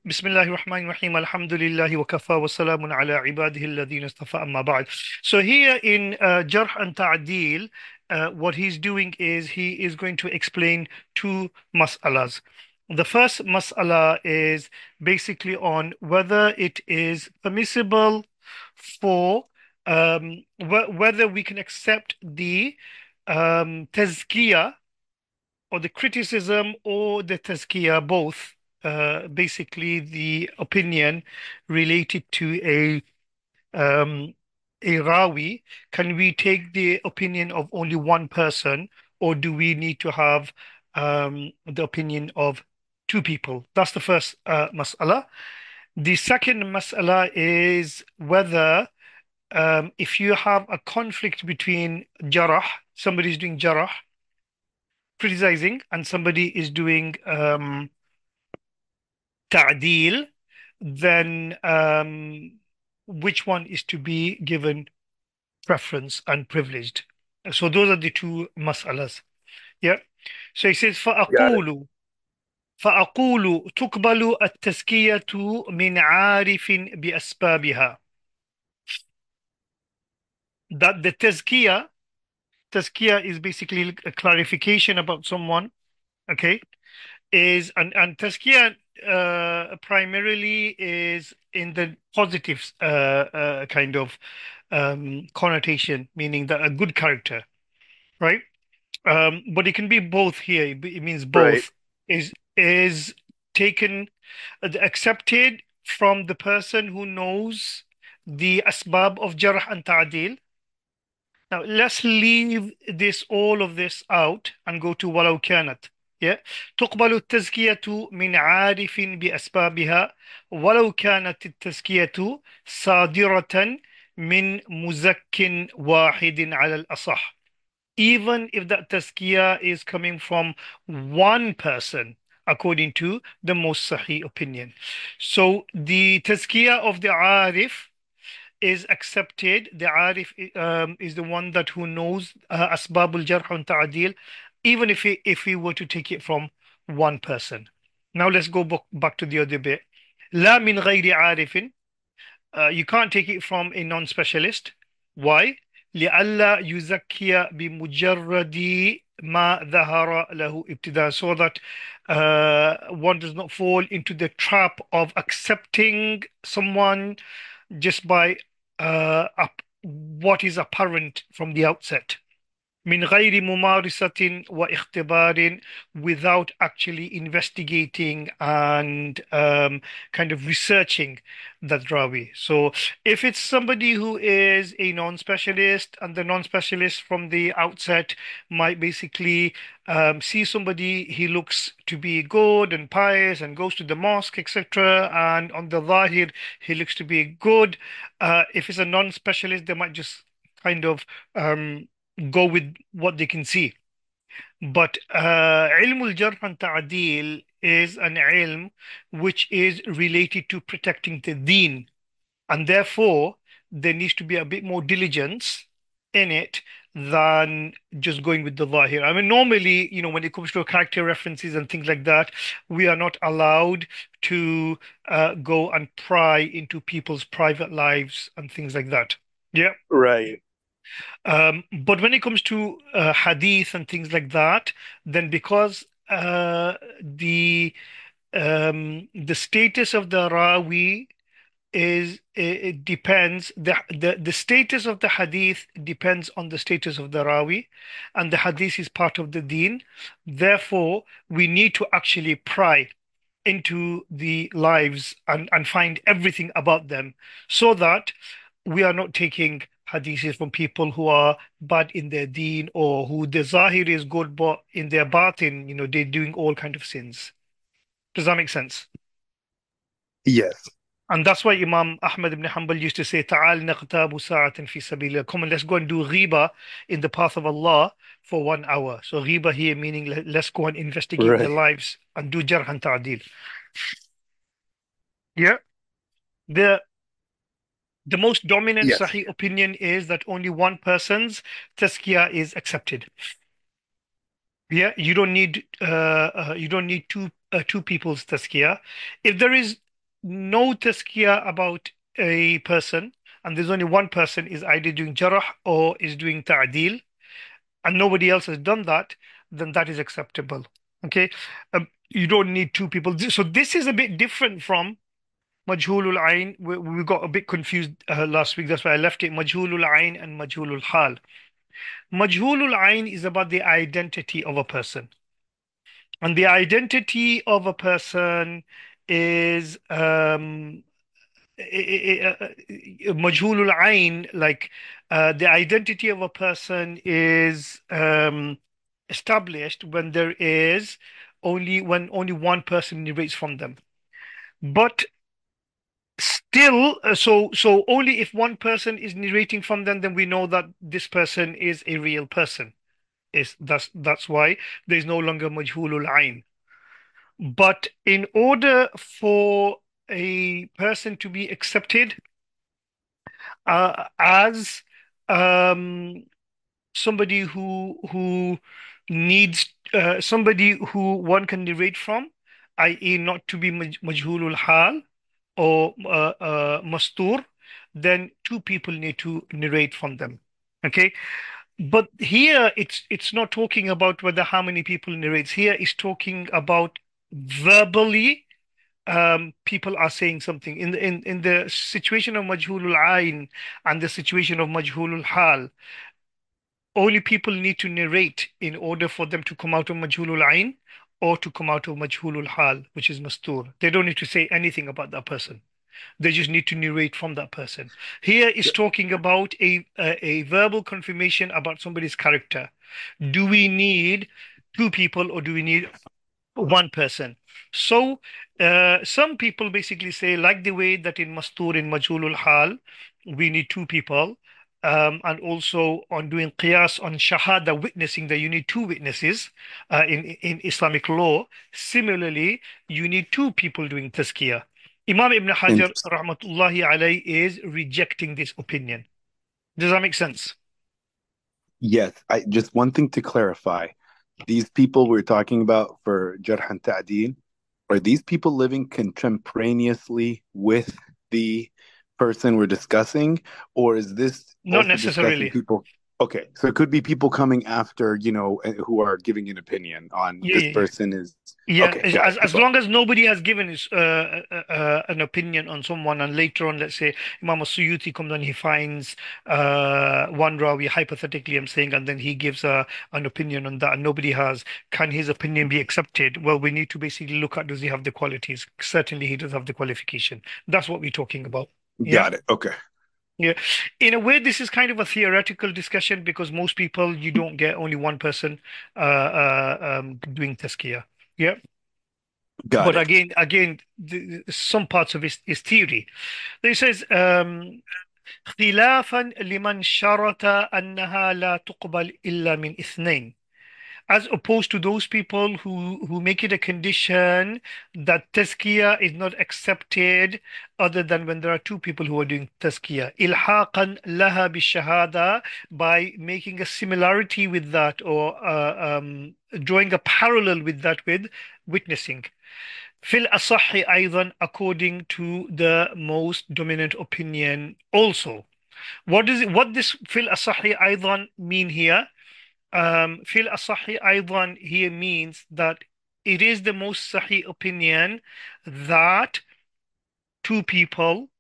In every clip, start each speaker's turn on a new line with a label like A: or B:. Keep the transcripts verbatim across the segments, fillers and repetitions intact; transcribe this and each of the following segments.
A: بسم الله الرحمن الرحيم الحمد لله وكفى وسلام على عباده الذين اصطفى أما بعد. So here in uh, Jarh and Ta'dil, uh, what he's doing is he is going to explain two mas'alas. The first mas'ala is basically on whether it is permissible for um, wh- whether we can accept the um, tazkiyah or the criticism or the tazkiyah, both, uh, basically the opinion related to a um, a rawi. Can we take the opinion of only one person, or do we need to have um, the opinion of two people? That's the first uh, mas'ala. The second mas'ala is whether um, if you have a conflict between jarah, somebody is doing jarah, criticizing, and somebody is doing um, ta'dil, then um, which one is to be given preference and privileged? So those are the two mas'alas. Yeah. So he says,
B: Got it.
A: فَأَقُولُ فَأَقُولُ تُقْبَلُ التَّزْكِيَةُ مِنْ عَارِفٍ بِأَسْبَابِهَا. That the tazkiyah, tazkiyah is basically a clarification about someone, okay? Is and and tazkiyah uh, primarily is in the positive uh, uh, kind of um, connotation, meaning that a good character, right? Um, but it can be both here. It it means
B: Right.
A: both is is taken, uh, accepted from the person who knows the asbab of jarh and ta'dil. Now let's leave this all of this out and go to ولو كانت. Yeah. تقبل التزكية من عارف بأسبابها ولو كانت التزكية صادرة من مزك واحد على الأصح. Even if that tazkiyah is coming from one person, according to the most sahih opinion. So the tazkiyah of the arif is accepted. The Arif um, is the one that who knows uh, Asbabul Jarh and Ta'dil, even if he if he were to take it from one person. Now let's go back, back to the other bit. لا من غير عارف. Uh, you can't take it from a non-specialist. Why? لئلا يزكي بمجرد ما ظهر له ابتداء, so that uh, one does not fall into the trap of accepting someone just by uh, up, what is apparent from the outset. من غير ممارسة واختبار, without actually investigating and um, kind of researching that rawi. So if it's somebody who is a non-specialist, and the non-specialist from the outset might basically um, see somebody, he looks to be good and pious and goes to the mosque, et cetera. And on the zahir, he looks to be good. Uh, if it's a non-specialist, they might just kind of um, go with what they can see. But uh, ilm al-jarh and ta'dil is an ilm which is related to protecting the deen, and therefore there needs to be a bit more diligence in it than just going with the zahir. I mean, normally, you know, when it comes to character references and things like that, we are not allowed to uh, go and pry into people's private lives and things like that. Yeah.
B: Right.
A: Um, but when it comes to uh, hadith and things like that, then because uh, the um, the status of the rawi is it, it depends the, the the status of the hadith depends on the status of the rawi, and the hadith is part of the deen. Therefore, we need to actually pry into the lives and, and find everything about them, so that we are not taking hadiths from people who are bad in their deen, or who the zahir is good but in their batin, you know, they're doing all kind of sins. Does that make sense?
B: Yes.
A: And that's why Imam Ahmad ibn Hanbal used to say, "Ta'al naqtabu sa'atan fi sabilillah." Come on, let's go and do ghiba in the path of Allah for one hour. So ghiba here meaning le- let's go and investigate their
B: Right.
A: lives and do jarh and ta'dil. Yeah. The the most dominant
B: Yes.
A: Sahih opinion is that only one person's tazkiyah is accepted. Yeah, you don't need uh, uh, you don't need two uh, two people's tazkiyah. If there is no tazkiyah about a person, and there's only one person is either doing jarh or is doing ta'dil, and nobody else has done that, then that is acceptable. Okay, um, you don't need two people. So this is a bit different from Majhulul Ain. We, we got a bit confused uh, last week. That's why I left it. Majhulul Ain and Majhulul Hal. Majhulul Ain is about the identity of a person, and the identity of a person is um, Majhulul Ain, like uh, the identity of a person is um, established when there is only when only one person narrates from them. But still, uh, so so only if one person is narrating from them, then we know that this person is a real person. Is that's that's why there is no longer Majhulul Ain. But in order for a person to be accepted uh, as um, somebody who who needs uh, somebody who one can narrate from, that is, not to be maj- majhulul hal or uh, uh, mastur, then two people need to narrate from them. Okay, but here it's it's not talking about whether how many people narrates. Here it's talking about verbally um, people are saying something in the in, in the situation of majhulul ayn and the situation of majhulul hal. Only people need to narrate in order for them to come out of majhulul ayn or to come out of majhulul hal, which is mastur. They don't need to say anything about that person. They just need to narrate from that person. Here is talking about a, a, a verbal confirmation about somebody's character. Do we need two people or do we need one person? So uh, some people basically say, like the way that in Mastur in Majhulul Hal, we need two people. Um, and also on doing qiyas on shahada witnessing that you need two witnesses uh, in in Islamic law. Similarly, you need two people doing tazkiyah. Imam Ibn Hajar
B: Interesting.
A: rahmatullahi alayhi is rejecting this opinion. Does that make sense?
B: Yes, I just one thing to clarify. These people we're talking about for Jarh and Ta'dil, are these people living contemporaneously with the person we're discussing, or is this
A: Not
B: also discussing
A: necessarily.
B: people? Okay, so it could be people coming after, you know, eh, who are giving an opinion on
A: Yeah,
B: this
A: yeah, yeah.
B: person is
A: Yeah,
B: okay,
A: as
B: got
A: as
B: it. Keep
A: as
B: going.
A: long as nobody has given his, uh, uh, uh, an opinion on someone, and later on, let's say Imam Suyuti comes and he finds uh, one Rawi, hypothetically, I'm saying, and then he gives a an opinion on that, and nobody has. Can his opinion be accepted? Well, we need to basically look at, does he have the qualities? Certainly, he does have the qualification. That's what we're talking about. Yeah.
B: Got it. Okay.
A: Yeah, in a way, this is kind of a theoretical discussion because most people you don't get only one person uh, uh, um, doing tazkiyah. Yeah,
B: Got
A: but
B: it.
A: again, again, the, some parts of it is theory. He says, um, خلافا لمن شرط أنها لا تقبل إلا من اثنين, as opposed to those people who who make it a condition that tazkiyah is not accepted other than when there are two people who are doing tazkiyah. إلحاقا لها بالشهادة, by making a similarity with that or uh, um, drawing a parallel with that with witnessing. في الأصح أيضا, according to the most dominant opinion also. What does it, what this في الأصح أيضا mean here? Um, في الأصح أيضا here means that it is the most sahih opinion that two people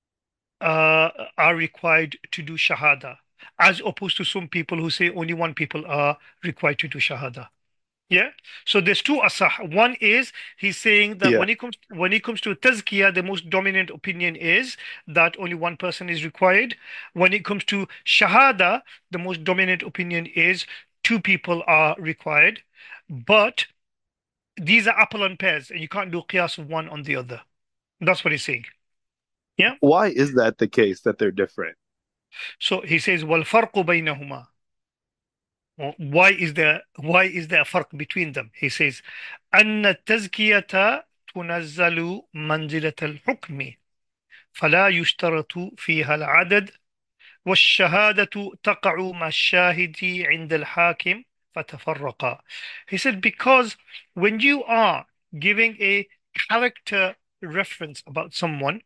A: uh, are required to do shahada, as opposed to some people who say only one people are required to do shahada. Yeah. So there's two asah. One is he's saying that
B: Yeah.
A: when it comes when it comes to tazkiyah, the most dominant opinion is that only one person is required. When it comes to shahada, the most dominant opinion is two people are required. But these are apple and pears, and you can't do qiyas of one on the other. That's what he's saying. Yeah.
B: Why is that the case that they're different?
A: So he says, وَالْفَرْقُ بَيْنَهُمَا. Well, why is there why is there a فرق between them? He says أن التزكية تنزل منزلة الحكم فلا يشترط فيها العدد والشهادة تقع مع الشاهد عند الحاكم فتفرقا. He said because when you are giving a character reference about someone,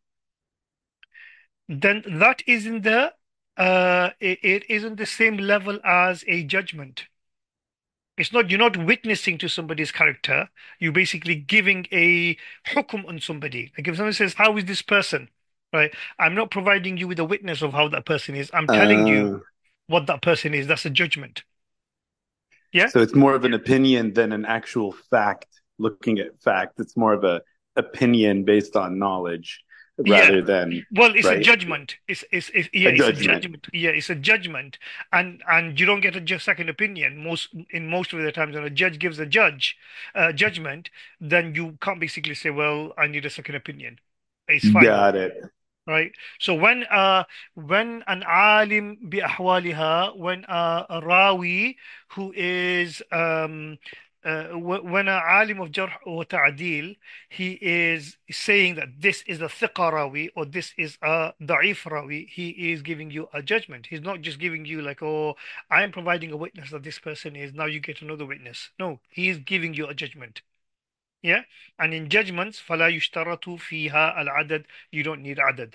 A: then that isn't the uh, it, it isn't the same level as a judgment. It's not, you're not witnessing to somebody's character. You're basically giving a hukum on somebody. Like if someone says, "How is this person?" Right? I'm not providing you with a witness of how that person is. I'm telling you
B: Uh,
A: what that person is. That's a judgment. Yeah?
B: so it's more of an opinion than an actual fact. Looking at fact, it's more of a opinion based on knowledge
A: Yeah.
B: rather than
A: Well, it's a
B: right
A: judgment. It's, it's, it's yeah,
B: a
A: it's a
B: judgment.
A: judgment. Yeah, it's a judgment, and and you don't get a just second opinion. Most in most of the times, when a judge gives a judge uh, judgment, then you can't basically say, "Well, I need a second opinion." It's final.
B: Got it.
A: Right? So when uh when an alim bi ahwaliha, when uh, a rawi who is um uh, wh- when a alim of jarh or ta'dil, he is saying that this is a thiqa rawi or this is a da'if rawi, he is giving you a judgment. He's not just giving you like, oh, I am providing a witness that this person is, now you get another witness. No, he is giving you a judgment. Yeah. And in judgments, فلا يشترط فيها العدد, you don't need عدد.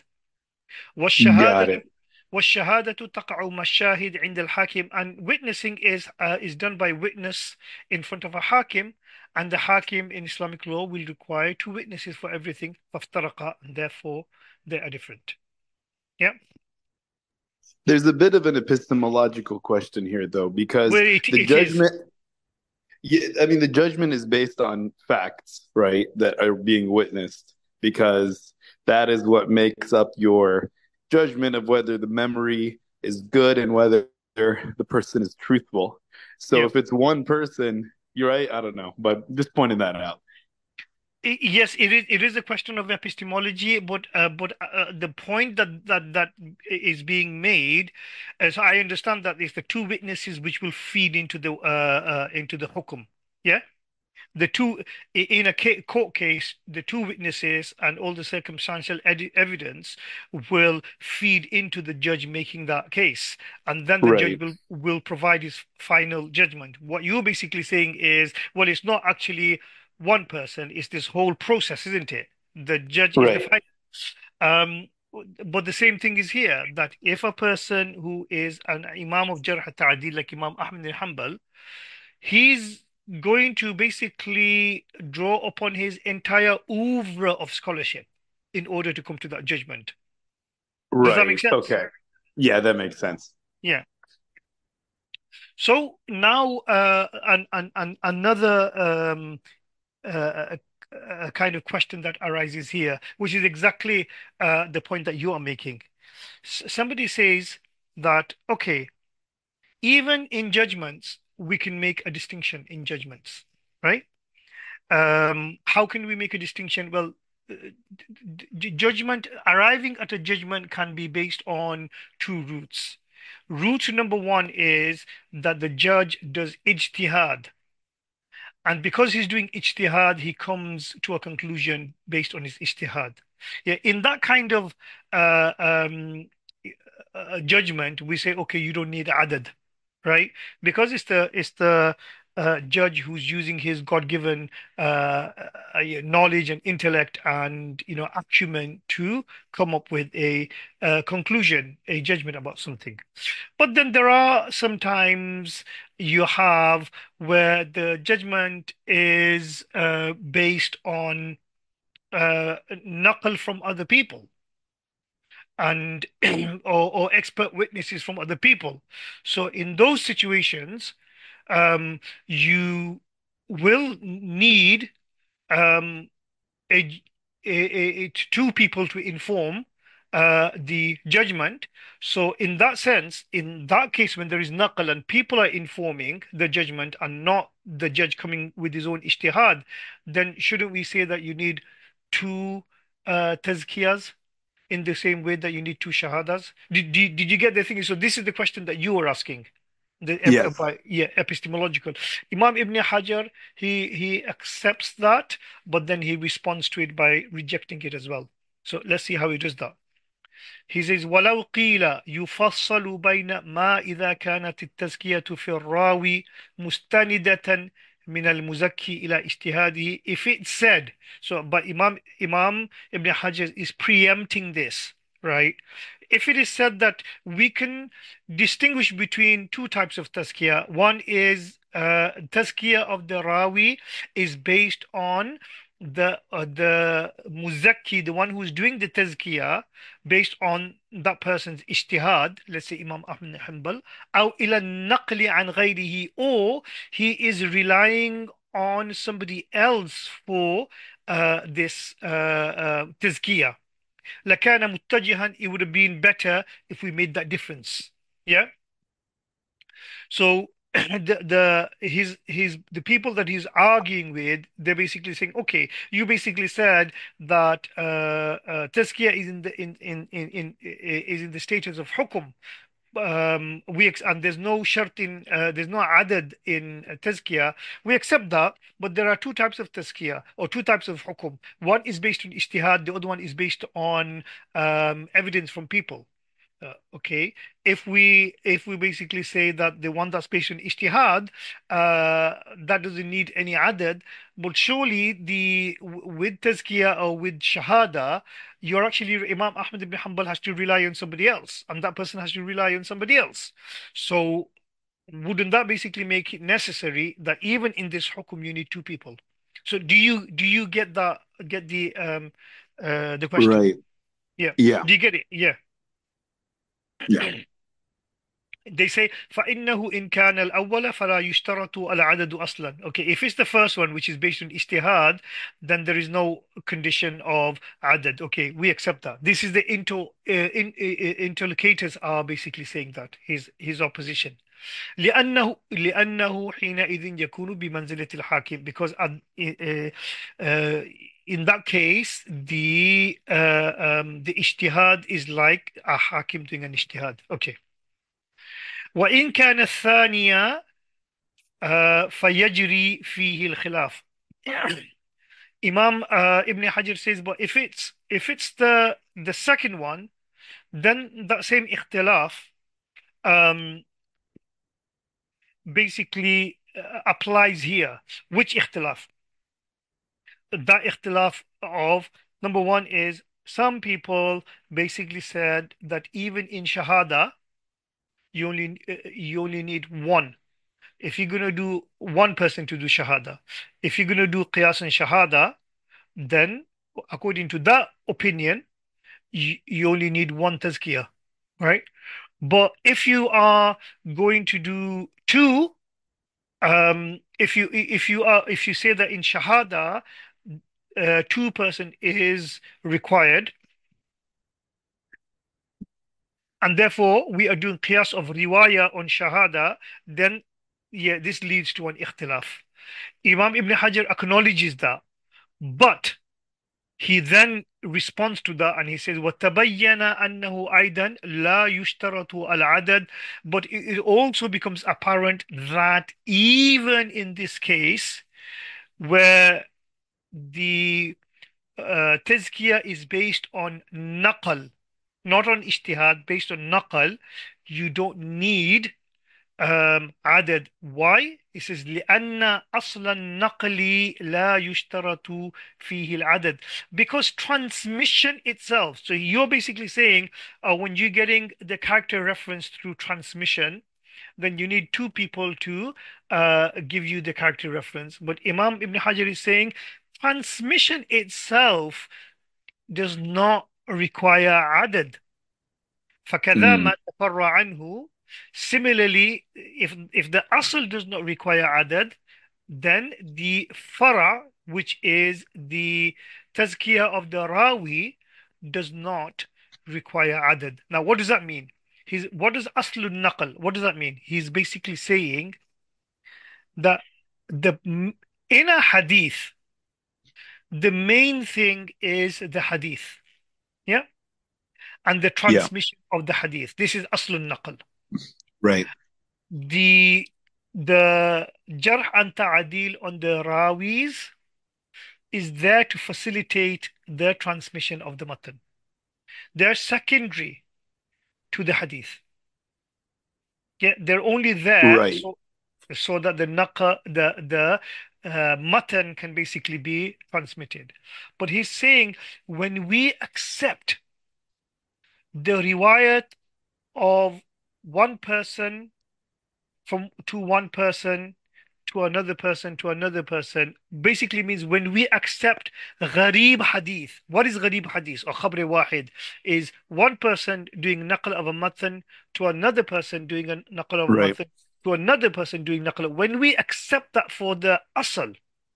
B: Got
A: والشهادة
B: it.
A: والشهادة تقع مع الشاهد عند الحاكم, and witnessing is uh, is done by witness in front of a hakim, and the hakim in Islamic law will require two witnesses for everything. فافترقا, and therefore they are different. Yeah,
B: There's a bit of an epistemological question here, though, because
A: where it,
B: the
A: it is.
B: judgment, yeah, I mean, the judgment is based on facts, right, that are being witnessed, because that is what makes up your judgment of whether the memory is good and whether the person is truthful. So
A: Yeah.
B: if it's one person, you're right, I don't know, but just pointing that out.
A: I- Yes, it is. It is a question of epistemology, but uh, but uh, uh, the point that that that is being made, as I understand, that is the two witnesses which will feed into the uh, uh, into the hukum. Yeah, the two i- in a ca court case, the two witnesses and all the circumstantial ed evidence will feed into the judge making that case, and then the judge
B: Right,
A: will will provide his final judgment. What you're basically saying is, well, it's not actually one person; it's this whole process, isn't it? The judge is the
B: right,
A: final. Um, but the same thing is here, that if a person who is an Imam of Jarh al-Ta'dil, like Imam Ahmad bin Hanbal, he's going to basically draw upon his entire oeuvre of scholarship in order to come to that judgment. Does that make
B: right.
A: sense?
B: Okay. Yeah, that makes sense.
A: Yeah. So now, uh, an, an, an, another um, uh, a, a kind of question that arises here, which is exactly uh, the point that you are making. S somebody says that, okay, even in judgments, we can make a distinction in judgments, right? Um, how can we make a distinction? Well, uh, judgment, arriving at a judgment can be based on two routes. Route number one is that the judge does ijtihad. And because he's doing ijtihad, he comes to a conclusion based on his ijtihad. Yeah, in that kind of uh, um, uh, judgment, we say, okay, you don't need adad, right? Because it's the it's the uh, judge who's using his God-given uh, uh, knowledge and intellect and you know acumen to come up with a uh, conclusion, a judgment about something. But then there are sometimes you have where the judgment is uh, based on uh, naql from other people and or, or expert witnesses from other people. So in those situations, um, you will need um, a, a, a- two people to inform uh, the judgment. So in that sense, in that case, when there is naql and people are informing the judgment and not the judge coming with his own ijtihad, then shouldn't we say that you need two uh, tazkiyas in the same way that you need two shahadas? Did, did, did you get the thing? So this is the question that you were asking. The ep-
B: Yes.
A: by yeah, epistemological. Imam Ibn Hajar, he he accepts that, but then he responds to it by rejecting it as well. So let's see how he does that. He says, ولو قيل يفصل بين ما إذا كانت التزكية في الراوي مستندة من المزكي إلى اجتهاده, if it said so, but Imam Imam Ibn Hajar is preempting this, right? If it is said that we can distinguish between two types of tazkiyah, one is uh, tazkiyah of the rawi is based on the uh, the muzakki, the one who's doing the tazkiyah, based on that person's ijtihad, let's say Imam Ahmad ibn Hanbal, أو إلى النقل عن غيره, or he is relying on somebody else for uh, this uh, uh, tazkiyah. لكان متجها, it would have been better if we made that difference. Yeah. So the the his his the people that he's arguing with, they're basically saying, okay, you basically said that uh, uh, tazkiyah is in the in in in, in is in the status of hukum. Um, we ex- and there's no shart in uh, there's no adad in uh, tazkiyah. We accept that, but there are two types of tazkiyah or two types of hukum. One is based on ijtihad, the other one is based on um, evidence from people. Uh, okay, if we if we basically say that the one that's based on ijtihad, uh, that doesn't need any adad, but surely the with tazkiyah or with shahada, you're actually Imam Ahmad ibn Hanbal has to rely on somebody else, and that person has to rely on somebody else. So wouldn't that basically make it necessary that even in this hukum you need two people? So do you do you get that get the um uh the question?
B: Right.
A: Yeah.
B: Yeah.
A: Do you get it? Yeah.
B: Yeah.
A: They say فإنه إن كان الأول فلا يشترط العدد أصلا. Okay, if it's the first one which is based on ijtihad, then there is no condition of adad. Okay, we accept that. This is the into uh, in, uh, interlocutors are basically saying that his his opposition. لأنه لأنه حينئذ يكون بمنزلة الحاكم, because uh, uh, uh, in that case the uh, um, the ijtihad is like a hakim doing an ijtihad. Okay. وإن كان الثانية uh, فيجري فيه الخلاف. Imam uh, Ibn Hajar says, but if it's if it's the the second one, then that same ikhtilaf um, basically uh, applies here. Which ikhtilaf? That ikhtilaf of number one is some people basically said that even in shahada you only uh, you only need one. If you're going to do one person to do shahada, if you're going to do qiyas and shahada, then according to that opinion, you, you only need one tazkiyah, right? But if you are going to do two, um, if you if you are if you say that in shahada, uh, two person is required, and therefore we are doing qiyas of riwayah on shahada, then yeah, this leads to an ikhtilaf. Imam Ibn Hajar acknowledges that, but he then responds to that and he says, وَتَبَيَّنَ أَنَّهُ أَيْضًا لَا يُشْتَرَطُ الْعَدَدِ. But it also becomes apparent that even in this case, where the uh, tazkiyah is based on naqal, not on ijtihad, based on naqal, you don't need um, عدد. Why? It says لأن أصل النقل لا يشترط فيه العدد, because transmission itself. So you're basically saying uh, when you're getting the character reference through transmission, then you need two people to uh, give you the character reference. But Imam Ibn Hajar is saying transmission itself does not require عدد. فكذا
B: Mm.
A: ما تفرع عنه. Similarly, if if the asl does not require adad, then the fara, which is the tazkiyah of the rawi, does not require adad. Now, what does that mean? He's what does aslun naql? What does that mean? He's basically saying that the in a hadith, the main thing is the hadith, yeah, and the
B: Yeah.
A: transmission of the hadith. This is aslun naql.
B: Right.
A: the the jarh and ta'adil on the rawis is there to facilitate the transmission of the matan. They're secondary to the hadith. Yeah, they're only there
B: Right.
A: so so that the naqa, the the uh, matan can basically be transmitted. But he's saying when we accept the riwayat of one person from to one person to another person to another person basically means when we accept gharib hadith. What is gharib hadith or khabr wahid? Is one person doing naql of a matan to another person doing a naql of a
B: Right.
A: matan to another person doing naql. When we accept that for the asal,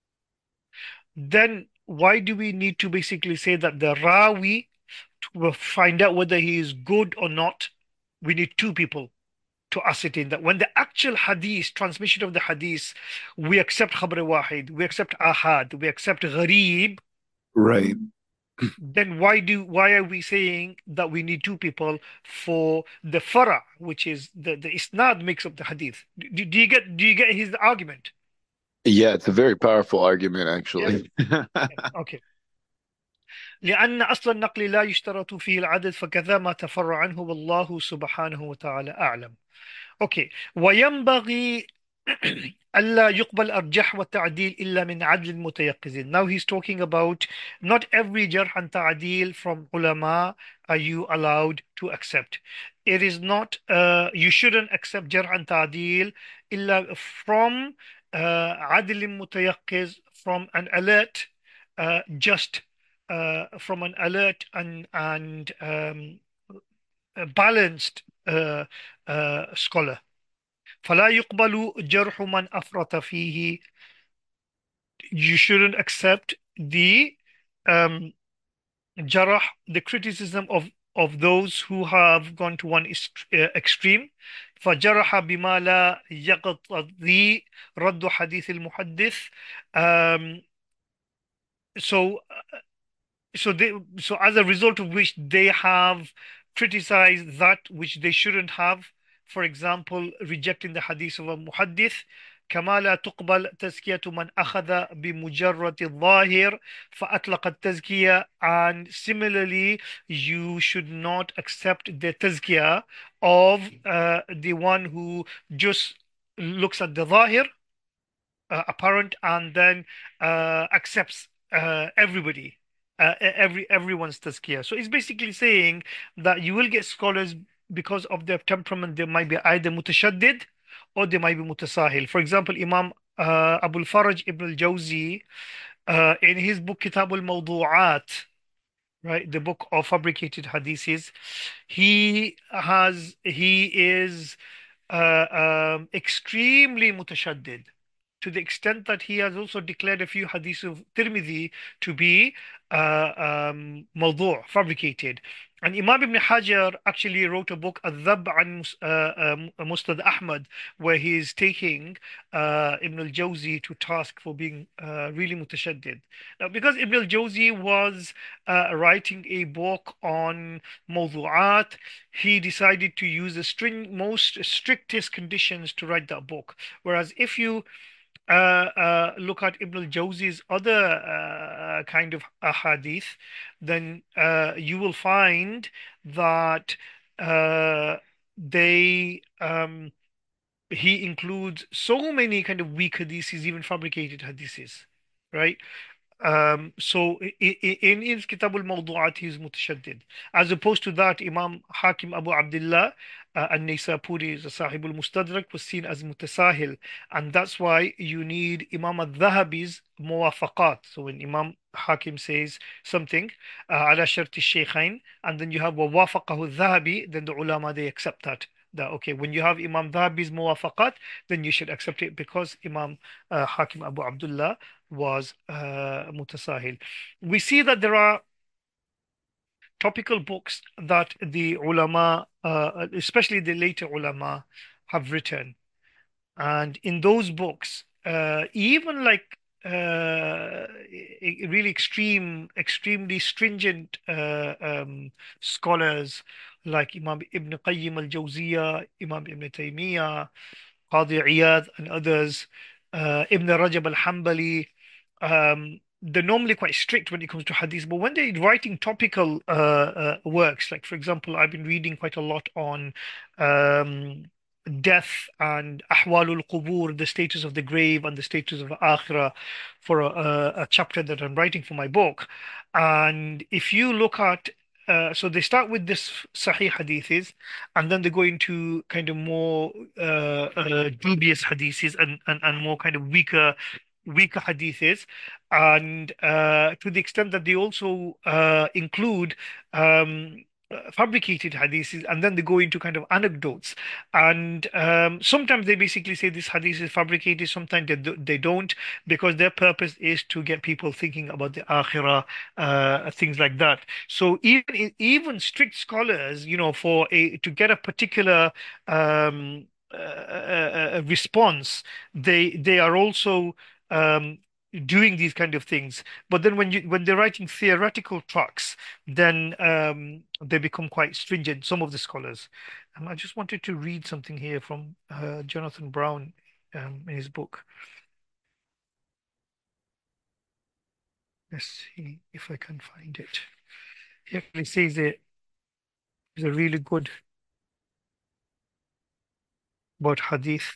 A: then why do we need to basically say that the rawi, to find out whether he is good or not, we need two people to ascertain that? When the actual hadith, transmission of the hadith, we accept khabr wahid, we accept ahad, we accept gharib,
B: Right.
A: then why do why are we saying that we need two people for the fara, which is the the isnad makes up the hadith? Do, do you get do you get his argument?
B: Yeah, it's a very powerful argument,
A: Yeah.
B: actually.
A: Yeah. Okay. لأن أصل النقل لا يشترط فيه العدد فكذا ما تفرع عنه والله سبحانه وتعالى أعلم. اوكي. وينبغي ألا يقبل الجرح والتعديل إلا من عدل متيقظ. Now he's talking about not every jarh and ta'dil from ulama are you allowed to accept. It is not, uh, you shouldn't accept jarh and ta'dil إلا from uh, عدل متيقظ, from an alert, uh, just uh, from an alert and and um, a balanced uh, uh, scholar. فلا يقبل جرح من أفرط فيه. You shouldn't accept the um, jarh, the criticism of of those who have gone to one est- uh, extreme. فجرح بما لا يقتضي رد حديث المحدث. Um, so so they so as a result of which they have criticized that which they shouldn't have. For example, rejecting the hadith of a muhaddith. كما لا تقبل تزكية من أخذ بمجرد الظاهر فأطلق التزكية. And similarly, you should not accept the tazkiyah of uh, the one who just looks at the zahir, uh, apparent, and then uh, accepts uh, everybody, uh, e- every everyone's tazkiyah. So it's basically saying that you will get scholars because of their temperament. They might be either mutashaddid or they might be mutasahil. For example, Imam uh, Abu al-Faraj ibn al-Jawzi, uh, in his book Kitab al-Mawdu'at, right, the book of fabricated hadiths, he has he is uh, um, extremely mutashaddid, to the extent that he has also declared a few hadiths of Tirmidhi to be uh, um, mawdu', fabricated. And Imam Ibn Hajar actually wrote a book, Al-Dhab an Mus- uh, um, Mustad Ahmad, where he is taking uh, Ibn al-Jawzi to task for being uh, really mutashaddid. Now, because Ibn al-Jawzi was uh, writing a book on mawdu'at, he decided to use the string, most strictest conditions to write that book. Whereas if you uh, uh, look at Ibn al-Jawzi's other uh, kind of ahadith, then uh, you will find that uh, they um, he includes so many kind of weak hadiths, even fabricated hadiths, right? Um, so i- i- in his Kitab al-Mawdu'at, he is mutashaddid. As opposed to that, Imam Hakim Abu Abdullah uh, al-Naysapuri, the Sahib al-Mustadrak, was seen as mutasahil. And that's why you need Imam al-Dhahabi's muwafaqat. So when Imam Hakim says something, uh, ala shart al-shaykhain, and then you have wawafaqahu al-Dhahabi, then the ulama, they accept that. That okay, when you have Imam Dhahabi's muwafaqat, then you should accept it because Imam uh, Hakim Abu Abdullah was uh, mutasahil. We see that there are topical books that the ulama, uh, especially the later ulama, have written. And in those books, uh, even like uh, e- really extreme, extremely stringent uh, um, scholars like Imam Ibn Qayyim al-Jawziyah, Imam Ibn Taymiyyah, Qadi Iyad, and others, uh, Ibn Rajab al-Hanbali, um, they're normally quite strict when it comes to hadith, but when they're writing topical uh, uh, works, like for example, I've been reading quite a lot on um, death and ahwalul qubur, the status of the grave and the status of akhirah, for a, a, a chapter that I'm writing for my book. And if you look at uh, so they start with this Sahih hadiths, and then they go into kind of more uh, uh, dubious hadiths and, and and more kind of weaker weaker hadiths, and uh, to the extent that they also uh, include um, uh, fabricated hadiths, and then they go into kind of anecdotes. And um, sometimes they basically say this hadith is fabricated, sometimes they, do- they don't, because their purpose is to get people thinking about the akhirah, uh, things like that. So even even strict scholars, you know, for a to get a particular um, uh, uh, uh, response, they they are also um, doing these kind of things. But then when you when they're writing theoretical tracts, then um, they become quite stringent. Some of the scholars. Um, I just wanted to read something here from uh, Jonathan Brown um, in his book. Let's see if I can find it. He actually says it is a really good about hadith.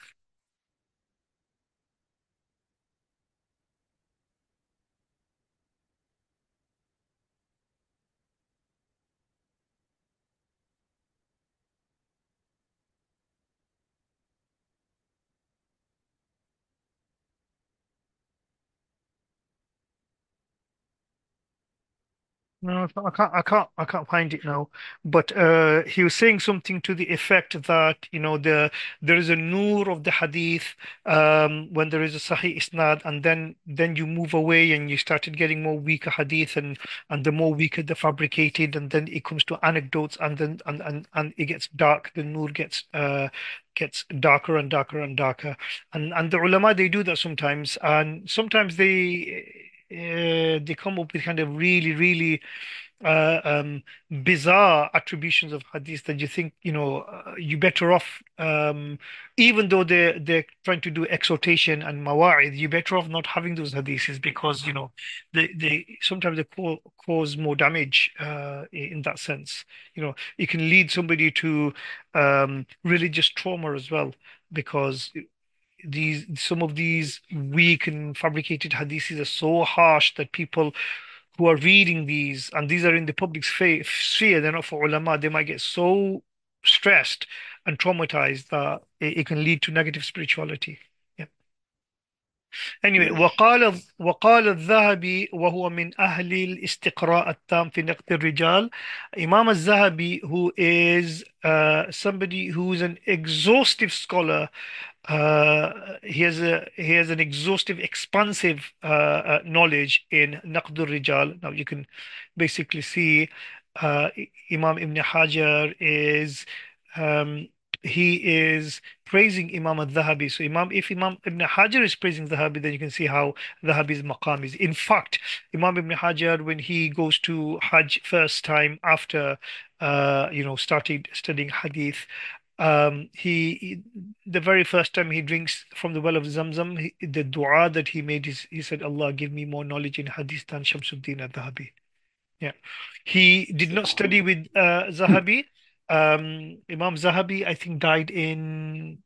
A: No, I can't, I can't, I can't, I can't find it now. But uh, he was saying something to the effect that, you know, the there is a nur of the hadith um, when there is a Sahih isnad, and then then you move away and you started getting more weaker hadith, and and the more weaker the fabricated, and then it comes to anecdotes, and then and and and it gets dark. The nur gets uh gets darker and darker and darker, and and the ulama they do that sometimes, and sometimes they. Uh, they come up with kind of really, really uh, um, bizarre attributions of hadith that you think, you know, uh, you better off, um, even though they're they're trying to do exhortation and mawa'id, you better off not having those hadiths, because, you know, they they sometimes they co cause more damage uh, in that sense. You know, it can lead somebody to um, religious trauma as well, because these some of these weak and fabricated hadiths are so harsh that people who are reading these, and these are in the public sphe- sphere, they're not for ulama, they might get so stressed and traumatized that it, it can lead to negative spirituality. Yeah. Anyway,
B: Yeah.
A: وقال وقال الذهبي وهو من أهل الاستقراء التام في نقد الرجال. Imam al-Zahabi, who is uh, somebody who is an exhaustive scholar. Uh, he has a he has an exhaustive, expansive uh, uh, knowledge in Naqd al-Rijal. Now you can basically see uh, Imam Ibn Hajar is um, he is praising Imam al-Dhahabi. So Imam, if Imam Ibn Hajar is praising Dhahabi, then you can see how Dhahabi's maqam is. In fact, Imam Ibn Hajar, when he goes to Hajj first time after uh, you know started studying Hadith, um, he, he the very first time he drinks from the well of Zamzam, he, the dua that he made is he said, Allah, give me more knowledge in Hadith than Shamsuddin al-Dhahabi. Yeah. He did not study with uh, Zahabi. Um, Imam Zahabi, I think, died in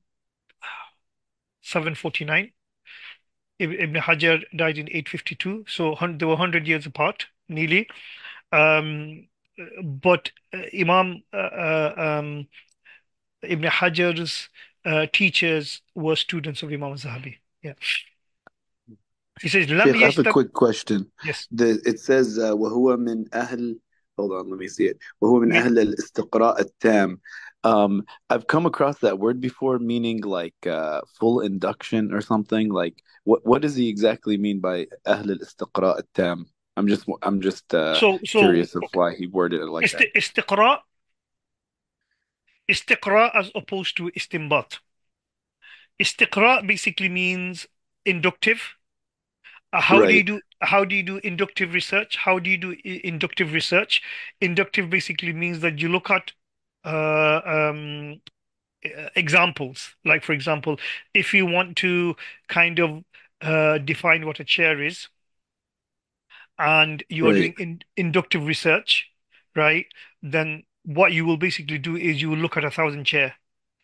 A: seven forty-nine. Ib- Ibn Hajar died in eight fifty-two. So hun- they were one hundred years apart, nearly. Um, but uh, Imam uh, uh, um, Ibn Hajar's uh, teachers were students of Imam Zahabi. Yeah. He says, لم
B: Sheikh, I have a
A: يشتغل.
B: quick question.
A: Yes.
B: The, it says uh, وهو من أهل hold on, let me see it. وهو من
A: Me-
B: أهل الاستقراء التام. Um, I've come across that word before, meaning like uh, full induction or something. Like, what what does he exactly mean by أهل الاستقراء التام? I'm just I'm just uh,
A: So, so
B: curious of why he worded it like
A: است-
B: that.
A: استقراء, استقراء as opposed to istinbat. Istiqra basically means inductive. Uh, how do you
B: Right,
A: do how do you do inductive research? How do you do i- inductive research? Inductive basically means that you look at uh, um, uh, examples. Like, for example, if you want to kind of uh, define what a chair is, and you are
B: right,
A: doing in, inductive research, right? Then what you will basically do is you will look at a thousand chair,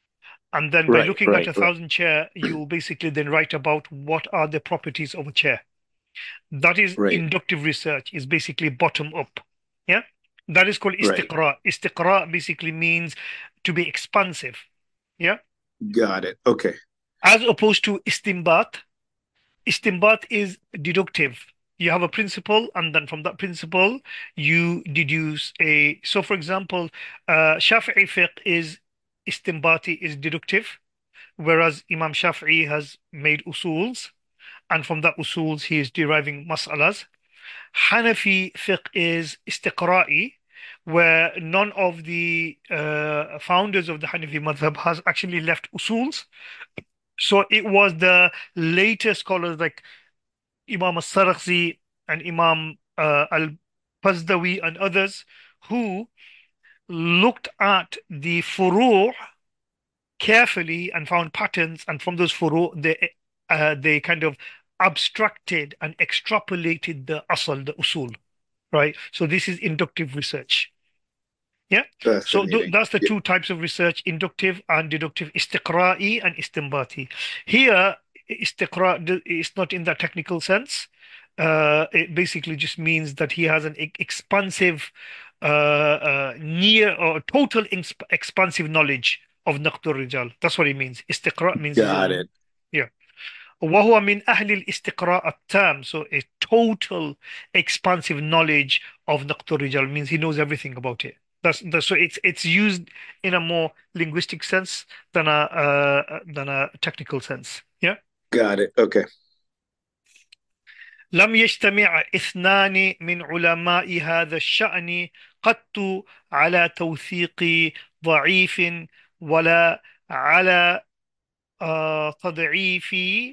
A: And then by
B: Right,
A: looking at
B: right,
A: a
B: right,
A: thousand chair, you basically then write about what are the properties of a chair. That is
B: right,
A: inductive research, is basically bottom up. Yeah. That is called
B: right.
A: istiqra. Istiqra basically means to be expansive. Yeah.
B: Got it. Okay.
A: As opposed to istinbat. Istinbat is deductive. You have a principle, and then from that principle, you deduce a. So, for example, uh, Shafi'i fiqh is istinbati, is deductive, whereas Imam Shafi'i has made usuls, and from that usuls, he is deriving mas'alas. Hanafi fiqh is istiqra'i, where none of the uh, founders of the Hanafi madhab has actually left usuls. So it was the later scholars like Imam al-Sarakhsi and Imam uh, al-Fazdawi and others who looked at the furu' carefully and found patterns, and from those furu' they uh, they kind of abstracted and extrapolated the asal, the usul, right? So this is inductive research. Yeah. So th
B: Fascinating.
A: that's the
B: Yeah.
A: two types of research, inductive and deductive, istiqra'i and istinbati. Here, istiqra d- is not in that technical sense. Uh, it basically just means that he has an e- expansive, uh, uh, near or total exp expansive knowledge of Naqtur Rijal. That's what it means. Istiqra means he's
B: Got
A: a,
B: it.
A: yeah. وهو من أهل الاستقراء التام, so a total expansive knowledge of Naqtur Rijal means he knows everything about it. That's, that's so it's it's used in a more linguistic sense than a uh, than a technical sense. Yeah.
B: Got it. Okay.
A: لم يجتمع اثنان من علماء هذا الشأن قط على توثيق ضعيف ولا على آه، تضعيف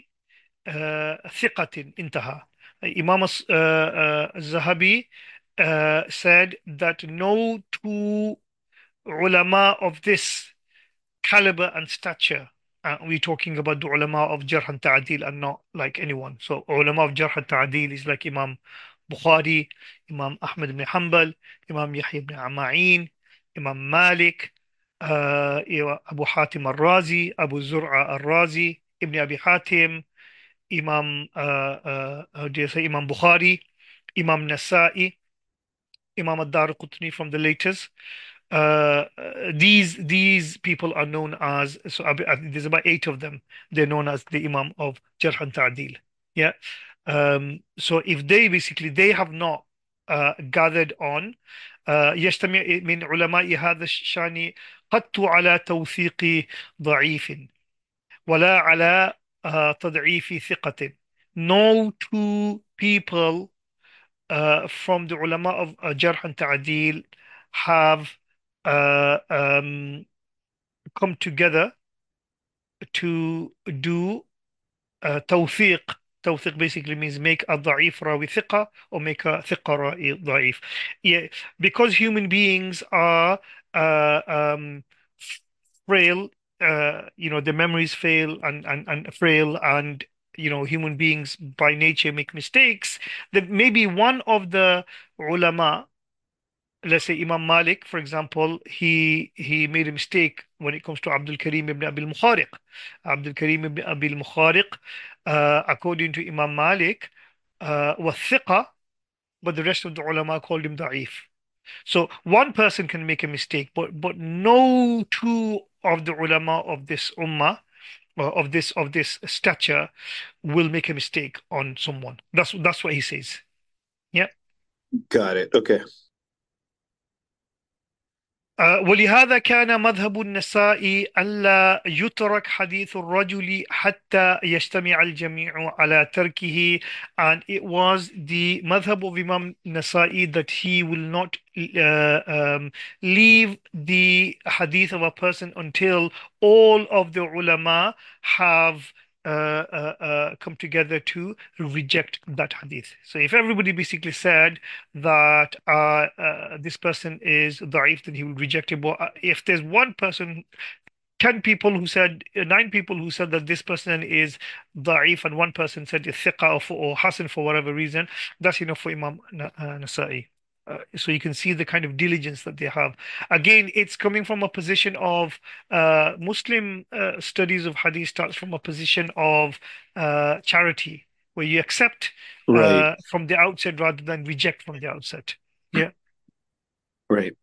A: uh, ثقة انتهى. Imam uh, uh, Zahabi uh, said that no two ulama of this caliber and stature, uh, we're talking about the ulama of Jarh and Ta'dil and not like anyone. So ulama of Jarh and Ta'dil is like Imam Bukhari, Imam Ahmad ibn Hanbal, Imam Yahya ibn Ma'in, Imam Malik, uh, Abu Hatim al-Razi, Abu Zur'a al-Razi, Ibn Abi Hatim, Imam, uh, uh, how do you say, Imam Bukhari, Imam Nasa'i, Imam Ad-Darqutni from the latest. Uh, uh, these these people are known as, so ab- uh, there's about eight of them. They're known as the Imam of Jarh and Ta'dil. Yeah. Um, so if they basically they have not uh, gathered on uh, يجتمع من علماء هذا الشان قط على توثيق ضعيف ولا على uh, تضعيف ثقة. No two people uh, from the ulama of uh, Jarh and Ta'dil have uh, um, come together to do uh, توثيق. توثيق basically means make a ضعيف راوي ثقة or make a ثقة راوي ضعيف. Yeah, because human beings are uh, um, frail, uh, you know, the memories fail and, and, and frail, and you know, human beings by nature make mistakes. That maybe one of the ulama, let's say Imam Malik, for example, he he made a mistake when it comes to Abdul Karim ibn Abil Mukhariq. Abdul Karim ibn Abil Mukhariq, uh, according to Imam Malik, uh, was thiqa, but the rest of the ulama called him da'if. So one person can make a mistake, but but no two of the ulama of this ummah or of this of this stature will make a mistake on someone. That's that's what he says. Yeah.
B: Got it. Okay.
A: آه، ولهذا كان مذهب النساء ألا يترك حديث الرجل حتى يجتمع الجميع على تركه, and it was the madhab of Imam Nasa'i that he will not uh, um, leave the hadith of a person until all of the ulama have uh, uh, uh, come together to reject that hadith. So if everybody basically said that uh, uh, this person is da'if, then he will reject it. But uh, if there's one person, ten people who said, uh, nine people who said that this person is da'if, and one person said it's thiqa or, for, or hasan for whatever reason, that's enough for Imam Na- uh, Nasa'i. Uh, so you can see the kind of diligence that they have. Again, it's coming from a position of uh, Muslim uh, studies of hadith starts from a position of uh, charity, where you accept
B: Right,
A: uh, from the outset rather than reject from the outset. Yeah.
B: right.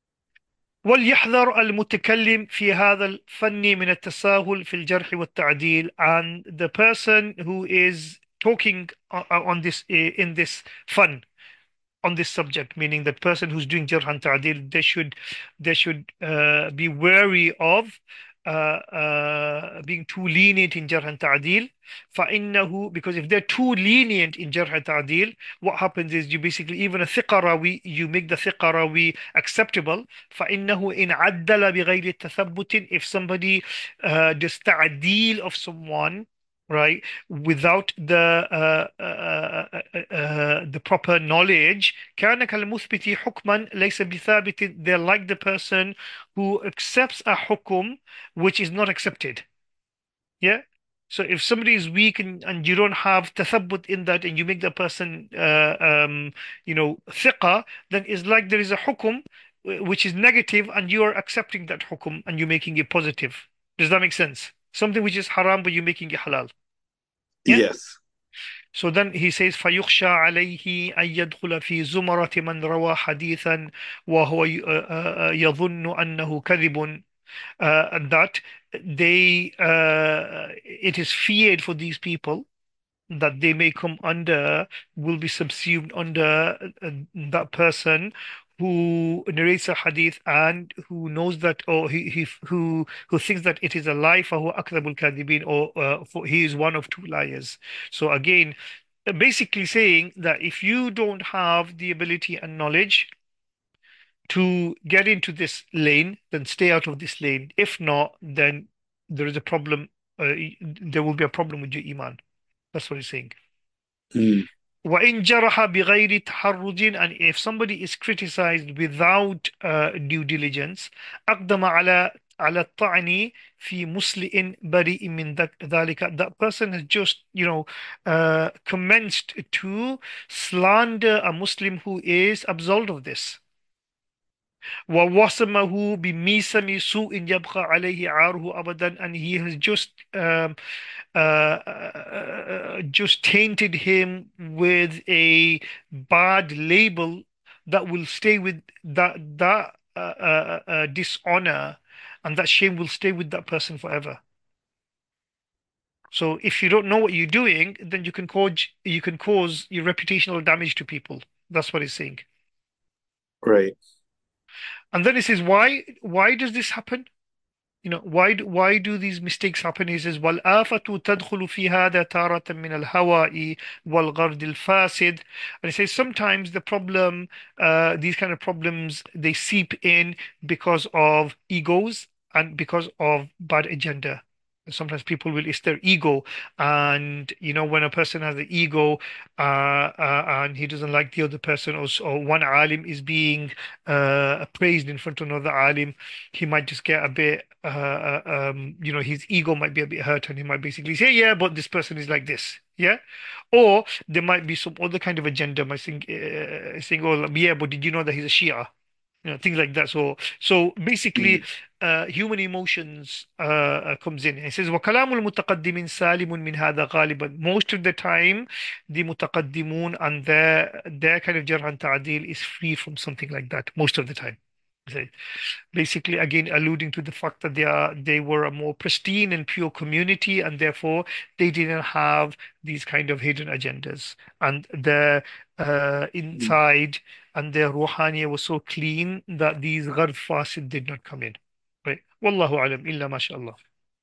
A: وليحذر المتكلم في هذا الفن من التساهل في الجرح والتعديل, and the person who is talking on on this in this fun on this subject, meaning that person who's doing jarh and ta'dil, they should they should uh, be wary of uh, uh, being too lenient in jarh and ta'dil. فإنه, because if they're too lenient in jarh and ta'dil, what happens is you basically, even a thiqa rawi, you make the thiqa rawi acceptable. فإنه إن عدل بغير تثبت, if somebody uh, does ta'dil of someone, right, without the uh, uh, uh, uh, uh, the proper knowledge, كان كالمثبت حكما ليس بثابت, they're like the person who accepts a hukum which is not accepted. Yeah. So if somebody is weak, and, and you don't have tathabbut in that, and you make that person uh, um, you know, thiqa, then it's like there is a hukum uh, which is negative, and you are accepting that hukum and you're making it positive. Does that make sense? Something which is haram, but you're making it halal. Yeah.
B: Yes.
A: So then he says, فَيُخْشَى عَلَيْهِ أَن يَدْخُلَ فِي زُمرة مَنْ رَوَى حَدِيثًا وَهُوَ ي- uh, uh, يَظُنُّ أَنَّهُ كَذِبٌ. Uh, and that they, uh, it is feared for these people that they may come under, will be subsumed under uh, that person who narrates a hadith and who knows that, or he, he who who thinks that it is a lie, فهو أكذب الكاذبين, or uh, for he is one of two liars. So again, uh, basically saying that if you don't have the ability and knowledge to get into this lane, then stay out of this lane. If not, then there is a problem. Uh, there will be a problem with your iman. That's what he's saying.
B: Mm.
A: وإن جرح بغير تحرج, and if somebody is criticized without uh, due diligence, أقدم على على الطعن في مسلئ بريء من ذك- ذلك, that person has just, you know, uh, commenced to slander a Muslim who is absolved of this. ووصمه بميسم سوء يبقى عليه عاره أبدا, and he has just um, uh, uh, just tainted him with a bad label that will stay with that that uh, uh, uh, dishonor, and that shame will stay with that person forever. So if you don't know what you're doing, then you can cause you can cause your reputational damage to people. That's what he's saying.
B: Right.
A: And then he says, why why does this happen? You know, why do, why do these mistakes happen? He says, والآفة تدخل في هذا تارة من الهواء والغرض الفاسد. And he says sometimes the problem, uh, these kind of problems, they seep in because of egos and because of bad agenda. Sometimes people will, it's their ego, and you know, when a person has the ego, uh, uh, and he doesn't like the other person, or, or one alim is being uh, praised in front of another alim, he might just get a bit, uh, uh, um, you know, his ego might be a bit hurt, and he might basically say, yeah, but this person is like this. Yeah. Or there might be some other kind of agenda, might think, uh, saying, oh, yeah, but did you know that he's a Shia? You know, things like that. So, so basically,
B: Mm.
A: uh, human emotions uh, uh, comes in. It says, وَكَلَامُ الْمُتَقَدِّمِينَ سَالِمٌ مِنْ هَذَا غَالِبًا. Most of the time, the mutaqaddimun and their their kind of jarh and ta'dil is free from something like that. Most of the time. So basically, again alluding to the fact that they are they were a more pristine and pure community, and therefore they didn't have these kind of hidden agendas, and the uh,
B: Mm.
A: inside and their ruhaniya was so clean that these gharb fasid did not come in. Right. Wallahu alam illa mashallah.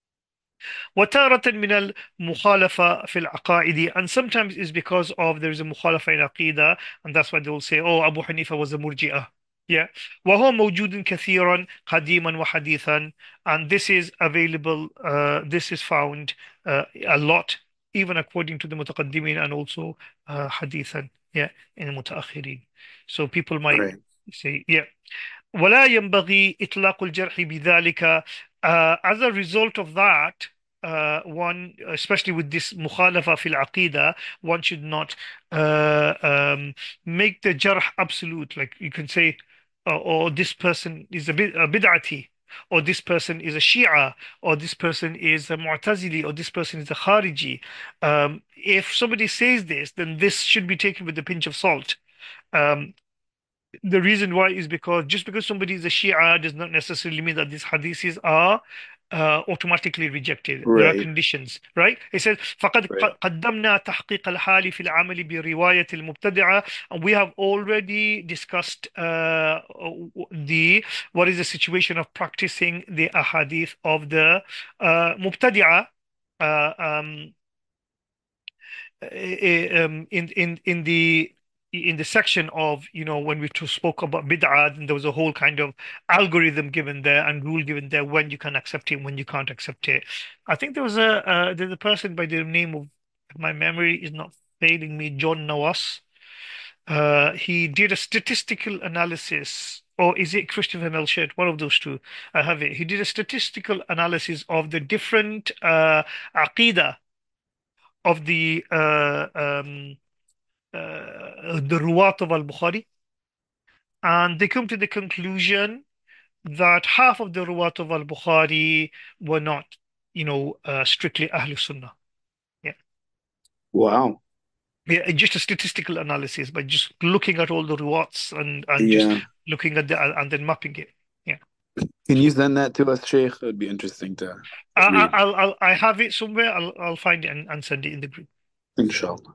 A: وتارة من المخالفة في العقائد, and sometimes it's because of there is a مخالفة in aqidah, and that's why they will say, oh, Abu Hanifa was a murji'ah. Yeah. وهو موجود كثيرا قديما وحديثا, and this is available, uh, this is found uh, a lot, even according to the متقدمين, and also uh, حديثا, yeah, in the متأخرين. So people might
B: Right.
A: say, yeah. ولا ينبغي إطلاق الجرح بذلك. Uh, as a result of that, uh, one, especially with this mukhalafa fil aqidah, one should not uh, um, make the jarh absolute. Like you can say, uh, or this person is a, bid a bid'ati, or this person is a Shia, or this person is a Mu'tazili, or this person is a Khariji. Um, if somebody says this, then this should be taken with a pinch of salt. Um, the reason why is because just because somebody is a Shia does not necessarily mean that these hadiths are uh, automatically rejected. There are
B: Right.
A: conditions, right? It says فقد
B: Right.
A: قدمنا تحقيق الحال في العمل برواية المبتدعة, and we have already discussed uh, the what is the situation of practicing the ahadith of the uh, mubtadi'ah. Uh, um, uh, um, in in in the in the section of, you know, when we to- spoke about bid'ah, and there was a whole kind of algorithm given there and rule given there when you can accept it, when you can't accept it. I think there was a uh, there's a person by the name of, if my memory is not failing me, John Nawas. Uh, he did a statistical analysis, or is it Christopher Melchett? One of those two. I have it. He did a statistical analysis of the different uh, aqidah of the uh, um, uh, the Ruwat of Al-Bukhari, and they come to the conclusion that half of the Ruwat of Al-Bukhari were not, you know, uh, strictly Ahlul Sunnah. Yeah.
B: Wow.
A: Yeah, just a statistical analysis by just looking at all the Ruwats and and just
B: Yeah.
A: looking at the and then mapping it. Yeah.
B: Can you
A: So
B: send that to us, Sheikh? It'd be interesting to
A: I, I,
B: read.
A: I'll, I'll I have it somewhere. I'll I'll find it and, and send it in the group.
B: Inshallah.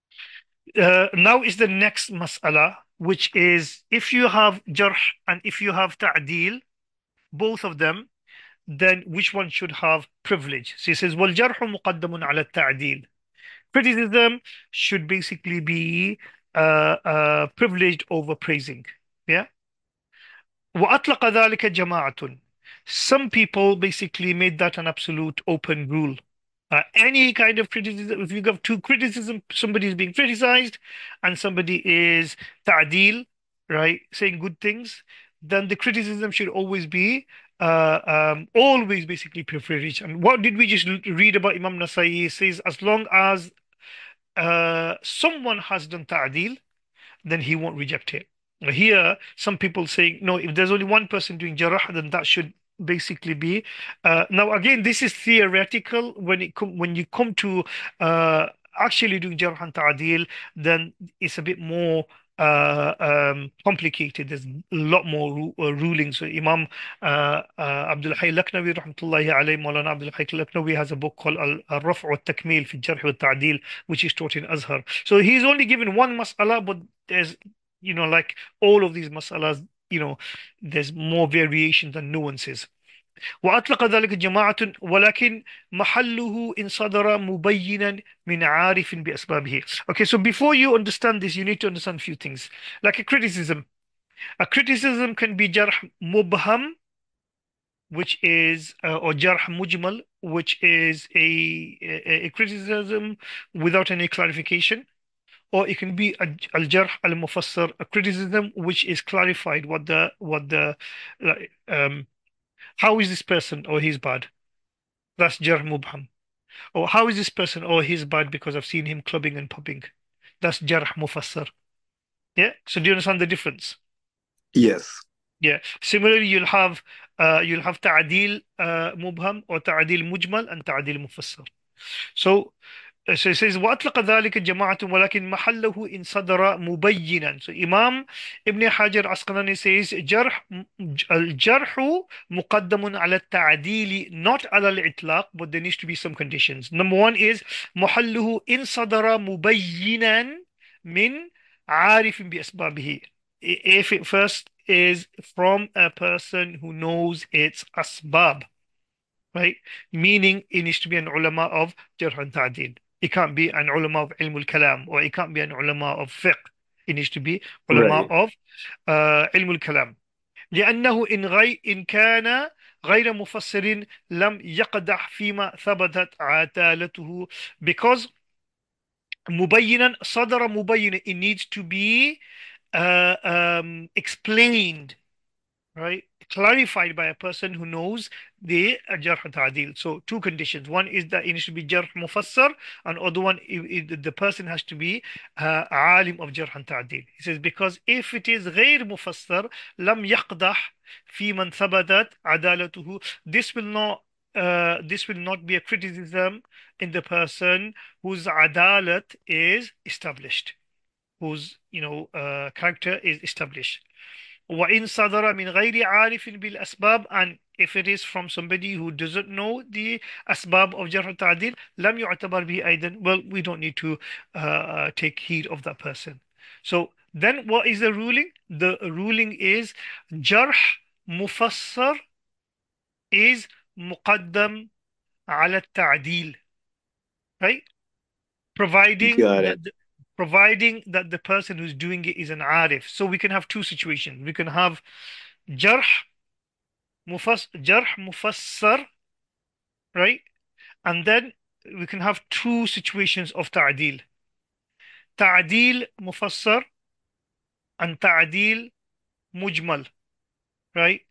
A: Uh, now is the next mas'ala, which is if you have jarh and if you have ta'dil, both of them, then which one should have privilege? So he says, وَالْجَرْحُ مُقَدَّمٌ عَلَى التَّعْدِيلِ. Criticism should basically be uh, uh, privileged over praising. Yeah. وَأَطْلَقَ ذَلِكَ جَمَاعَةٌ. Some people basically made that an absolute open rule. Uh, any kind of criticism, if you have two criticism, somebody is being criticized and somebody is ta'dil, right, saying good things, then the criticism should always be uh, um, always basically privileged. And what did we just l- read about Imam Nasai? He says, as long as uh, someone has done ta'dil, then he won't reject it. Here, some people saying, no, if there's only one person doing jarah, then that should basically be. Uh, now, again, this is theoretical. When it com when you come to uh, actually doing jarh and ta'dil, then it's a bit more uh, um, complicated. There's a lot more ru uh, rulings. So Imam uh, uh, Abdul Hayy Laknawi, rahmatullahi alayhi, Maulana Abdul Hayy Laknawi has a book called Al- Al-Raf' wa Takmil fi Jarh wa Ta'dil, which is taught in Azhar. So he's only given one mas'ala, but there's, you know, like all of these masalas, you know, there's more variations and nuances. وأطلق ذلك جماعة ولكن محله إن صدر مبينا من عارف بأسبابه. Okay, so before you understand this, you need to understand a few things. Like a criticism. A criticism can be jarh mubham, which is, uh, or jarh mujmal, which is a, a, a criticism without any clarification. Or it can be al-jarh al-mufassar, a criticism which is clarified what the what the like, um how is this person, or he's bad. That's jarh mubham. Or how is this person, or he's bad because I've seen him clubbing and popping. That's jarh mufassar. Yeah. So do you understand the difference?
B: Yes.
A: Yeah. Similarly, you'll have uh you'll have ta'dil uh mubham or ta'dil mujmal and ta'dil mufassar. So So it says وأطلق ذلك جماعة ولكن محله إن صدر مبينا. So Imam Ibn Hajar Asqalani says جرح الجرح مقدم على التعديل, not على الإطلاق, but there needs to be some conditions. Number one is محله إن صدر مبينا من عارف بأسبابه. If it first is from a person who knows its asbab, right? Meaning it needs to be an ulama of jarh and ta'dil. It can't be an ulama of ilm al-kalam, or it can't be an ulama of fiqh. It needs to be ulama
B: Right.
A: of uh, ilm al-kalam. لأنه إن غي إن كان غير مفسر لم يقدح فيما ثبتت عدالته, because مبينا صدر مبين, it needs to be uh, um, explained, right? Clarified by a person who knows the uh, jarh and ta'dil. So two conditions. One is that it needs to be jarh mufassar, and other one, i- i- the person has to be uh, alim of jarh and ta'dil. He says because if it is غير mufassar, lam yaqdah fi man thabatat adalatuhu. This will not uh, this will not be a criticism in the person whose adalat is established, whose you know uh, character is established. وإن صدر من غير عارف بالأسباب, and if it is from somebody who doesn't know the أسباب of جرح التعديل لم يعتبر به أيضا, well, we don't need to uh, take heed of that person. So then what is the ruling? The ruling is جرح مفسر is مقدم على التعديل, right? Providing
B: Got
A: that
B: it.
A: the, providing that the person who's doing it is an arif. So we can have two situations. We can have jarh مفس جرح مفسر, right? And then we can have two situations of تعديل. تعديل مفسر and تعديل مجمل, right?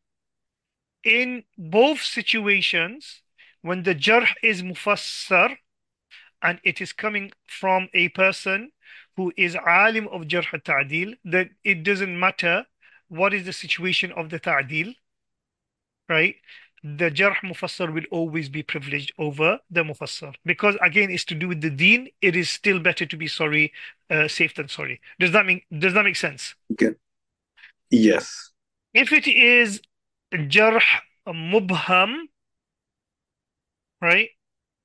A: In both situations, when the jarh is mufassar and it is coming from a person who is alim of jarh al-ta'dil, then it doesn't matter what is the situation of the ta'dil, right? The jarh mufassar will always be privileged over the mufassar because again it's to do with the deen. It is still better to be sorry, uh, safe than sorry. Does that mean does that make sense?
B: Okay. Yes.
A: If it is jarh mubham, right,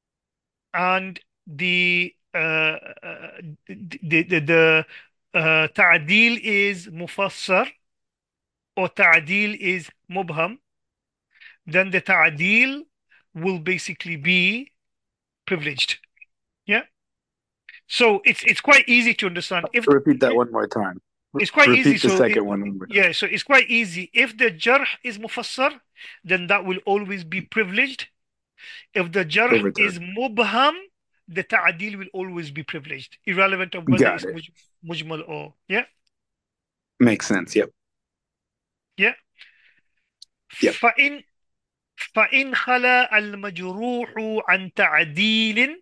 A: and the uh, uh, the the, the uh, ta'dil is mufassar or ta'dil is mubham, then the ta'dil will basically be privileged. Yeah. So it's it's quite easy to understand. If
B: Repeat that one more time. R-
A: it's quite easy,
B: repeat the
A: so it,
B: second one one more time.
A: yeah, so it's quite easy. If the jarh is mufassar, then that will always be privileged. If the jarh
B: Over time.
A: is mubham, the ta'dil will always be privileged, irrelevant of whether
B: Got
A: it's
B: it.
A: muj mujmal or yeah,
B: Makes sense. Yep.
A: yeah.
B: Yep.
A: فإن فإن خلا المجروح عن تعديل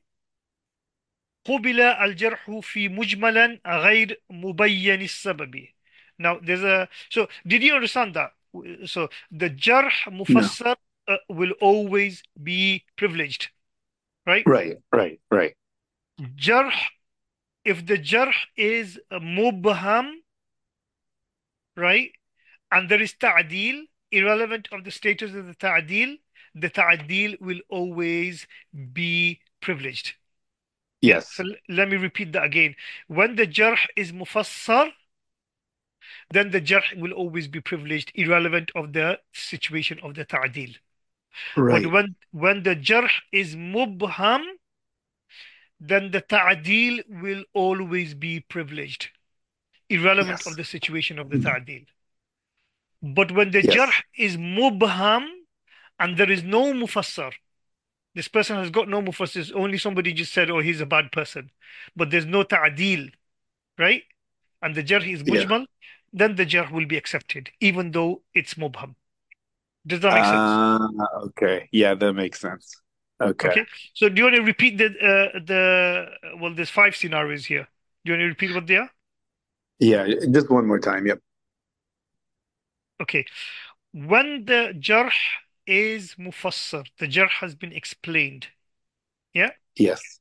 A: قُبِلَ الجرح في مجملا غير مبين السبب. Now there's a, so did you understand that? So the jarh
B: No.
A: mufassar uh, will always be privileged, right?
B: Right. Right. Right.
A: Jarh, if the jarh is mubham, right, and there is ta'dil, irrelevant of the status of the ta'dil, the ta'dil will always be privileged. So
B: Yes.
A: l- let me repeat that again. When the jarh is mufassar, then the jarh will always be privileged, irrelevant of the situation of the ta'dil. But
B: Right.
A: when when the jarh is mubham, then the ta'dil will always be privileged, irrelevant of
B: Yes.
A: the situation of the ta'dil. But when the jarh
B: Yes.
A: is mubham and there is no mufassar, this person has got no mufassir, only somebody just said, oh, he's a bad person, but there's no ta'dil, right? And the jarh is
B: Yeah.
A: mujmal, then the jarh will be accepted, even though it's mubham. Does that make sense?
B: Uh, okay. Yeah, that makes sense. Okay.
A: Okay. So do you want to repeat the uh, the well, there's five scenarios here. Do you want to repeat what they are?
B: Yeah, just one more time. Yep.
A: Okay. When the jarh is mufassar, the jarh has been explained. Yeah.
B: Yes.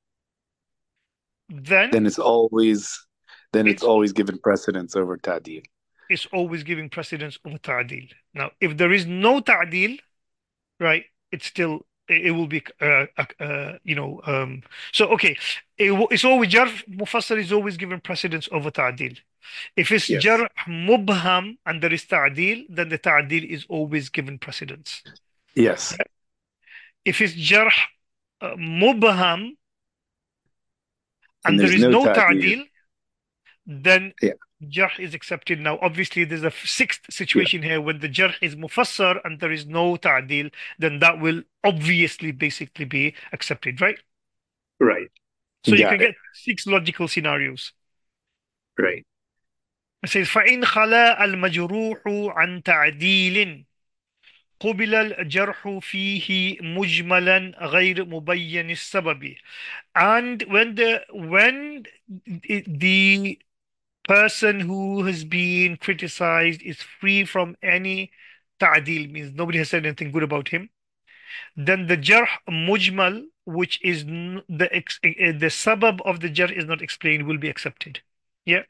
A: Then
B: Then it's always then it's
A: it's
B: always given precedence over ta'dil.
A: it's always giving precedence over ta'dil. Now, if there is no ta'dil, right, it's still it, it will be uh, uh, uh, you know um so okay, it, w- it's always jarh mufassar is always given precedence over ta'dil. If it's
B: Yes.
A: jarh mubham and there is ta'dil, then the ta'dil is always given precedence.
B: Yes.
A: If it's jarh uh, mubham
B: And
A: and there
B: there's
A: is
B: no
A: no
B: ta'dil.
A: ta'dil, then
B: Yeah.
A: jarh is accepted. Now, obviously, there's a f- sixth
B: Yeah.
A: situation here when the jarh is mufassar and there is no ta'dil, then that will obviously basically be accepted, right?
B: Right.
A: So you can
B: Got it.
A: get six logical scenarios.
B: Right.
A: It says فإن خلا المجروح عن تعديل قُبِل الجرح فيه مجملا غير مبين السبب. And when the when the person who has been criticized is free from any ta'dil, means nobody has said anything good about him, then the jarh mujmal, which is the ex, the sabab of the jarh is not explained, will be accepted. Yeah.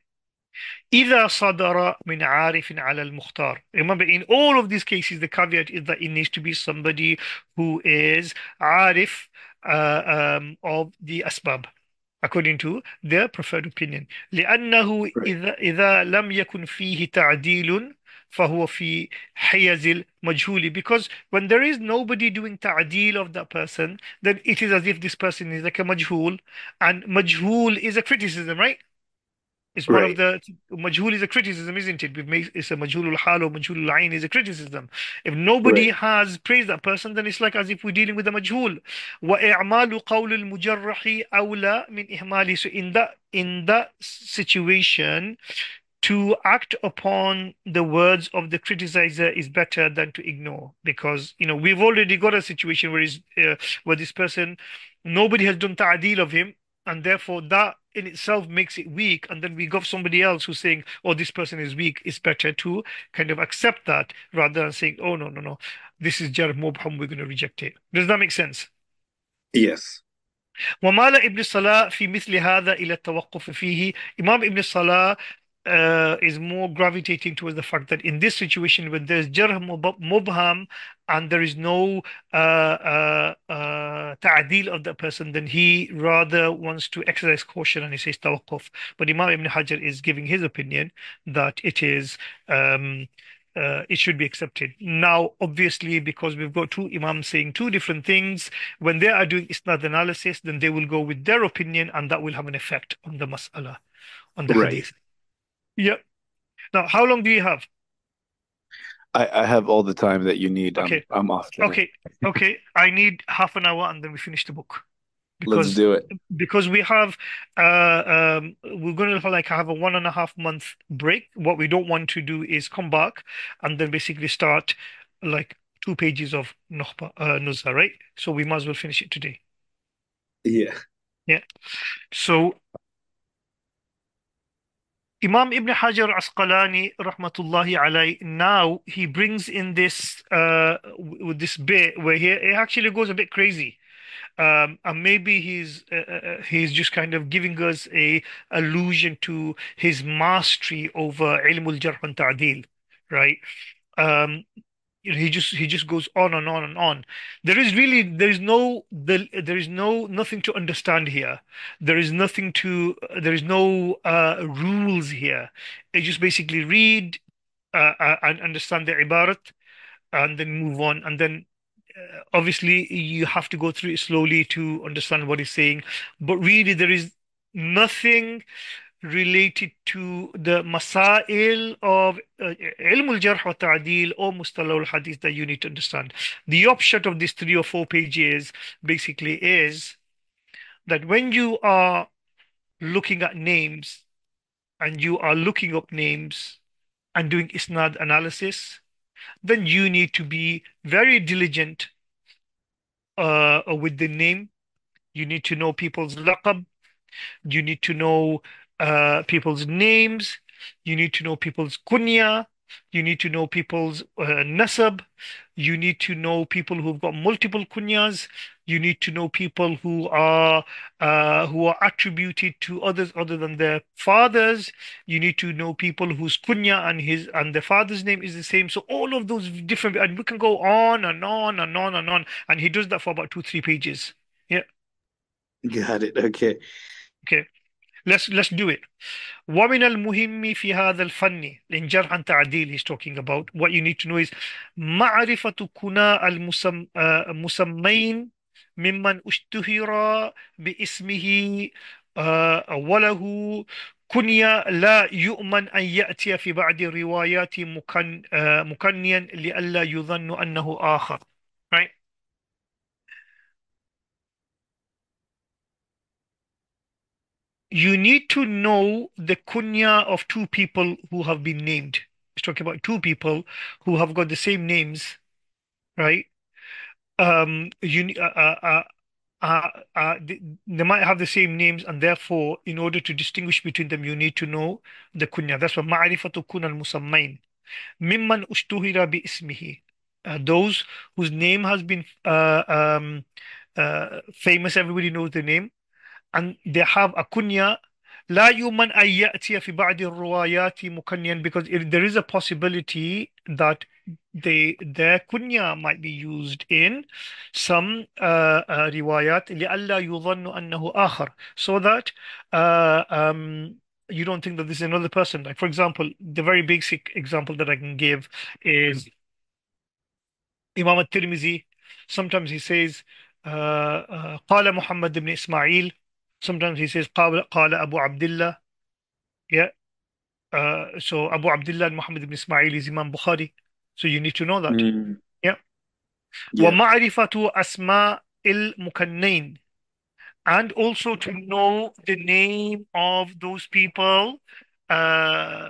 A: إذا صدر من عارف على المختار. Remember, in all of these cases, the caveat is that it needs to be somebody who is عارف uh, um, of the أسباب, according to their preferred opinion. لأنه
B: Right.
A: إذا إذا لم يكن فيه تعديل فهو في حيز المجهول, because when there is nobody doing ta'dil of that person, then it is as if this person is like a majhul, and majhul is a criticism, right? It's one of
B: Right.
A: the majhul is a criticism, isn't it? We've made it's a majhulul hal or majhulul ayn is a criticism. If nobody
B: Right.
A: has praised that person, then it's like as if we're dealing with a majhul. وَإِعْمَالُ قَوْلِ الْمُجَرَّحِ أَوْلَى مِنْ إِهْمَالِ. So in that in that situation, to act upon the words of the criticizer is better than to ignore, because you know we've already got a situation where is uh, where this person, nobody has done ta'dil of him, and therefore that in itself makes it weak, and then we got somebody else who's saying, oh, this person is weak. It's better to kind of accept that rather than saying, oh, no, no, no, this is jar mubham, we're going to reject it. Does that make sense?
B: Yes.
A: ومال ابن الصلاة في مثل هذا إلى التوقف فيه. Imam Ibn Salah uh, is more gravitating towards the fact that in this situation, when there's jarh mub- mubham and there is no uh, uh, uh, ta'dil of the person, then he rather wants to exercise caution and he says tawaqquf. But Imam Ibn Hajar is giving his opinion that it is um, uh, it should be accepted. Now, obviously, because we've got two imams saying two different things, when they are doing isnad analysis, then they will go with their opinion, and that will have an effect on the mas'ala, on the
B: Right.
A: hadith. Yeah. Now, how long do you have?
B: I, I have all the time that you need. I'm
A: Okay.
B: I'm off today.
A: Okay. Okay. I need half an hour and then we finish the book.
B: Let's
A: Because
B: do it.
A: because we have uh um we're going to like have a one and a half month break. What we don't want to do is come back and then basically start like two pages of Nukhba, uh, Nuzha, right? So we might as well finish it today.
B: Yeah.
A: Yeah. So Imam Ibn Hajar Asqalani, rahmatullahi alayh, now he brings in this uh with this bit where he, he actually goes a bit crazy. Um, and maybe he's uh, uh, uh, he's just kind of giving us a allusion to his mastery over ilmul jarh and ta'dil, right? Um, you know, he just he just goes on and on and on. There is really there is no the, there is no nothing to understand here. There is nothing to there is no uh, rules here. They just basically read uh, uh, and understand the ibarat and then move on, and then uh, obviously you have to go through it slowly to understand what he's saying. But really, there is nothing related to the masail of uh, ilm al-jarh wa ta'dil or mustalah al-hadith that you need to understand. The upshot of these three or four pages basically is that when you are looking at names and you are looking up names and doing isnad analysis, then you need to be very diligent uh, with the name. You need to know people's laqab. You need to know uh, people's names. You need to know people's kunya. You need to know people's uh, nasab. You need to know people who've got multiple kunyas. You need to know people who are uh, who are attributed to others other than their fathers. You need to know people whose kunya and his and their father's name is the same. So all of those different, and we can go on and on and on and on. And he does that for about two, three pages. Yeah.
B: Got it. Okay.
A: Okay. Let's let's do it. ومن المهم في هذا الفن in جرح and تعديل he's talking about, what you need to know is معرفة كناء المسم, uh, المسمين ممن اشتهر باسمه uh, وله كنية لا يؤمن أن يأتي في بعض الروايات مكن, uh, مكنيا لئلا يظن أنه آخر. Right? you need to know the kunya of two people who have been named. He's talking about two people who have got the same names, right? Um, you ne- uh, uh, uh, uh, uh, they, they might have the same names, and therefore, in order to distinguish between them, you need to know the kunya. That's what معرفة كنى المسمين ممن اشتهر باسمه. Uh, those whose name has been uh, um, uh, famous, everybody knows the name, and they have a kunya. لا يؤمن أن يأتي في بعض الروايات مكنيا, because if there is a possibility that they their kunya might be used in some uh, uh, riwayat لئلا يظن أنه آخر, so that uh, um, you don't think that this is another person. Like for example, the very basic example that I can give is Imam al-Tirmizi. Sometimes he says uh, uh, قال محمد بن إسماعيل. Sometimes he says قال قال أبو عبد الله. Yeah. Uh, so Abu Abdullah and Muhammad ibn Ismail is Imam Bukhari. So you need to know that.
B: Mm,
A: Yeah.
B: yes.
A: ومعرفة أسماء المكنين, and also to know the name of those people. Uh,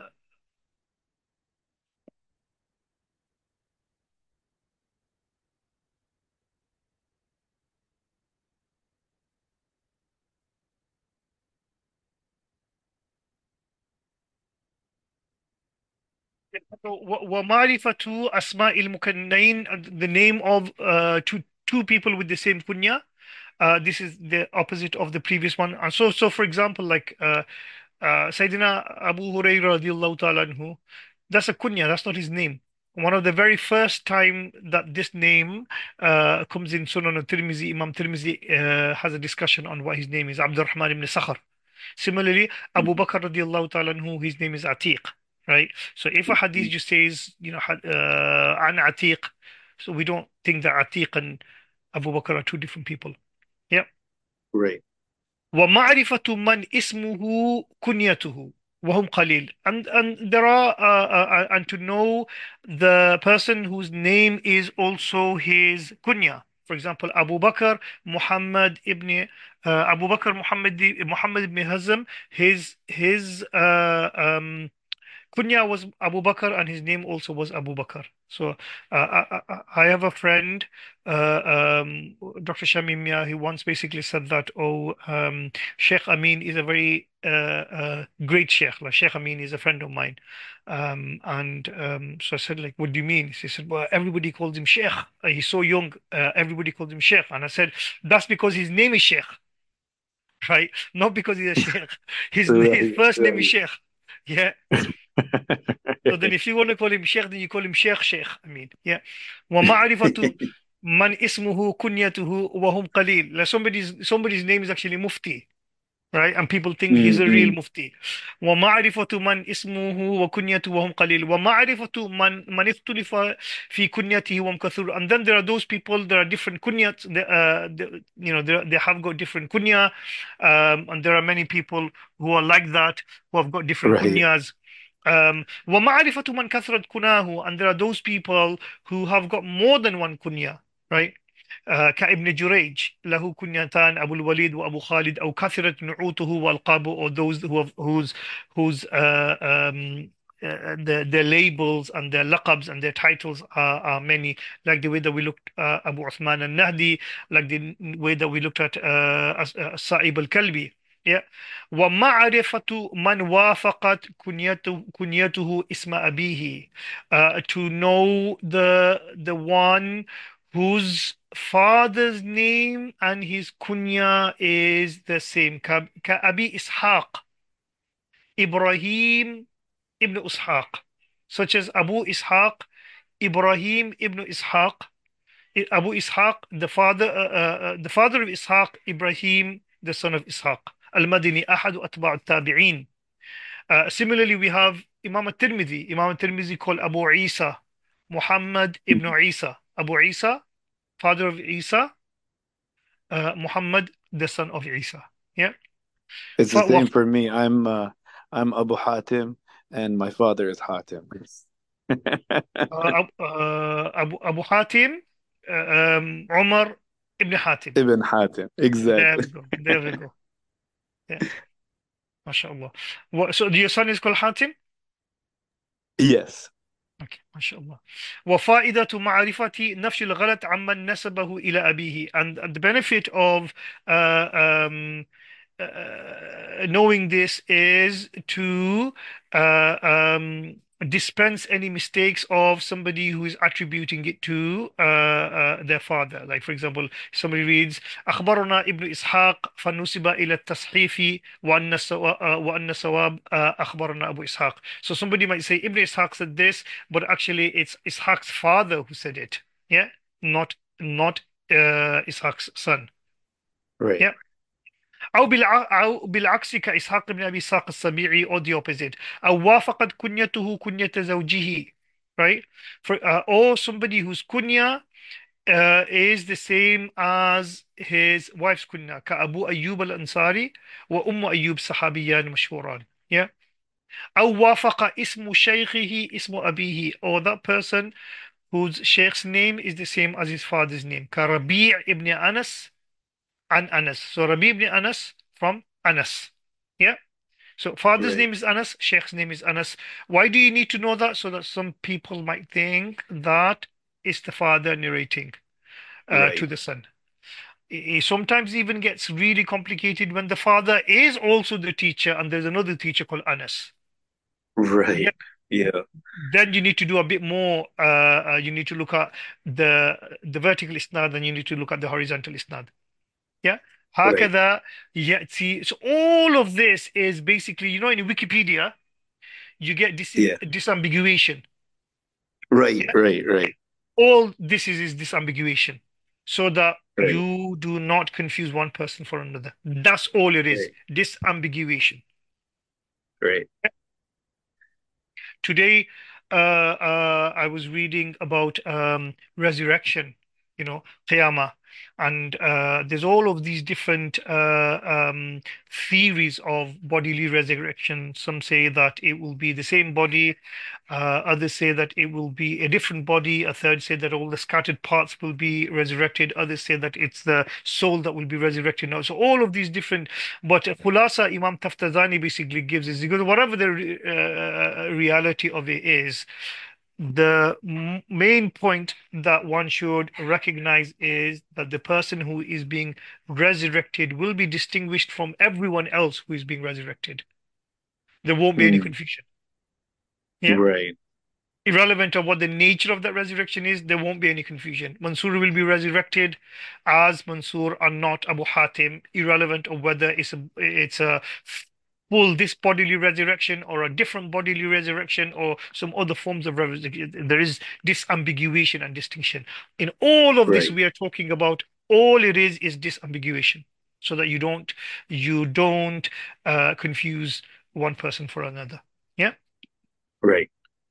A: و- ومعرفة أسماء المكنين, uh, the name of uh, two two people with the same kunya. Uh, this is the opposite of the previous one. And so, so for example, like uh, uh, Sayyidina Abu Hurairah radiallahu ta'ala anhu, that's a kunya, that's not his name. One of the very first time that this name uh, comes in Sunan al-Tirmizi, Imam Tirmizi uh, has a discussion on what his name is, Abdurrahman ibn Sakhar. Similarly, Abu
B: Mhm.
A: Bakr radiallahu ta'ala anhu, his name is Atiq, right? So if a hadith just says, you know, had- uh, an Atiq, so we don't think that Atiq and Abu Bakr are two different people. Yeah.
B: Right.
A: ومعرفة من اسمه كنيته وهم قليل, and and there are uh, uh, uh, and to know the person whose name is also his kunya. For example, Abu Bakr Muhammad ibn uh, Abu Bakr Muhammad Muhammad ibn Hazm, his his uh, um, kunya was Abu Bakr, and his name also was Abu Bakr. So uh, I, I, I have a friend, uh, um, Doctor Shamim Mia, he once basically said that, oh, um, Sheikh Amin is a very uh, uh, great Sheikh. Like Sheikh Amin is a friend of mine. Um, and um, so I said, like, what do you mean? He said, well, everybody calls him Sheikh. Uh, he's so young. Uh, everybody calls him Sheikh. And I said, that's because his name is Sheikh, right? Not because he's a Sheikh. His, his
B: Right.
A: first name is
B: Right.
A: Sheikh. Yeah. So then if you want to call him Sheikh, then you call him Sheikh Sheikh. I mean, yeah. ومعرفة من اسمه كنيته وهم قليل. Like somebody's somebody's name is actually Mufti, right? And people think he's a real
B: Mm-mm.
A: Mufti. ومعرفة من اسمه وكنيته وهم قليل. ومعرفة من من اختلف في كنيته وهم كثير. And then there are those people, there are different kunyats, the, uh, the, you know, they, they have got different kunya, um, and there are many people who are like that, who have got different
B: Right.
A: kunyas. Um, ومعرفة من كثرت كناه, and there are those people who have got more than one kunya, right? آه، كابن جريج له كنيتان أبو الوليد وأبو خالد أو كثرت نعوته وألقابه, or those who have, whose whose uh, um, uh, the their labels and their laqabs and their titles are, are many, like the way that we looked uh, Abu Uthman al-Nahdi, like the way that we looked at uh, As- uh, Sa'ib al-Kalbi. Yeah. ومعرفة من وافقت كنيته كنيته اسم أبيه, uh, to know the the one whose father's name and his kunya is the same. Ka, ka Abi Ishaq, Ibrahim ibn Ishaq, such as Abu Ishaq, Ibrahim ibn Ishaq. I- Abu Ishaq, the father, uh, uh, uh, the father of Ishaq, Ibrahim, the son of Ishaq. Al-Madini, أحد أتباع التابعين. Uh, similarly, we have Imam al-Tirmidhi. Imam al-Tirmidhi called Abu Isa, Muhammad ibn Isa. Abu Isa, father of Isa, uh, Muhammad, the son of Isa. Yeah.
B: It's
A: ف
B: the
A: وف-
B: same for me. I'm uh, I'm Abu Hatim, and my father is Hatim.
A: uh, uh, Abu Abu Hatim, uh, um, Umar ibn Hatim.
B: Ibn Hatim.
A: There we
B: Exactly.
A: go. There we go. Yeah. MashaAllah. What, so your son is called Hatim?
B: Yes.
A: Okay, MashaAllah. وفائدة معرفة نفي الغلط عمن نسبه إلى أبيه, and, and the benefit of uh, um, uh, knowing this is to uh, um, dispense any mistakes of somebody who is attributing it to uh, uh, their father. Like, for example, somebody reads أخبرنا ابن إسحاق فنسب إلى التصحيف وأن السوا- uh, وأن الصواب uh, أخبرنا أبو إسحاق. So somebody might say Ibn Ishaq said this, but actually it's Ishaq's father who said it. Yeah, not not uh, Ishaq's son.
B: Right.
A: Yeah. أو بالع... أو بالعكس كإسحاق بن أبي إسحاق السبيعي, or the opposite. أو وافقت كنيته كنية زوجه, right? For, uh, or somebody whose kunya uh, is the same as his wife's kunya, كأبو أيوب الأنصاري وأم أيوب صحابيان مشهوران. Yeah. أو وافق اسم شيخه اسم أبيه, or that person whose sheikh's name is the same as his father's name, كربيع ibn Anas and Anas. So Rabi ibn Anas from Anas. Yeah. So father's
B: Right.
A: name is Anas, Sheikh's name is Anas. Why do you need to know that? So that some people might think that it's the father narrating uh, to
B: Right.
A: the son. It sometimes even gets really complicated when the father is also the teacher and there's another teacher called Anas. Yeah.
B: Right. Yeah.
A: Then you need to do a bit more. Uh, uh, you need to look at the the vertical isnad and you need to look at the horizontal isnad. Yeah.
B: Right.
A: هكذا يأتي. So all of this is basically, you know, in Wikipedia, you get this
B: Yeah.
A: disambiguation.
B: Right.
A: Yeah.
B: Right. Right.
A: All this is is disambiguation, so that
B: Right.
A: you do not confuse one person for another. That's all it is.
B: Right.
A: Disambiguation.
B: Right.
A: Today, uh, uh, I was reading about um, resurrection, you know, Qiyamah, and uh, there's all of these different uh, um, theories of bodily resurrection. Some say that it will be the same body, uh, others say that it will be a different body, a third say that all the scattered parts will be resurrected, others say that it's the soul that will be resurrected now. So all of these different, but Khulasa Imam Taftazani basically gives is because whatever the re- uh, reality of it is, the m- main point that one should recognize is that the person who is being resurrected will be distinguished from everyone else who is being resurrected. There won't be any
B: Mm.
A: confusion. Yeah.
B: Right.
A: Irrelevant of what the nature of that resurrection is, there won't be any confusion. Mansur will be resurrected as Mansur and not Abu Hatim, irrelevant of whether it's a it's a full this bodily resurrection or a different bodily resurrection or some other forms of resurrection. There is disambiguation and distinction. In all of this
B: Right.
A: we are talking about, all it is is disambiguation, so that you don't you don't uh, confuse one person for another. Yeah.
B: Right.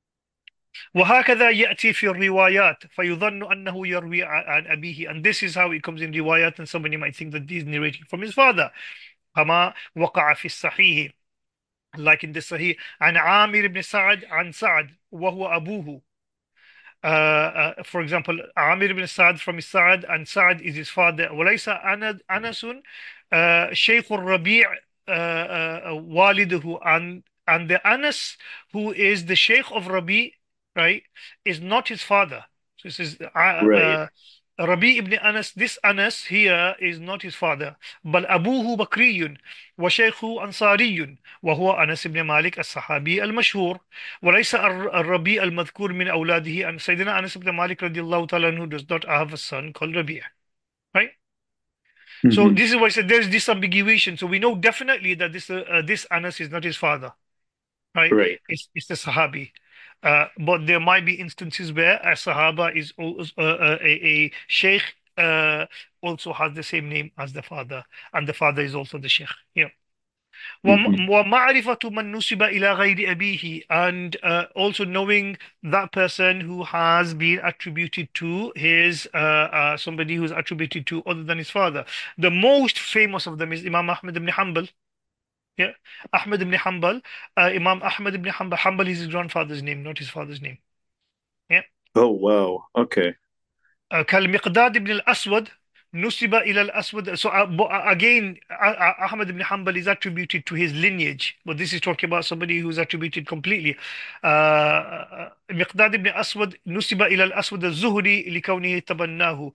A: وهكذا يأتي في الروايات فيظن أنه يروي عن أبيه, and this is how it comes in riwayat, and somebody might think that he's narrating from his father, كما وقع في الصحيح, like in the Sahih عن عامر بن سعد عن سعد وهو أبوه. Uh, uh, for example, Amir ibn Sa'd from his Sa'd, and Sa'd is his father. وليس أنا أنس uh, شيخ الربيع uh, uh, والده, and and the Anas who is the Sheikh of Rabi, right, is not his father. So this is uh,
B: Right.
A: uh, Rabi ibn Anas. This Anas here is not his father. بل أبوه بكري وشيخه أنصاري وهو أنس بن مالك الصحابي المشهور. وليس الر- الربيع المذكور من أولاده, and Sayyidina Anas ibn Malik radiallahu ta'ala anhu does not have a son called Rabi', right? So
B: Hmm.
A: this is why I said there's disambiguation. So we know definitely that this uh, uh, this Anas is not his father, right?
B: Right.
A: It's it's the Sahabi. Uh, but there might be instances where a Sahaba is also uh, uh, a, a Sheikh uh, also has the same name as the father, and the father is also the Sheikh. Yeah.
B: Hmm.
A: وم- ومعرفة من نسب إلى غير أبيه, and uh, also knowing that person who has been attributed to his uh, uh, somebody who's attributed to other than his father. The most famous of them is Imam Ahmad ibn Hanbal. Yeah, Ahmad ibn Hanbal. Uh, Imam Ahmad ibn Hanbal. Hanbal is his grandfather's name, not his father's name. Yeah.
B: Oh wow. Okay.
A: Uh, كالمقداد ibn al-Aswad Nusiba ila al-Aswad. So uh, bo- uh, again, uh, uh, Ahmad ibn Hanbal is attributed to his lineage, but this is talking about somebody who's attributed completely. Uh, uh, Miqdad ibn Aswad nusiba ila al-Aswad al-Zuhri likawnihi tabannahu.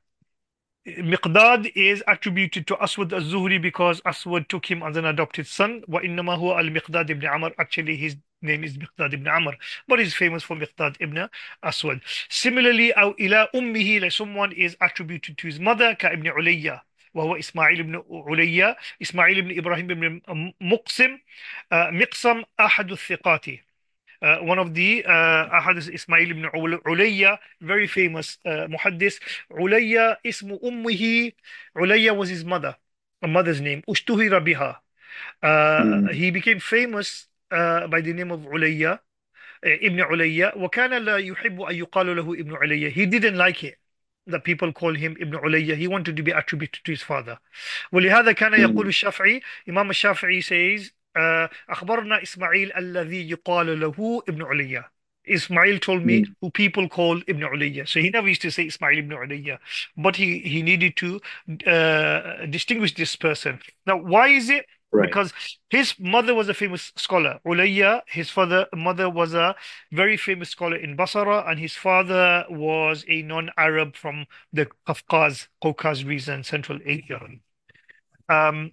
A: Miqdad is attributed to Aswad al-Zuhri because Aswad took him as an adopted son. وَإِنَّمَا هُوَ al-Miqdad ibn Amr. Actually, his name is Miqdad ibn Amr, but he's famous for Miqdad ibn Aswad. Similarly, أو إلى أمه, like someone is attributed to his mother, كابن عليا وهو إسماعيل ibn عليا إسماعيل ibn Ibrahim ibn مقسم uh, مقسم أحد الثقات. Uh, one of the uh, أحد إسماعيل ibn عليا, very famous uh, muhaddis. عليا اسم أمه, عليا was his mother, a mother's name. اشتهر بها. Uh,
B: Mm.
A: he became famous uh, by the name of عليا, uh, Ibn Ulayya. وكان لا يحب أن يقال له ابن عليا. He didn't like it that people call him Ibn Ulayya. He wanted to be attributed to his father. ولهذا كان يقول
B: Mm.
A: الشافعي, Imam الشافعي says uh, أخبرنا إسماعيل الذي يقال له ابن عليا. Ismail told me
B: Mm.
A: who people call Ibn Ulayya. So he never used to say Ismail ibn Ulayya, but he, he needed to uh, distinguish this person. Now, why is it?
B: Right.
A: Because his mother was a famous scholar. Ulayya, his father, mother was a very famous scholar in Basra, and his father was a non-Arab from the Kafkaz, Caucasus region, Central Asia. Um,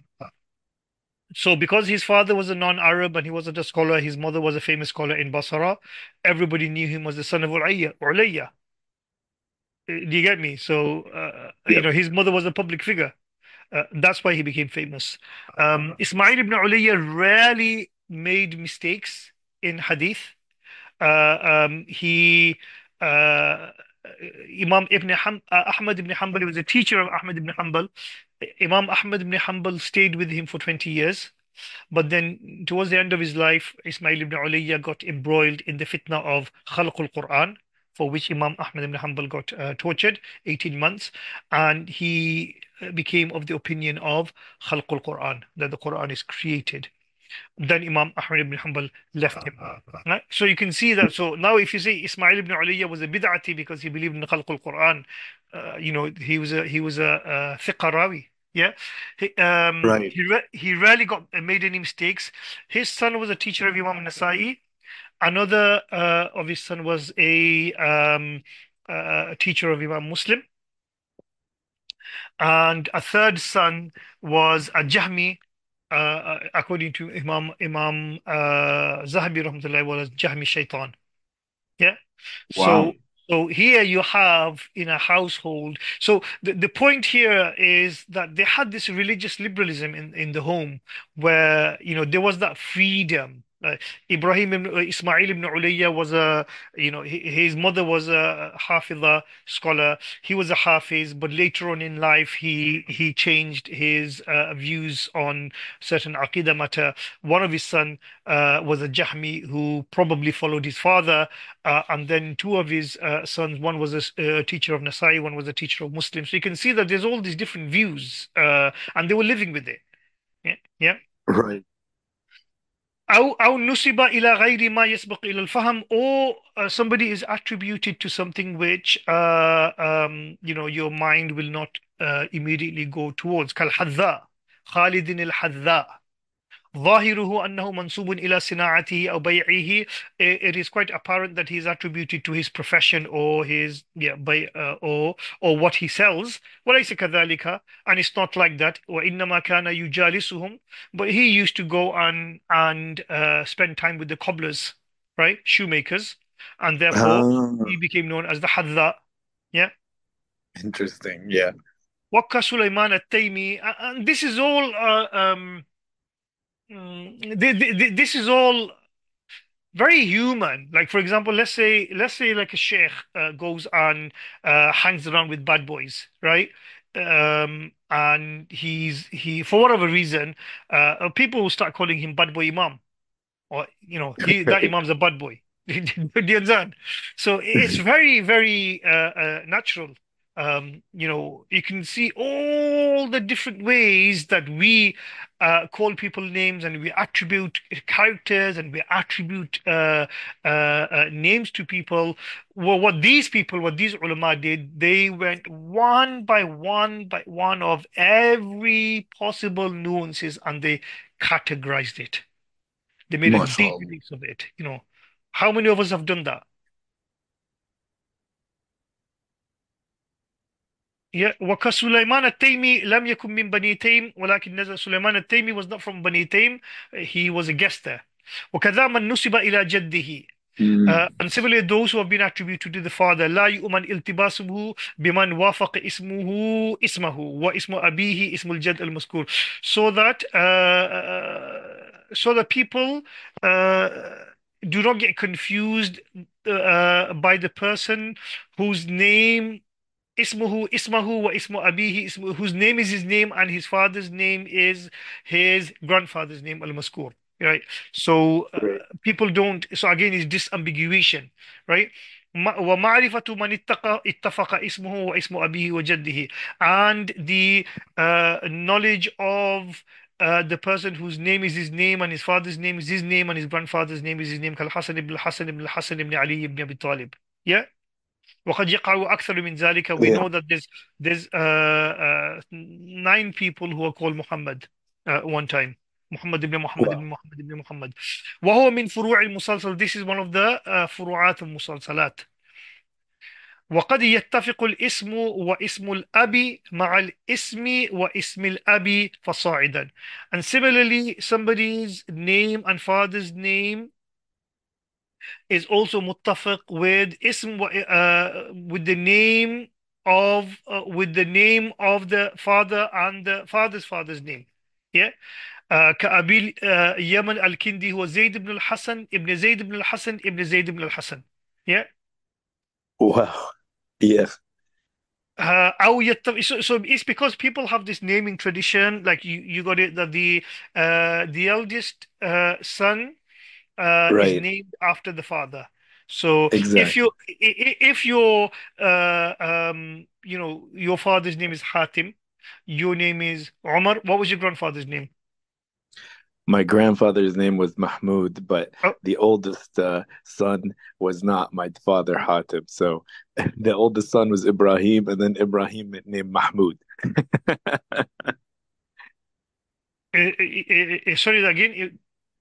A: so because his father was a non-Arab and he wasn't a scholar, his mother was a famous scholar in Basra, everybody knew him as the son of Ulayya. Ulayya. Uh, Do you get me? So, uh, you
B: Yep.
A: know, his mother was a public figure. Uh, that's why he became famous. Um, Ismail ibn Ulayya rarely made mistakes in hadith. Uh, um, he, uh, Imam Ibn Ham, uh, Ahmad ibn Hanbal, he was a teacher of Ahmad ibn Hanbal. Imam Ahmad ibn Hanbal stayed with him for twenty years. But then, towards the end of his life, Ismail ibn Ulayya got embroiled in the fitna of Khalqul Quran, for which Imam Ahmad ibn Hanbal got uh, tortured eighteen months. And he uh, became of the opinion of Khalqul Quran, that the Quran is created. Then Imam Ahmad ibn Hanbal left him. Right? So you can see that. So now, if you say Ismail ibn Ulayya was a bid'ati because he believed in Khalqul Quran, uh, you know, he was a he was a, a thiqa rawi. Yeah, he, um,
B: Right.
A: he re he rarely got uh, made any mistakes. His son was a teacher of Imam Nasa'i. Another uh, of his son was a um, uh, a teacher of Imam Muslim, and a third son was a Jahmi, uh, uh, according to Imam Imam uh, Zahabi rahmatullah, was Jahmi Shaitan. Yeah.
B: Wow.
A: So so here you have in a household. So the, the point here is that they had this religious liberalism in, in the home where you know there was that freedom. Uh, Ibrahim ibn, uh, Ismail ibn Ulayya was a, you know, hi- his mother was a Hafidha scholar. He was a Hafiz, but later on in life, he he changed his uh, views on certain Aqidah matter. One of his son uh, was a Jahmi who probably followed his father, uh, and then two of his uh, sons, one was a, s- a teacher of Nasai, one was a teacher of Muslim. So you can see that there's all these different views, uh, and they were living with it. Yeah, yeah.
B: Right.
A: أو أو نسب إلى غير ما يسبق إلى الفهم, or uh, somebody is attributed to something which uh, um, you know your mind will not uh, immediately go towards. كالحذاء خالد الحذاء. ظاهره أنه منسوب إلى صناعته أو بيعه. It is quite apparent that he is attributed to his profession or his, yeah, by uh, or or what he sells. وليس كذلك, and it's not like that. وإنما كان يجالسهم, but he used to go and and uh, spend time with the cobblers, right, shoemakers, and therefore he
B: Ah,
A: became known as the Hadda. Yeah.
B: interesting. Yeah.
A: وكا سليمان التيمي, and this is all uh, um, mm, th- th- th- this is all very human. Like for example, let's say let's say like a sheikh uh, goes and uh, hangs around with bad boys, right? Um, and he's he for whatever reason, uh, people will start calling him bad boy imam, or you know he that
B: Right.
A: imam's a bad boy. Do you understand? So it's very very uh, uh, natural. Um, you know, you can see all the different ways that we uh, call people names and we attribute characters and we attribute uh, uh, uh, names to people. Well, what these people, what these ulama did, they went one by one by one of every possible nuances and they categorized it. They made a deep
B: MashaAllah.
A: release of it. You know, how many of us have done that? Yeah, وكسليمان التيمي لم يكن من بني تيم ولكن نزل سليمان التيمي was not from Bani Taym. He was a guest there. وكذا من نسب إلى جده. Uh,
B: Mm,
A: and similarly, those who have been attributed to the father, لا يؤمن التباسه بمن وافق اسمه اسمه واسم أبيه اسم الجد المذكور. So that uh, uh, so that people uh, do not get confused uh, by the person whose name Ismuhu, Ismahu, wa Ismu Abihi, ismu, whose name is his name and his father's name is his grandfather's name, Al Maskur. Right? So uh,
B: right.
A: people don't, so again, it's disambiguation, right? Ma- ومعرفة من اتقى اتفق اسمه واسم أبيه وجده, and the uh, knowledge of uh, the person whose name is his name and his father's name is his name and his grandfather's name is his name, كالحسن ibn Hassan ibn Hassan ibn Ali ibn Abi Talib. Yeah. وقد يقع أكثر من ذلك. We
B: Yeah.
A: know that there's there's uh, uh, nine people who are called Muhammad uh, one time. محمد ibn Muhammad ibn
B: Wow.
A: Muhammad ibn Muhammad. وهو من فروع المسلسل. This is one of the uh, فروعات المسلسلات. وقد يتفق الاسم واسم الأب مع الاسم واسم الأب فصاعدا. And similarly, somebody's name and father's name is also muttafiq with ism wa- uh, with the name of uh, with the name of the father and the father's father's name. Yeah. Uh, كأبي uh, يمن الكندي هو زيد بن الحسن ابن زيد بن الحسن ابن زيد بن الحسن. Yeah.
B: Wow. Yes.
A: Uh, أو يتف- so, so it's because people have this naming tradition, like you, you got it that the uh, the eldest uh, son uh, is
B: Right.
A: named after the father. So if you
B: Exactly.
A: i- i- if your uh, um, you know your father's name is Hatim, your name is Omar. What was your grandfather's name?
B: My grandfather's name was Mahmoud, but
A: Oh,
B: the oldest uh, son was not my father, Hatim. So the oldest son was Ibrahim, and then Ibrahim named Mahmoud.
A: eh, eh, eh, eh, sorry again.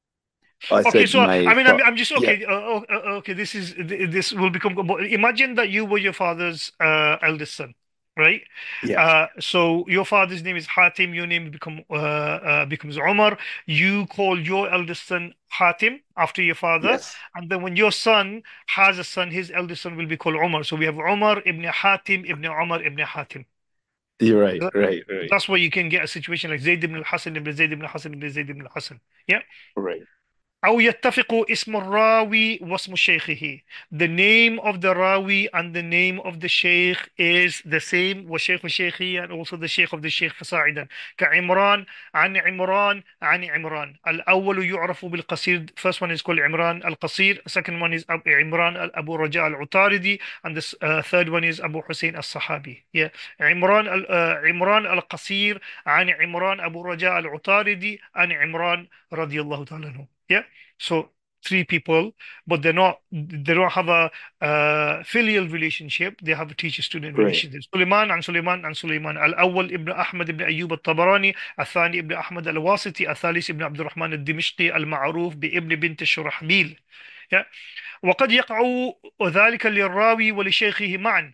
B: I
A: Okay,
B: said
A: so
B: my
A: I mean, I'm,
B: fa-
A: I'm just
B: yeah,
A: okay. Uh, oh, uh, okay, this is th- this will become. Imagine that you were your father's uh, eldest son, right?
B: yes,
A: Uh, so your father's name is Hatim. Your name become uh, uh, becomes Umar. You call your eldest son Hatim after your father,
B: yes.
A: and then when your son has a son, his eldest son will be called Umar. So we have Umar ibn Hatim ibn Umar ibn Hatim.
B: You're right,
A: Th-
B: right, right,
A: That's where you can get a situation like Zayd ibn al-Hasan ibn Zayd ibn al-Hasan ibn Zayd ibn al-Hasan. Yeah.
B: right.
A: أو يتفق اسم الراوي واسم شيخه. The name of the rawi and the name of the sheikh is the same. وشيخ شيخه and also the sheikh of the sheikh فصاعدا. كعمران عن عمران عن عمران. الأول يعرف بالقصير. First one is called عمران القصير. Second one is أب- عمران أبو رجاء العطاردي. And the uh, third one is أبو حسين الصحابي. Yeah. عمران ال- uh, عمران القصير عن عمران أبو رجاء العطاردي عن عمران رضي الله تعالى عنه. Yeah. So three people, but they're not they don't have a uh, filial relationship. They have a teacher-student
B: Right.
A: relationship. سليمان عن سليمان عن سليمان. الأول ابن أحمد ابن أيوب الطبراني. الثاني ابن أحمد الواسطي. الثالث ابن عبد الرحمن الدمشقي المعروف بابن بنت الشرحبيل. Yeah. وقد يقع ذلك للراوي ولشيخه معا.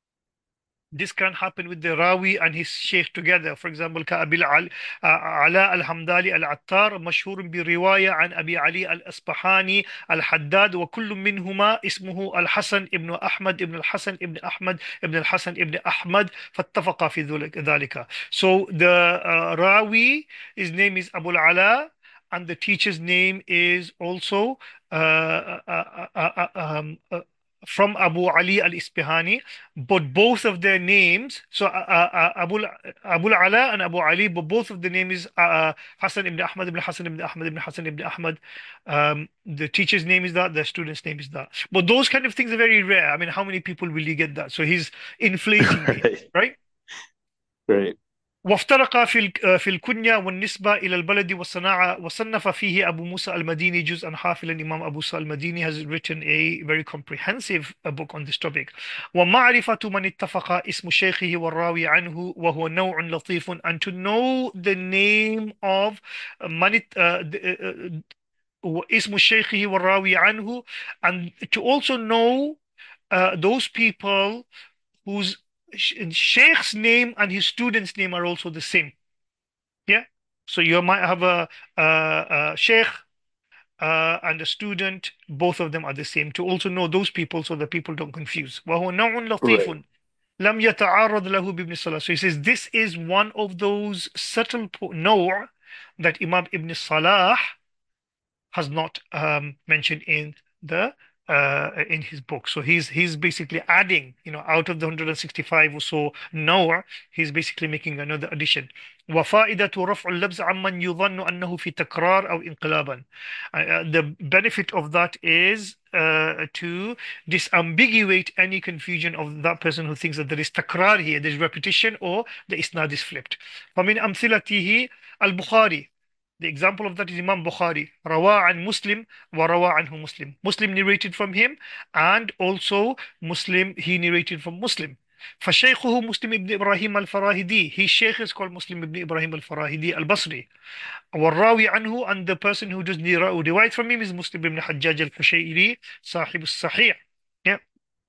A: This can happen with the Rawi and his Sheikh together. For example, كأبي العل... علاء الحمداني العطار مشهور برواية عن أبي علي الأصبحاني الحداد وكل منهما اسمه الحسن ابن أحمد ابن الحسن ابن أحمد ابن الحسن ابن أحمد فاتفقا في ذلك. ذلك. So the uh, Rawi, his name is Abu al-Ala and the teacher's name is also uh, uh, uh, uh, uh, um, uh, from Abu Ali al-Isbahani, but both of their names, so uh, uh, Abu Abu Ala and Abu Ali, but both of the names is uh, Hassan ibn Ahmad ibn Hassan ibn Ahmad ibn Hassan ibn Ahmad. Um, the teacher's name is that, the student's name is that. But those kind of things are very rare. I mean, how many people will you get that? So he's inflating it,
B: Right,
A: right?
B: right.
A: وافترق في ال- في الكنية والنسبة إلى البلد والصناعة. وصنف فيه أبو موسى المديني جزءا حافلا. Imam Abu Musa al-Madini has written a very comprehensive uh, book on this topic. ومعرفة من اتفق اسم شيخه والراوي عنه وهو نوع لطيف. And to know the name of من ات- uh, the- uh, اسم شيخه والراوي عنه, and to also know uh, those people whose sh- sheikh's name and his student's name are also the same. Yeah. So you might have a, a, a sheikh uh, and a student, both of them are the same. To also know those people so that people don't confuse. وهو نوع لطيف
B: Right.
A: لم يتعارض له بابن Salah. So he says this is one of those subtle po- نوع that Imam Ibn Salah has not um, mentioned in the uh, in his book. So he's he's basically adding, you know, out of the one hundred sixty-five or so نوع, he's basically making another addition. وفائدة رفع اللبس عمن يظن أنه في تكرار أو انقلابا. Uh, uh, the benefit of that is uh, to disambiguate any confusion of that person who thinks that there is takrar here, there is repetition, or the isnad is flipped. فمن أمثلته البخاري. The example of that is Imam Bukhari. روى عن مسلم وروى عنه مسلم. Muslim narrated from him, and also Muslim, he narrated from Muslim. فشيخه مسلم ibn Ibrahim al-Farahidi. His sheikh is called Muslim ibn Ibrahim al-Farahidi al-Basri. والراوي عنه, and the person who does riwayat from him is Muslim ibn Hajjaj al-Qushayri, صاحب الصحيح. Yeah.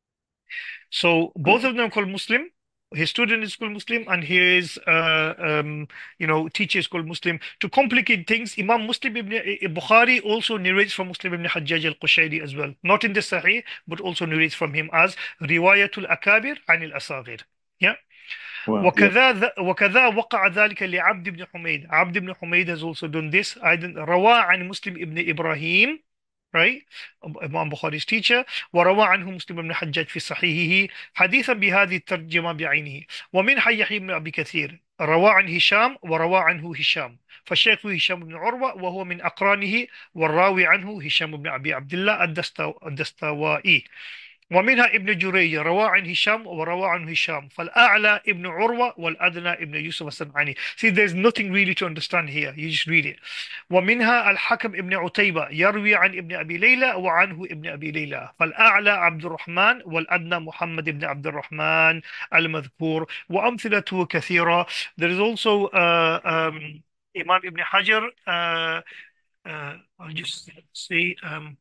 A: So both
B: Right.
A: of them called Muslim. His student is called Muslim, and his uh, um, you know teacher is called Muslim. To complicate things, Imam Muslim ibn Bukhari also narrates from Muslim ibn Hajjaj al-Qushayri as well, not in the Sahih, but also narrates from him as riwayatul akabir anil asagir. Yeah.
B: Wow. Yep.
A: وكذا وكذا وقع ذلك لعبد بن حميد. عبد بن حميد has also done this. أيضا روى عن مسلم ابن إبراهيم, right? Imam Bukhari's teacher. وروى عنه مسلم بن حجاج في صحيحه حديثا بهذه الترجمة بعينه. ومن يحيى بن أبي كثير روى عن هشام وروى عنه هشام. فالشيخ هشام بن عروة وهو من أقرانه, والراوي عنه هشام بن أبي عبد الله الدستو- الدستوائي. ومنها ابن جريج روى عن هشام وروى عن هشام. فالأعلى ابن عروة والأدنى ابن يوسف الصنعاني. See, there's nothing really to understand here. You just read it. ومنها الحكم ابن عتيبة يروي عن ابن أبي ليلى وعنه ابن أبي ليلى. فالأعلى عبد الرحمن والأدنى محمد بن عبد الرحمن المذكور. وأمثلته كثيرة. There is also uh, um, Imam Ibn Hajar. Uh, uh, I'll just say. Um,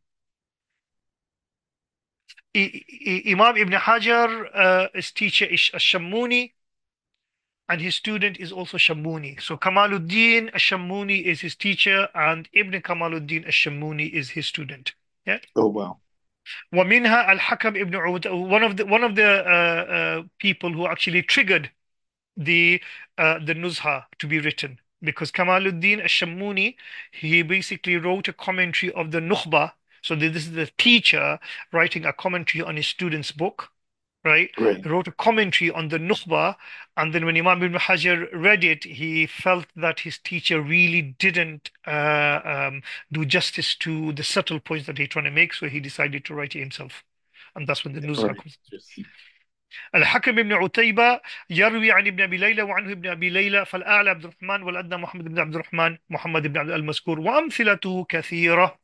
A: I- I- Imam Ibn Hajar, uh, his teacher is Ash-Shammuni, and his student is also Shammuni. So Kamaluddin Ash-Shammuni is his teacher, and Ibn Kamaluddin Ash-Shammuni is his student. Yeah.
B: Oh, wow.
A: ومنها الحكم ابن عود, one of the one of the uh, uh, people who actually triggered the uh, the Nuzha to be written, because Kamaluddin Ash-Shammuni, he basically wrote a commentary of the Nukhba. So this is the teacher writing a commentary on his student's book, right?
B: Right.
A: He wrote a commentary on the Nukhba, and then when Imam Ibn Hajar read it, he felt that his teacher really didn't uh, um, do justice to the subtle points that he's trying to make, so he decided to write it himself. And that's when the Nuzha
B: Right.
A: comes.
B: Just
A: الحكم بن عتيبة يروي عن ابن أبي ليلى وعنه ابن أبي ليلى. فالأعلى عبد الرحمن والأدنى محمد بن عبد الرحمن محمد بن عبد المذكور. وأمثلته كثيرة.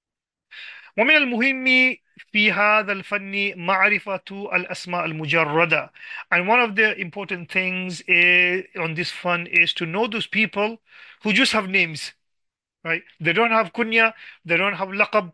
A: ومن المهم في هذا الفن معرفة الأسماء المجردة. And one of the important things is, on this fun, is to know those people who just have names, right? They don't have kunya, they don't have laqab,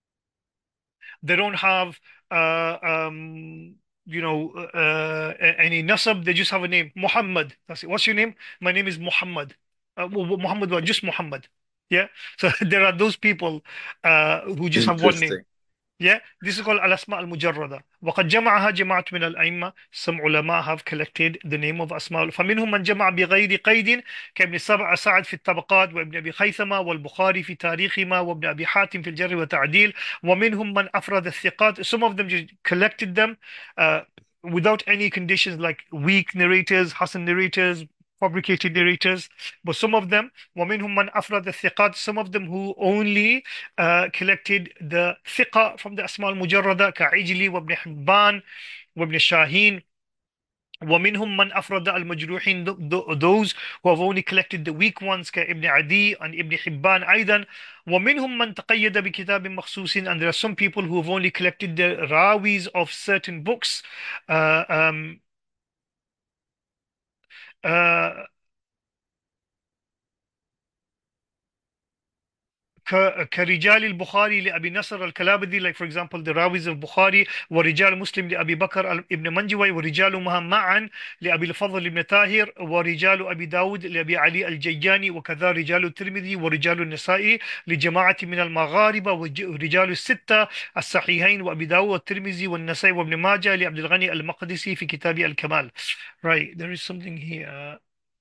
A: they don't have uh, um, you know uh, any nasab. They just have a name, Muhammad. That's it. What's your name? My name is Muhammad. Uh, Muhammad, what? Just Muhammad. Yeah. So there are those people uh, who just have one name.
B: interesting.
A: Yeah, this is called al-asma al-mujarrada. وقد جمعها جماعة من الأئمة. Some ulama have collected the name of أسماء. فمنهم من جمع بغير قيد كابن سبع سعد في الطبقات وابن أبي خيثمة والبخاري في تاريخما وابن أبي حاتم في الجر والتعديل. ومنهم من أفرد الثقات. Some of them just collected them uh, without any conditions, like weak narrators, Hassan narrators, fabricated narrators. But some of them, ومنهم من أفرد الثقات, some of them who only uh, collected the ثقة from the أسماء المجردة كعجلي وابن حبان وابن شاهين ومنهم من أفرد المجروحين, those who have only collected the weak ones كابن عدي and ابن حبان أيضا. ومنهم من تقيد بكتاب مخصوص, and there are some people who have only collected the rawis of certain books. uh, um, uh, ك- كرجال البخاري لأبي نصر الكلابذي, like for example the راويز of Bukhari, ورجال مسلم لأبي بكر ابن منجوي, ورجال مهم معا لأبي الفضل بن طاهر, ورجال أبي داود لأبي علي الجياني, وكذا رجال الترمذي ورجال النسائي لجماعة من المغاربة, ورجال الستة الصحيحين وأبي داود والترمذي والنسائي وابن ماجه لعبد الغني المقدسي في كتاب الكمال. Right, there is something here.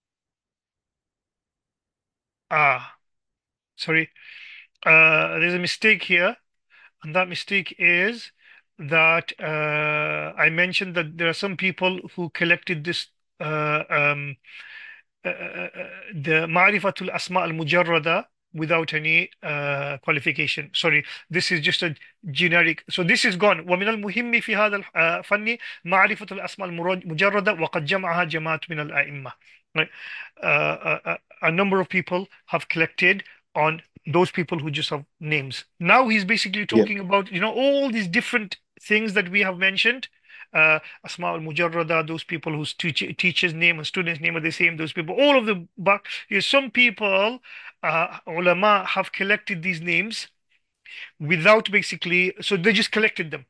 A: Ah, sorry. Uh, there's a mistake here. And that mistake is that uh, I mentioned that there are some people who collected this uh, um, uh, uh, uh, the Ma'rifatul Asma al Mujarrada without any uh, qualification. Sorry, this is just a generic. So this is gone. ومن المهم في هذا الفن معرفة الأسماء المجردة وقد جمعها جماعة من الأئمة. Right? Uh, uh, uh, a number of people have collected on those people who just have names. Now he's basically
B: Yeah.
A: talking about, you know, all these different things that we have mentioned. Uh, Asma al Mujarrada, those people whose teach, teacher's name and student's name are the same, those people, all of the back. Some people, uh, ulama, have collected these names without basically, so they just collected them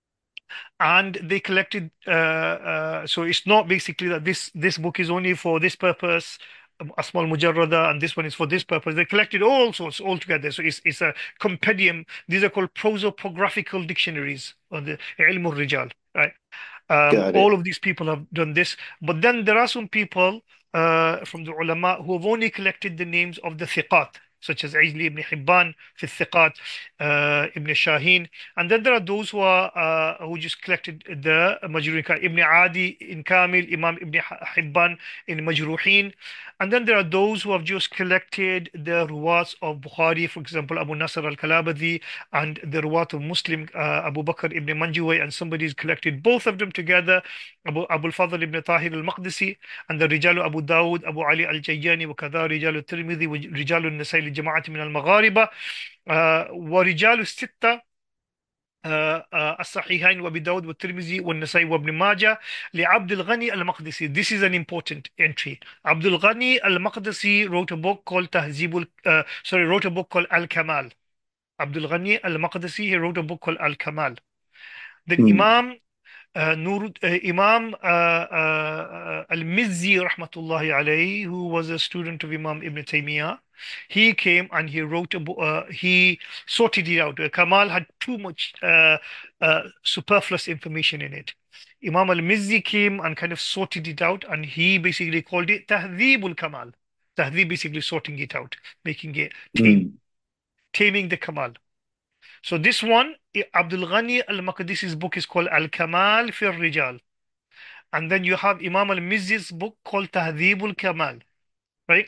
A: and they collected uh, uh, so it's not basically that this this book is only for this purpose, um, Asmal Mujarrada, and this one is for this purpose. They collected all sorts all together, so it's, it's a compendium. These are called prosopographical dictionaries on the Ilm al-Rijal, right? Um,
B: Got
A: all
B: it.
A: of these people have done this, but then there are some people uh, from the ulama who have only collected the names of the thiqat, such as Izli ibn Hibban في الثقات, uh, Ibn Shaheen, and then there are those who are uh, who just collected the Majruhin, Ibn Adi in Kamil, Imam Ibn Hibban in Majruhin, and then there are those who have just collected the ruwats of Bukhari, for example, Abu Nasr al-Kalabadi, and the ruwat of Muslim, uh, Abu Bakr ibn Manjuway, and somebody's collected both of them together, Abu Abu al-Fadl ibn Tahir al-Maqdisi, and the Rijalu Abu Dawud, Abu Ali al-Jayyani, وكذا رجال الترمذي ورجال النسائي لجماعة من المغاربة, uh, ورجال الستة آه، آه، الصحيحين وابي داود والترمذي والنسائي وابن ماجه لعبد الغني المقدسي. This is an important entry. عبد الغني المقدسي wrote a book called تهذيب ال- uh, sorry wrote a book called Al-Kamal. عبد الغني المقدسي, he wrote a book called Al-Kamal. Then
B: Mm.
A: Imam uh, Nur, uh, Imam uh, uh, Al-Mizzi rahmatullahi alayhi, who was a student of Imam Ibn Taymiyyah, he came and he wrote a book, uh, he sorted it out. Uh, Kamal had too much uh, uh, superfluous information in it. Imam Al-Mizzi came and kind of sorted it out, and he basically called it Tahdhibul Kamal. Tahdhib basically sorting it out, making it tame,
B: Mm.
A: taming the Kamal. So this one, Abdul Ghani al-Maqdisi's book is called Al-Kamal fi Rijal. And then you have Imam al-Mizzi's book called Tahdhib al-Kamal, right?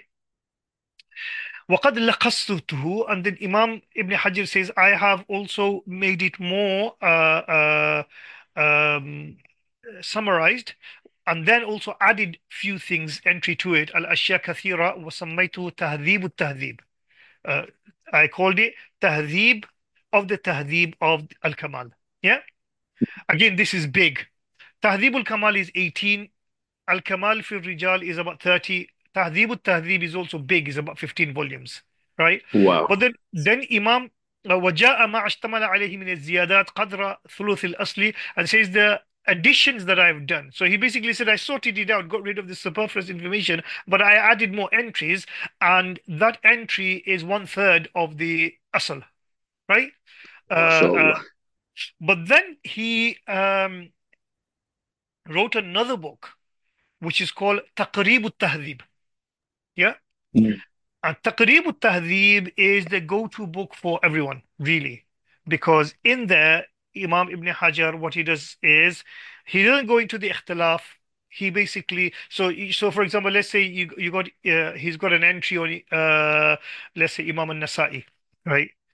A: وَقَدْ لَقَصْتُهُ, and then Imam Ibn Hajar says, I have also made it more uh, uh, um, summarized, and then also added few things, entry to it. Al-Ashya Kathira وَسَمَّيْتُهُ تَهْذِيبُ التَّهْذِيب. Uh, I called it Tahdhib of the Tahdhib of Al-Kamal. Yeah. Again, this is big. Tahdhib al-Kamal is eighteen. Al-Kamal fi Rijal is about thirty. Tahdhib al-Tahdhib is also big, is about fifteen volumes. Right?
B: Wow.
A: But then, then Imam uh, وجاء ما اشتمل عليه من الزيادات قدر ثلث الأصل, and says the additions that I've done. So he basically said, I sorted it out, got rid of the superfluous information, but I added more entries, and that entry is one third of the asl, right? Uh, uh,
B: MashaAllah.
A: but then he um, wrote another book, which is called Taqrib al-Tahdhib. Yeah.
B: Mm.
A: And Taqrib al-Tahdhib is the go-to book for everyone, really. Because in there, Imam Ibn Hajar, what he does is, he doesn't go into the ikhtilaf. He basically, so so for example, let's say you you got uh, he's got an entry on uh, let's say Imam al-Nasa'i, right?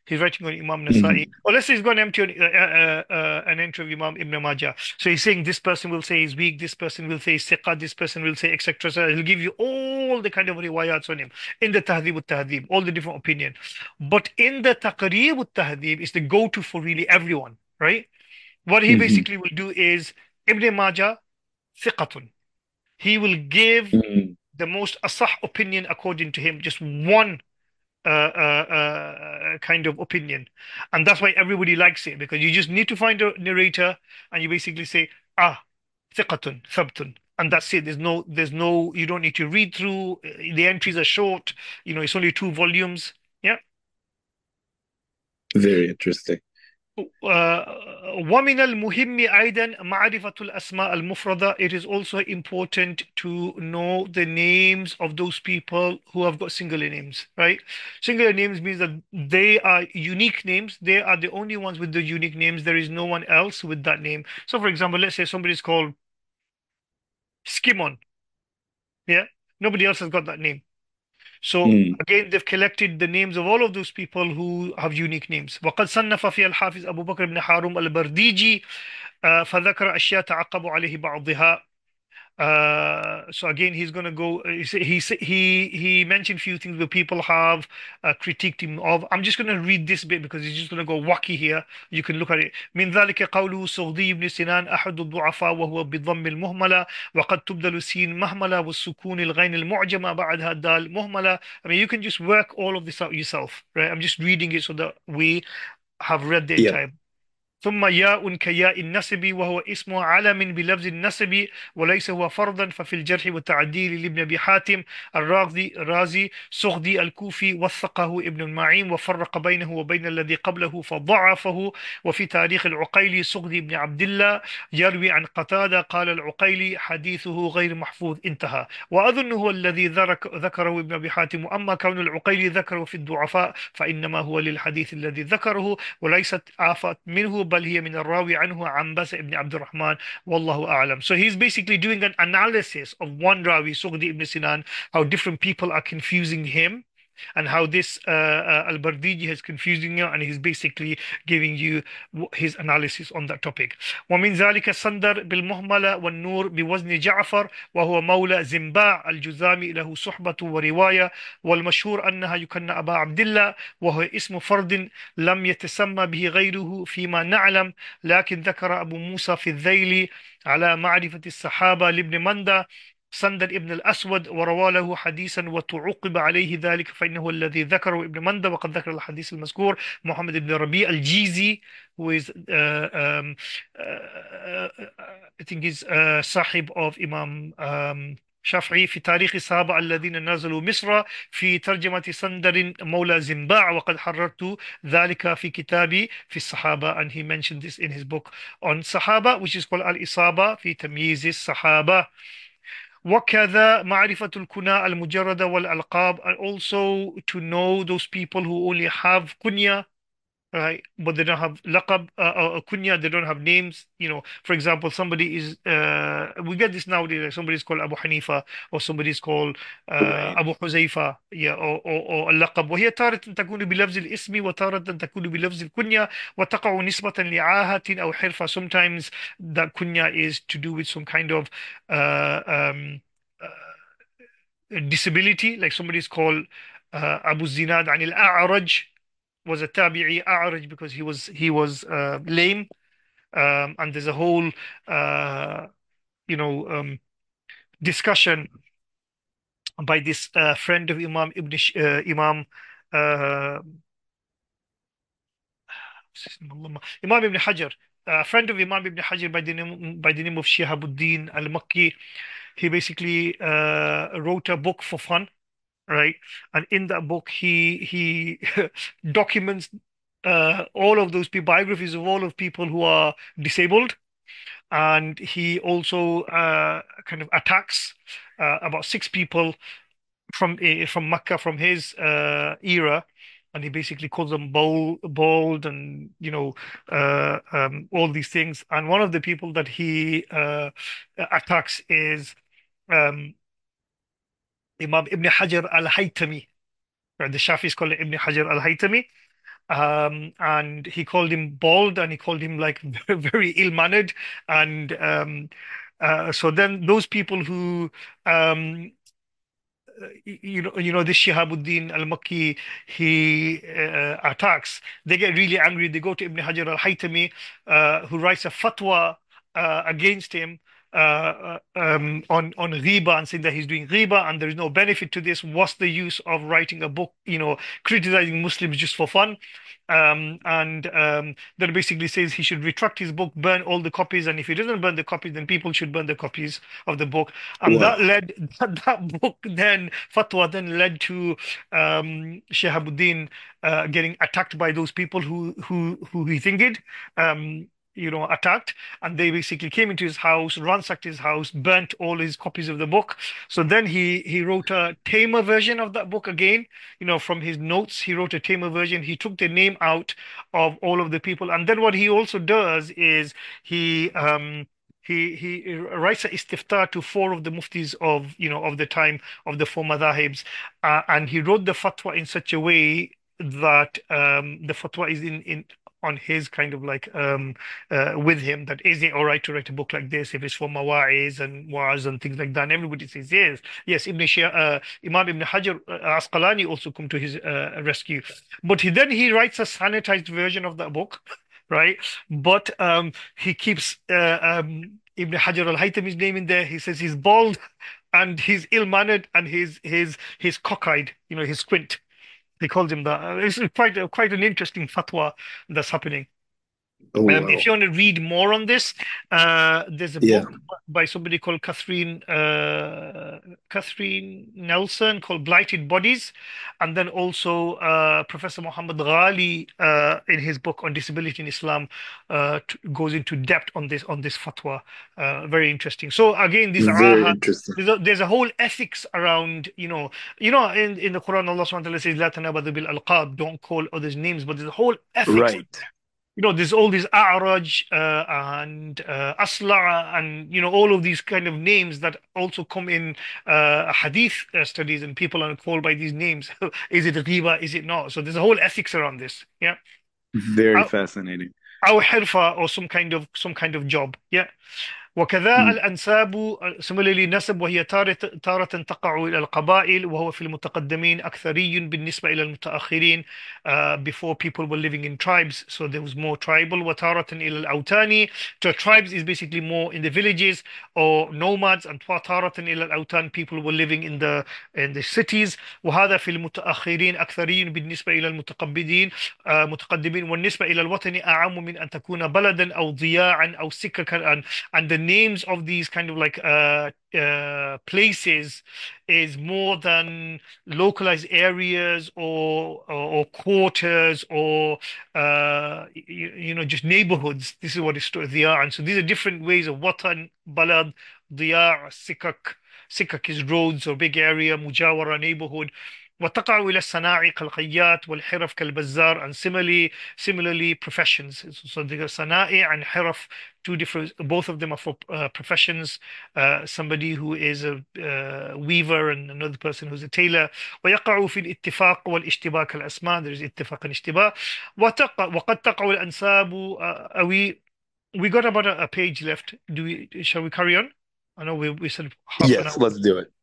A: He's writing on Imam Nasa'i.
B: Hmm.
A: Or let's say he's got an empty uh, uh, uh, an entry of Imam Ibn Majah. So he's saying this person will say he's weak, this person will say he's thiqa, this person will say et cetera. So he'll give you all the kind of riwayats on him in the Tahdhib al-Tahdhib, all the different opinion. But in the Taqrib al-Tahdhib is the go-to for really everyone, right? What he
B: Hmm.
A: basically will do is Ibn Majah, thiqatun. He will give
B: Hmm.
A: the most asah opinion according to him, just one uh, uh, uh, kind of opinion. And that's why everybody likes it because you just need to find a narrator and you basically say, ah, thiqatun, thabtun. And that's it. There's no, there's no, you don't need to read through. uh, The entries are short. You know, it's only two volumes. Yeah.
B: Very interesting.
A: Uh, ومن المهم أيضا معرفة الأسماء المفردة. It is also important to know the names of those people who have got singular names, right? Singular names means that they are unique names. They are the only ones with the unique names. There is no one else with that name. So, for example, let's say somebody is called Skimon. Yeah, nobody else has got that name. So
B: Mm.
A: again, they've collected the names of all of those people who have unique names. وقد صنف فيها الحافظ أبو بكر بن حارم البرديجي آه، فذكر أشياء تعقب عليه بعضها. Uh, so again, he's going to go. uh, He say- he say- he he mentioned few things where people have uh, critiqued him of. I'm just going to read this bit because he's just going to go wacky here. You can look at it. من ذلك قوله صغدي بن سنان أحد الضعفاء وهو بالضم المهملة وقد تبدل السين مهملة والسكون الغين المعجمة بعدها الدال مهملة. I mean, you can just work all of this out yourself, right? I'm just reading it so that we have read the
B: Yep.
A: entire. ثم ياء كياء النسب وهو اسم علم بلفظ النسب وليس هو فرضا ففي الجرح والتعديل لابن ابي حاتم الرازي الرازي سغدي الكوفي وثقه ابن المعين وفرق بينه وبين الذي قبله فضعفه. وفي تاريخ العقيلي سغدي بن عبد الله يروي عن قتادة قال العقيلي حديثه غير محفوظ انتهى. وأظن هو الذي ذرك ذكره ابن أبي حاتم. وأما كون العقيلي ذكره في الضعفاء فإنما هو للحديث الذي ذكره وليست آفات منه بل هي من الراوي عنه عنبس ابن عبد الرحمن والله أعلم. So he's basically doing an analysis of one Rawi, Sughdi ibn Sinan, how different people are confusing him and how this uh, uh, Al-Bardiji is confusing you, and he's basically giving you his analysis on that topic. ومن ذلك الصندر بالمهملة والنور بوزن جعفر وهو مولى زنباع الجذامي له صحبة ورواية والمشهور أنها يكن أبا عبد الله وهو اسم فرد لم يتسمى به غيره فيما نعلم لكن ذكر أبو موسى في الذيل على معرفة الصحابة لابن مندى سندر ابن الأسود وروى له حديثا وتعقب عليه ذلك فإنه الذي ذكره ابن مندى. وقد ذكر الحديث المذكور محمد بن ربيع الجيزي who is uh, um, uh, I think is uh, صاحب of Imam um, شافعي في تاريخ الصحابة الذين نزلوا مصر في ترجمة سندر مولى زنباع وقد حررت ذلك في كتابي في الصحابة, and he mentioned this in his book on Sahaba which is called Al-Isaba في تمييز الصحابة. وكذا معرفة الكنى المجردة والألقاب, and also to know those people who only have kunya, right? But they don't have laqab, uh, uh, kunya, they don't have names. You know, for example, somebody is, uh, we get this nowadays, like somebody's called Abu Hanifa, or somebody's called uh,
B: Right.
A: Abu Huzaifa, yeah, or, or, or اللقب. وهي تارة تكون بلفظ الاسم وتارة تكون بلفظ الكنية وتقع نسبة لعاهة أو حرفة. Sometimes that kunya is to do with some kind of uh, um, uh, disability, like somebody's called uh, Abu Zinad عن الأعرج, was a tabi'i a'raj because he was he was uh, lame, um, and there's a whole uh, you know um, discussion by this uh, friend of Imam Ibn Sh- uh, Imam uh, Imam Ibn Hajar, a friend of Imam Ibn Hajar by the name by the name of Shihabuddin al-Makki. He basically uh, wrote a book for fun, right? And in that book, he he documents uh, all of those people, biographies of all of people who are disabled, and he also uh, kind of attacks uh, about six people from uh, from Mecca from his uh, era, and he basically calls them bold, bold, and you know uh, um, all these things. And one of the people that he uh, attacks is um, Imam Ibn Hajar al-Haytami. Right? The Shafis call it Ibn Hajar al-Haytami. um, and he called him bald, and he called him like very, very ill-mannered. And um, uh, so then those people who um, you know, you know, this Shihabuddin al-Makki, he uh, attacks. They get really angry. They go to Ibn Hajar al-Haytami, uh, who writes a fatwa uh, against him uh, uh, um, on on ghiba, and saying that he's doing ghiba and there is no benefit to this. What's the use of writing a book, you know, criticizing Muslims just for fun? Um, and um, that basically says he should retract his book, burn all the copies, and if he doesn't burn the copies, then people should burn the copies of the book. And that
B: Wow.
A: led that, that book then fatwa then led to um, Shahabuddin uh, getting attacked by those people who who who he thinking um, you know, attacked, and they basically came into his house, ransacked his house, burnt all his copies of the book. So then he he wrote a tamer version of that book again, you know, from his notes. He wrote a tamer version. He took the name out of all of the people, and then what he also does is he um he he writes a istiftah to four of the muftis of, you know, of the time, of the four madhahibs, uh, and he wrote the fatwa in such a way that um, the fatwa is in in on his kind of like um uh, with him, that is it all right to write a book like this if it's for mawa'iz and wa'az and things like that. And everybody says yes, yes. Ibn Shia, uh, Imam Ibn Hajar uh, Asqalani also come to his uh, rescue, but he then he writes a sanitized version of that book, right? But um, he keeps uh, um, Ibn Hajar al-Haytami's name in there. He says he's bald and he's ill-mannered and he's he's he's cockeyed, you know, he's squint. He calls him that. Uh, It's quite a, quite an interesting fatwa that's happening.
B: Oh,
A: Um, if
B: wow.
A: you want to read more on this, uh, there's a
B: Yeah.
A: book by somebody called Catherine uh, Catherine Nelson called Blighted Bodies, and then also uh, Professor Muhammad Ghali uh, in his book on disability in Islam uh, t goes into depth on this on this fatwa. Uh, very interesting. So again, these
B: Very
A: ahad.
B: interesting.
A: There's a, there's a whole ethics around, you know, you know, in, in the Quran, Allah subhanahu wa ta'ala says, "La tanabadu bil alqab," don't call others names, but there's a whole ethics,
B: Right.
A: you know, there's all these A'raj uh, and uh, Asla and, you know, all of these kind of names that also come in uh, hadith uh, studies, and people are called by these names. Is it ghiba? Is it not? So there's a whole ethics around this. Yeah.
B: Very fascinating.
A: Our حرفة or some kind of some kind of job. Yeah. وكذا
B: Mm.
A: الأنساب similarly نسب وهي تارة تارة تقع إلى القبائل وهو في المتقدمين أكثري بالنسبة إلى المتأخرين. Uh, before people were living in tribes, so there was more tribal. وتارة إلى الأوتان, so tribes is basically more in the villages or nomads, and وتارة إلى الأوتان, people were living in the in the cities. وهذا في المتأخرين أكثري بالنسبة إلى المتقدمين uh, متقدمين والنسبة إلى الوطن أعم من أن تكون بلدا أو ضياعا أو سككا. and, and the names of these kind of like uh, uh, places is more than localized areas or or, or quarters or uh, you, you know, just neighborhoods. This is what it's Diya. And so these are different ways of watan, balad, diya, sikak. Sikak is roads or big area, mujawara, neighborhood. وتقع إلى الصناعي كالخياط والحرف كالبزار, and similarly similarly professions. So the صناعي and حرف, two different, both of them are for uh, professions. Uh, somebody who is a uh, weaver and another person who's a tailor. ويقع في الاتفاق والاشتباه كالأسماء. There is اتفاق and اشتباه. وتقع وقد تقع الأنساب. Uh, are we we got about a, a page left. Do we shall we carry on? I know we we said half an
B: Yes,
A: hour.
B: let's do it.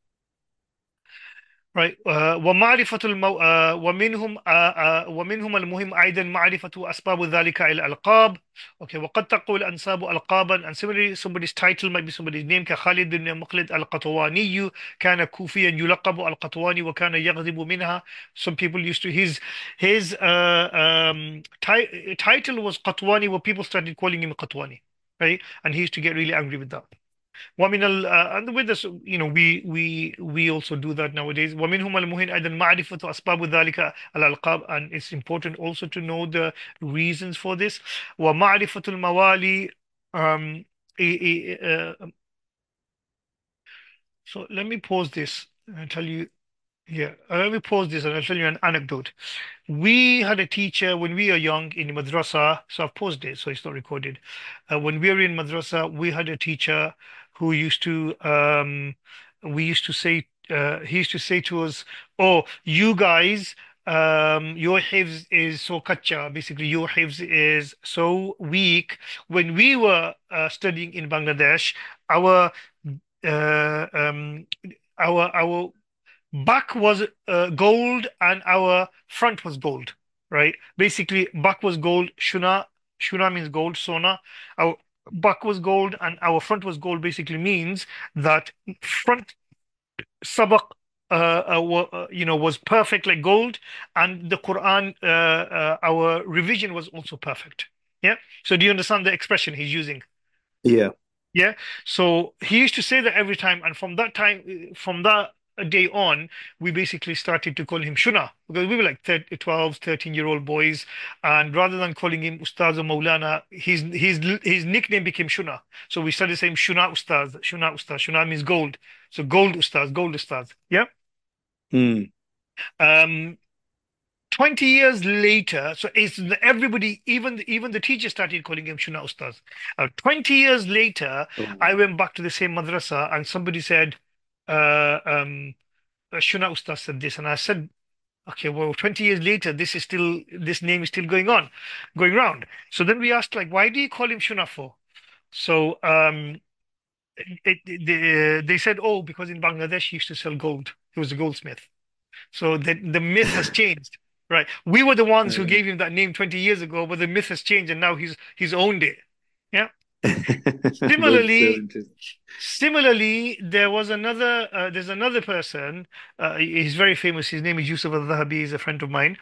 A: Right. Uh, ومعرفة المو... uh, ومنهم uh, uh, ومنهم المهم أيضا معرفة أسباب ذلك إلى الألقاب. Okay. وقد تقول أنساب ألقابا, and similarly somebody's title might be somebody's name. كخالد بن مخلد القطواني كان كوفيا يلقب القطواني وكان يغضب منها. Some people used to his his uh, um, ti title was Qatwani, where people started calling him Qatwani, right? And he used to get really angry with that. ومن ال uh, and with this, you know, we we we also do that nowadays. ومنهم المهم أيضا معرفة أسباب ذلك الألقاب, and it's important also to know the reasons for this. ومعرفة الموالي. um, i- i- uh, so let me pause this and tell you. Yeah, uh, let me pause this and I'll tell you an anecdote. We had a teacher when we were young in madrasa, so I've paused it, so it's not recorded. Uh, when we were in madrasa, we had a teacher who used to, um, we used to say, uh, he used to say to us, "Oh, you guys." um, your hifz is so kacha. Basically, your hifz is so weak. When we were uh, studying in Bangladesh, our uh, um, our our back was uh, gold and our front was gold, right? Basically, back was gold. Shuna, shuna means gold. Sona. Our back was gold and our front was gold. Basically means that front sabaq, uh, uh, wa- uh, you know, was perfect like gold, and the Quran, uh, uh, our revision was also perfect. Yeah. So do you understand the expression he's using?
B: Yeah.
A: Yeah. So he used to say that every time, and from that time, from that day on, we basically started to call him Shuna because we were like thirteen, twelve, thirteen year old boys. And rather than calling him Ustaz or Maulana, his his his nickname became Shuna. So we started saying Shuna Ustaz, Shuna Ustaz. Shuna means gold. So gold Ustaz, gold Ustaz. Yeah.
B: Mm.
A: Um, twenty years later, so it's everybody, even even the teacher started calling him Shuna Ustaz. Uh, twenty years later, I
B: Oh.
A: went back to the same madrasa and somebody said, uh, um, uh, Shuna Ustaz said this. And I said, okay, well, twenty years later, this is still, this name is still going on, going round. So then we asked, like, why do you call him Shuna for? So um, it, it- they, they said, oh, because in Bangladesh, he used to sell gold. He was a goldsmith. So the the myth has changed, right? We were the ones who
B: Uh,
A: gave him that name twenty years ago, but the myth has changed, and now he's he's owned it. Yeah.
B: That's so
A: Similarly,
B: interesting.
A: similarly, there was another. Uh, there's another person. Uh, he's very famous. His name is Yusuf al-Dhahabi. He's a friend of mine.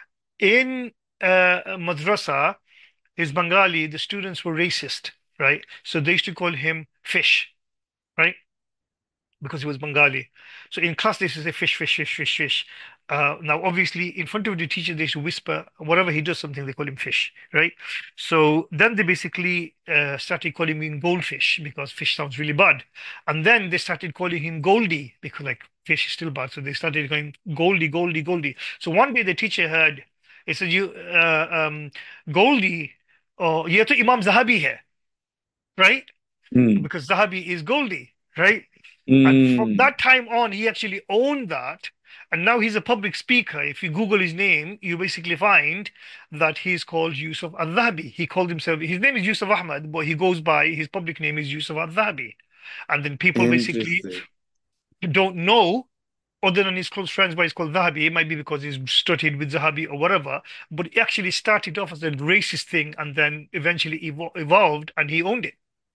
A: In uh, madrasa, his Bengali. The students were racist, right? So they used to call him fish, right? Because he was Bengali. So in class, they used to say fish, fish, fish, fish, fish. Uh, now, obviously, in front of the teacher, they used to whisper. Whatever he does something, they call him fish, right? So then they basically uh, started calling him goldfish because fish sounds really bad. And then they started calling him Goldie because like fish is still bad. So they started going Goldie, Goldie, Goldie. So one day the teacher heard, he said, "You, uh, um, Goldie, or ये तो Imam Zahabi है, right?
B: Mm.
A: Because Zahabi is Goldie, right?" And from
B: Mm.
A: that time on, he actually owned that. And now he's a public speaker. If you Google his name, you basically find that he's called Yusuf Al-Dhahabi. He called himself, his name is Yusuf Ahmad, but he goes by, his public name is Yusuf Al-Dhahabi. And then people basically
B: Interesting.
A: don't know, other than his close friends, why he's called Dhahabi. It might be because he's studied with Zahabi or whatever. But it actually started off as a racist thing and then eventually evo evolved and he owned it.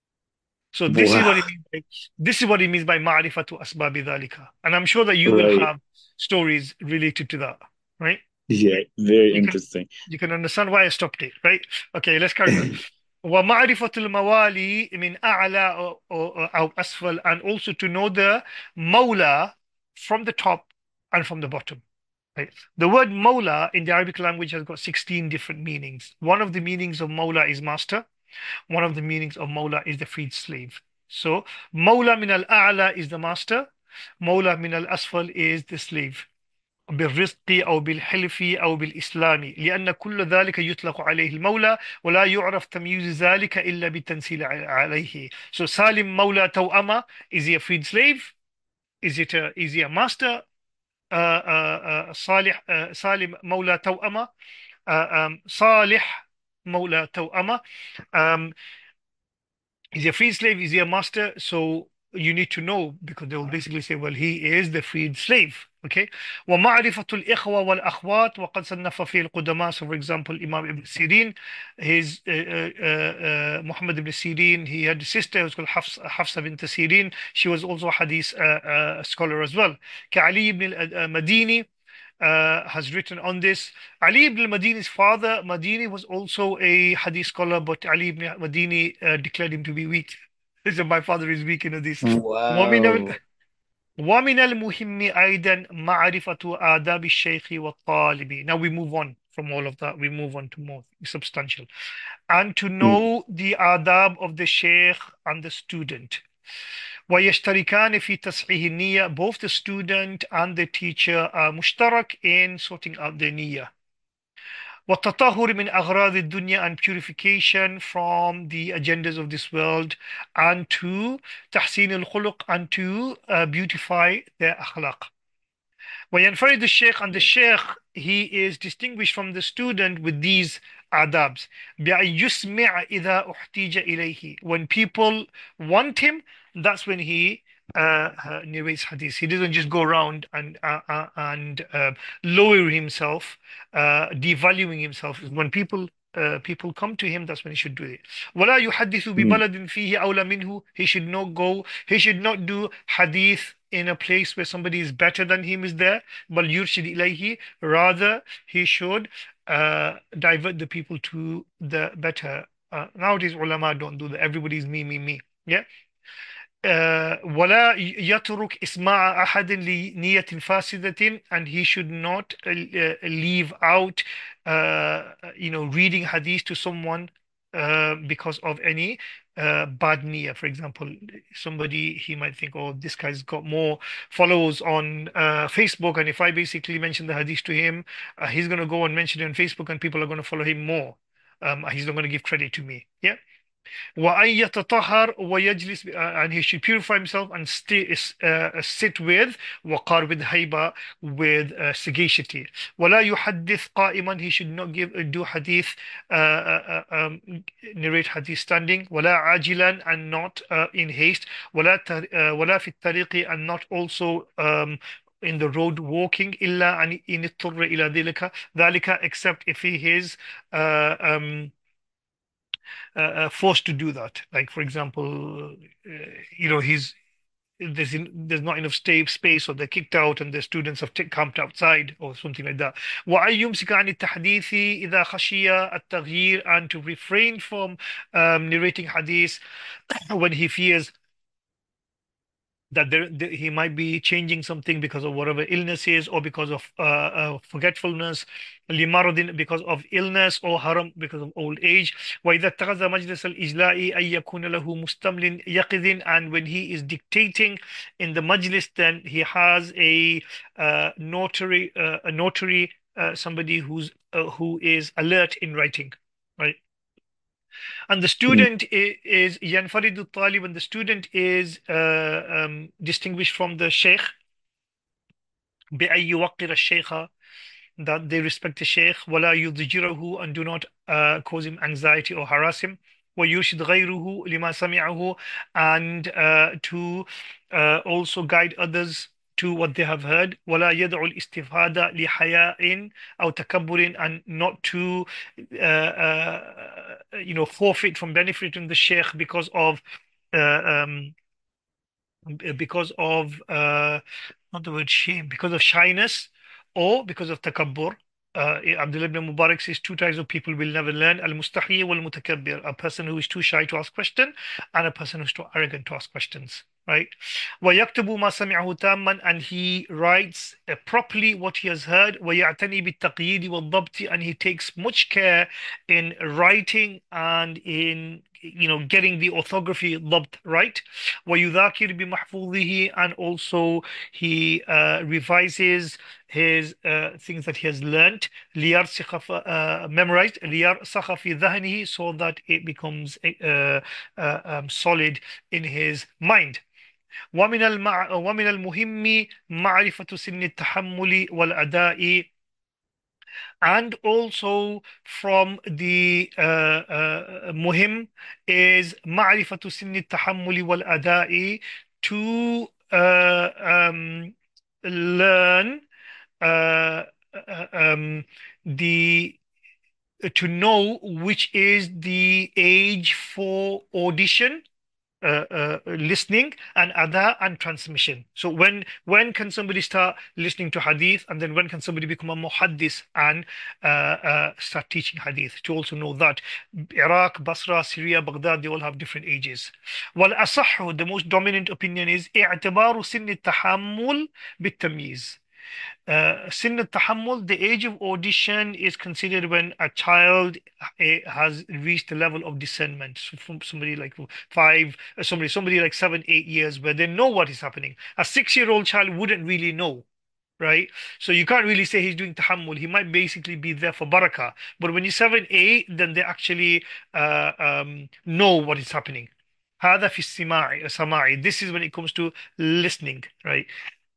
A: So this is what
B: Wow.
A: it means by, this is what it means by ma'rifatu asbabi dhalika. And I'm sure that you will
B: Right.
A: have stories related to that, right?
B: Yeah. Very
A: You can
B: interesting.
A: you can understand why I stopped it, right? Okay, let's carry on. ومعرفة الموالي من أعلى أو, أو, أو أسفل, and also to know the mawla from the top and from the bottom. Right. The word mawla in the Arabic language has got sixteen different meanings. One of the meanings of mawla is master. One of the meanings of Mawla is the freed slave. So Mawla min al-A'la is the master. Mawla min al-Asfal is the slave. بالرزق أو بالحلف أو بالإسلام لأن كل ذلك يطلق عليه المولى ولا يعرف تمييز ذلك إلا بالتنسيل عليه. So Salim Mawla Tawama, is he a freed slave? Is it a, is he a master? Uh, uh, uh, Salih, uh, Salim Mawla Tawama, uh, um, Salih Mawla Tawama. Um, Is he a freed slave? Is he a master? So you need to know because they will basically say, well, he is the freed slave. Okay. ومعرفة الإخوة والأخوات وقد صنف فيه القدماء. So for example, Imam Ibn Sirin, his uh, uh, uh, Muhammad ibn Sirin, he had a sister who was called Hafs, Hafsa bint Sirin. She was also a hadith uh, uh, scholar as well. كعلي ibn al-Madini uh, has written on this. Ali ibn al-Madini's father, Madini, was also a hadith scholar, but Ali ibn Madini uh, declared him to be weak. He said, my father is weak in hadith. ومن ال-
B: Wow.
A: ومن المهم أيضا معرفة آداب الشيخ والطالب. Now we move on from all of that. We move on to more substantial. And to
B: Mm.
A: know the adab of the sheikh and the student. ويشتركان في تصحيح النية. Both the student and the teacher are مشترك in sorting out the niyyah. والتطهر من أغراض الدنيا, and purification from the agendas of this world, and to تحسين الخلق, and to uh, beautify their akhlaq. وينفرد الشيخ, and the sheikh, he is distinguished from the student with these adabs. بأن يسمع إذا احتيج إليه. When people want him, that's when he uh, uh, narrates hadith. He doesn't just go around and uh, uh, and uh, lower himself, uh, devaluing himself. When people uh, people come to him, that's when he should do it. ولا يحدث
B: Mm.
A: ببلد فيه أولى منه. He should not go. He should not do hadith in a place where somebody is better than him is there. بل يرشد إليه. Rather, he should uh, divert the people to the better. Uh, nowadays, ulama don't do that. Everybody's me, me, me. Yeah. Uh, ولا يترك إسماع أحد لنية فاسدة, and he should not uh, uh, leave out uh, you know reading hadith to someone uh, because of any uh, bad niyyah. For example, somebody, he might think, oh, this guy's got more followers on uh, Facebook, and if I basically mention the hadith to him, uh, he's going to go and mention it on Facebook and people are going to follow him more. Um, he's not going to give credit to me. Yeah. وأن يتطهر ويجلس, uh, and he should purify himself and stay, uh, sit with وقار, with هيبة, with uh, sagacity. ولا يحدث قائما. He should not give uh, do hadith, uh, uh, uh, um, narrate hadith standing. ولا عاجلا, and not uh, in haste. ولا تر, uh, ولا في الطريق, and not also um, in the road walking. إلا أن إن اضطر إلى ذلك ذلك, except if he is uh, um, uh, uh, forced to do that. Like, for example, uh, you know, he's there's in, there's not enough stay, space, or they're kicked out, and the students have t- camped outside, or something like that. وأن يمسك عن التحديث إذا خشي التغيير, and to refrain from um, narrating hadith when he fears that there, there- he might be changing something because of whatever illness is, or because of uh, uh, forgetfulness, لمرض, because of illness, or haram, because of old age. وإذا اتخذ مجلس الإجلاء أن يكون له مستمل يقظ, and when he is dictating in the majlis, then he has a uh, notary, uh, a notary, uh, somebody who's uh, who is alert in writing, right? And the
B: Mm.
A: student i- is ينفرد الطالب, and the student is uh, um, distinguished from the sheikh بأن يوقر الشيخ, that they respect the sheikh. ولا يضجره, and do not uh, cause him anxiety or harass him. ويرشد غيره لما سمعه, and uh, to uh, also guide others to what they have heard. ولا يدع الاستفادة لحياء أو تكبر, and not to uh, uh, you know forfeit from benefiting the sheikh because of uh, um, because of uh, not the word shame, because of shyness, or because of takabbur. Uh, Abdullah ibn Mubarak says two types of people will never learn: al-mustahi wal-mutakabbir, a person who is too shy to ask question, and a person who's too arrogant to ask questions. Right? وَيَكْتُبُ مَا سَمِعَهُ تَامًا, and he writes uh, properly what he has heard. وَيَعْتَنِي بِالتَّقْيِيدِ وَالضَّبْطِ, and he takes much care in writing and in you know getting the orthography ضبط right. وَيُذَاكِرْ بِمَحْفُوظِهِ, and also he uh, revises his uh, things that he has learnt. ليرسخ ف- uh, memorized ليرسخ في ذهنه, so that it becomes uh, uh, um, solid in his mind. ومن المع... ومن المهم معرفة سن التحمل والأداء, and also from the uh, uh, muhim is معرفة سن التحمل والأداء, to uh, um, learn uh, uh, um, the to know which is the age for audition, uh, uh, listening, and ada, and transmission. So when when can somebody start listening to hadith, and then when can somebody become a muhaddis and uh, uh, start teaching hadith? To also know that Iraq, Basra, Syria, Baghdad, they all have different ages. والأصح, the most dominant opinion is اعتبار سن التحمل بالتمييز. Uh, Sin al-Tahammul, the age of audition, is considered when a child uh, has reached the level of discernment. So from somebody like five, uh, somebody, somebody like seven, eight years, where they know what is happening. A six-year-old child wouldn't really know, right? So you can't really say he's doing tahammul. He might basically be there for barakah. But when you're seven, eight, then they actually uh, um, know what is happening. هذا في السماع سماعي. This is when it comes to listening, right?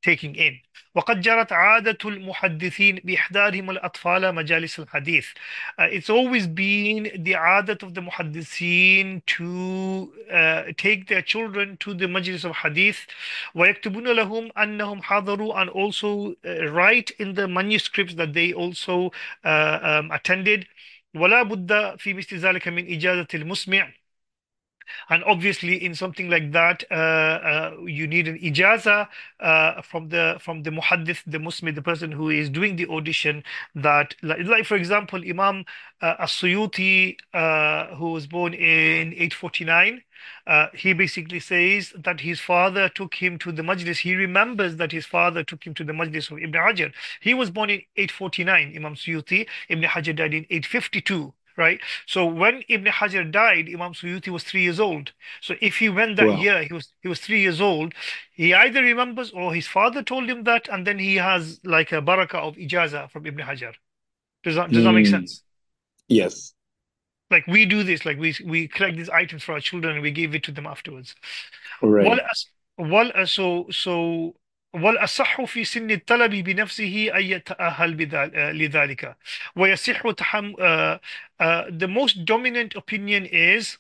A: taking in. وقد جرت عادة المحدثين بإحضارهم الأطفال مجالس الحديث. Uh, it's always been the adat of the muhaddithin to uh, take their children to the majlis of hadith ويكتبون لهم أنهم حضروا, and also uh, write in the manuscripts that they also uh, um, attended. ولا بد في مثل ذلك من إجازة المسمع. And obviously, in something like that, uh, uh, you need an ijaza uh, from the from the muhaddith, the Muslim, the person who is doing the audition. That, like, like for example, Imam uh, As-Suyuti, uh, who was born in eight forty-nine, uh, he basically says that his father took him to the majlis. He remembers that his father took him to the majlis of Ibn Hajar. He was born in eight forty-nine, Imam Suyuti. Ibn Hajar died in eight fifty-two. Right. So when Ibn Hajar died, Imam Suyuti was three years old. So if he went that
B: Well,
A: year, he was he was three years old. He either remembers or his father told him that, and then he has like a barakah of ijaza from Ibn Hajar. Does that does that make
B: mm,
A: sense?
B: yes,
A: Like we do this, like we we collect these items for our children and we give it to them afterwards.
B: right.
A: وال وال so so والأصح في سن الطلب بنفسه أن يتأهل بذل- آه، لذلك ويصح تحم uh, uh, the most dominant opinion is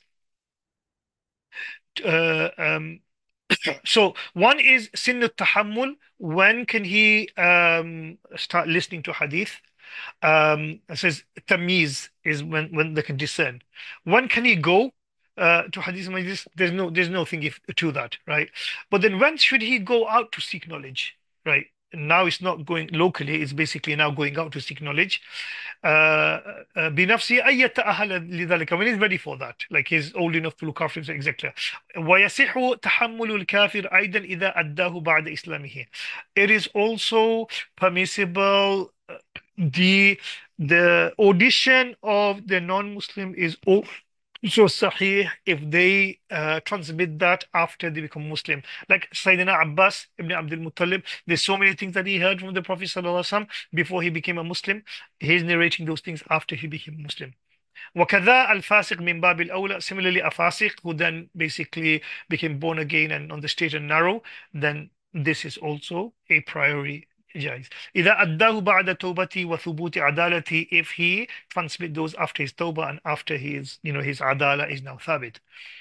A: uh, um, so one is sin al-tahammul. When can he um, start listening to hadith? Um, it says tamyiz is when when they can discern. When can he go uh, to hadith majlis? There's no there's no thing if, to that, right? But then when should he go out to seek knowledge, right? Now it's not going locally; it's basically now going out to seek knowledge. Uh, uh, بنفسه أن يتأهل لذلك, when he's ready for that, like he's old enough to look after himself, exactly. ويصح تحمل الكافر أيضا إذا أداه بعد إسلامه. It is also permissible. uh, the the audition of the non-Muslim is also sahih if they uh, transmit that after they become Muslim. Like Sayyidina Abbas ibn Abdul Muttalib, there's so many things that he heard from the Prophet ﷺ before he became a Muslim. He's narrating those things after he became Muslim. وكذا الفاسق من باب الأولى. Similarly, a fasiq who then basically became born again and on the straight and narrow, then this is also a priori جائز. إذا أداه بعد توبته وثبوت عدالته, if he transmit those after his tawbah and after his, you know, his adala is now thabit.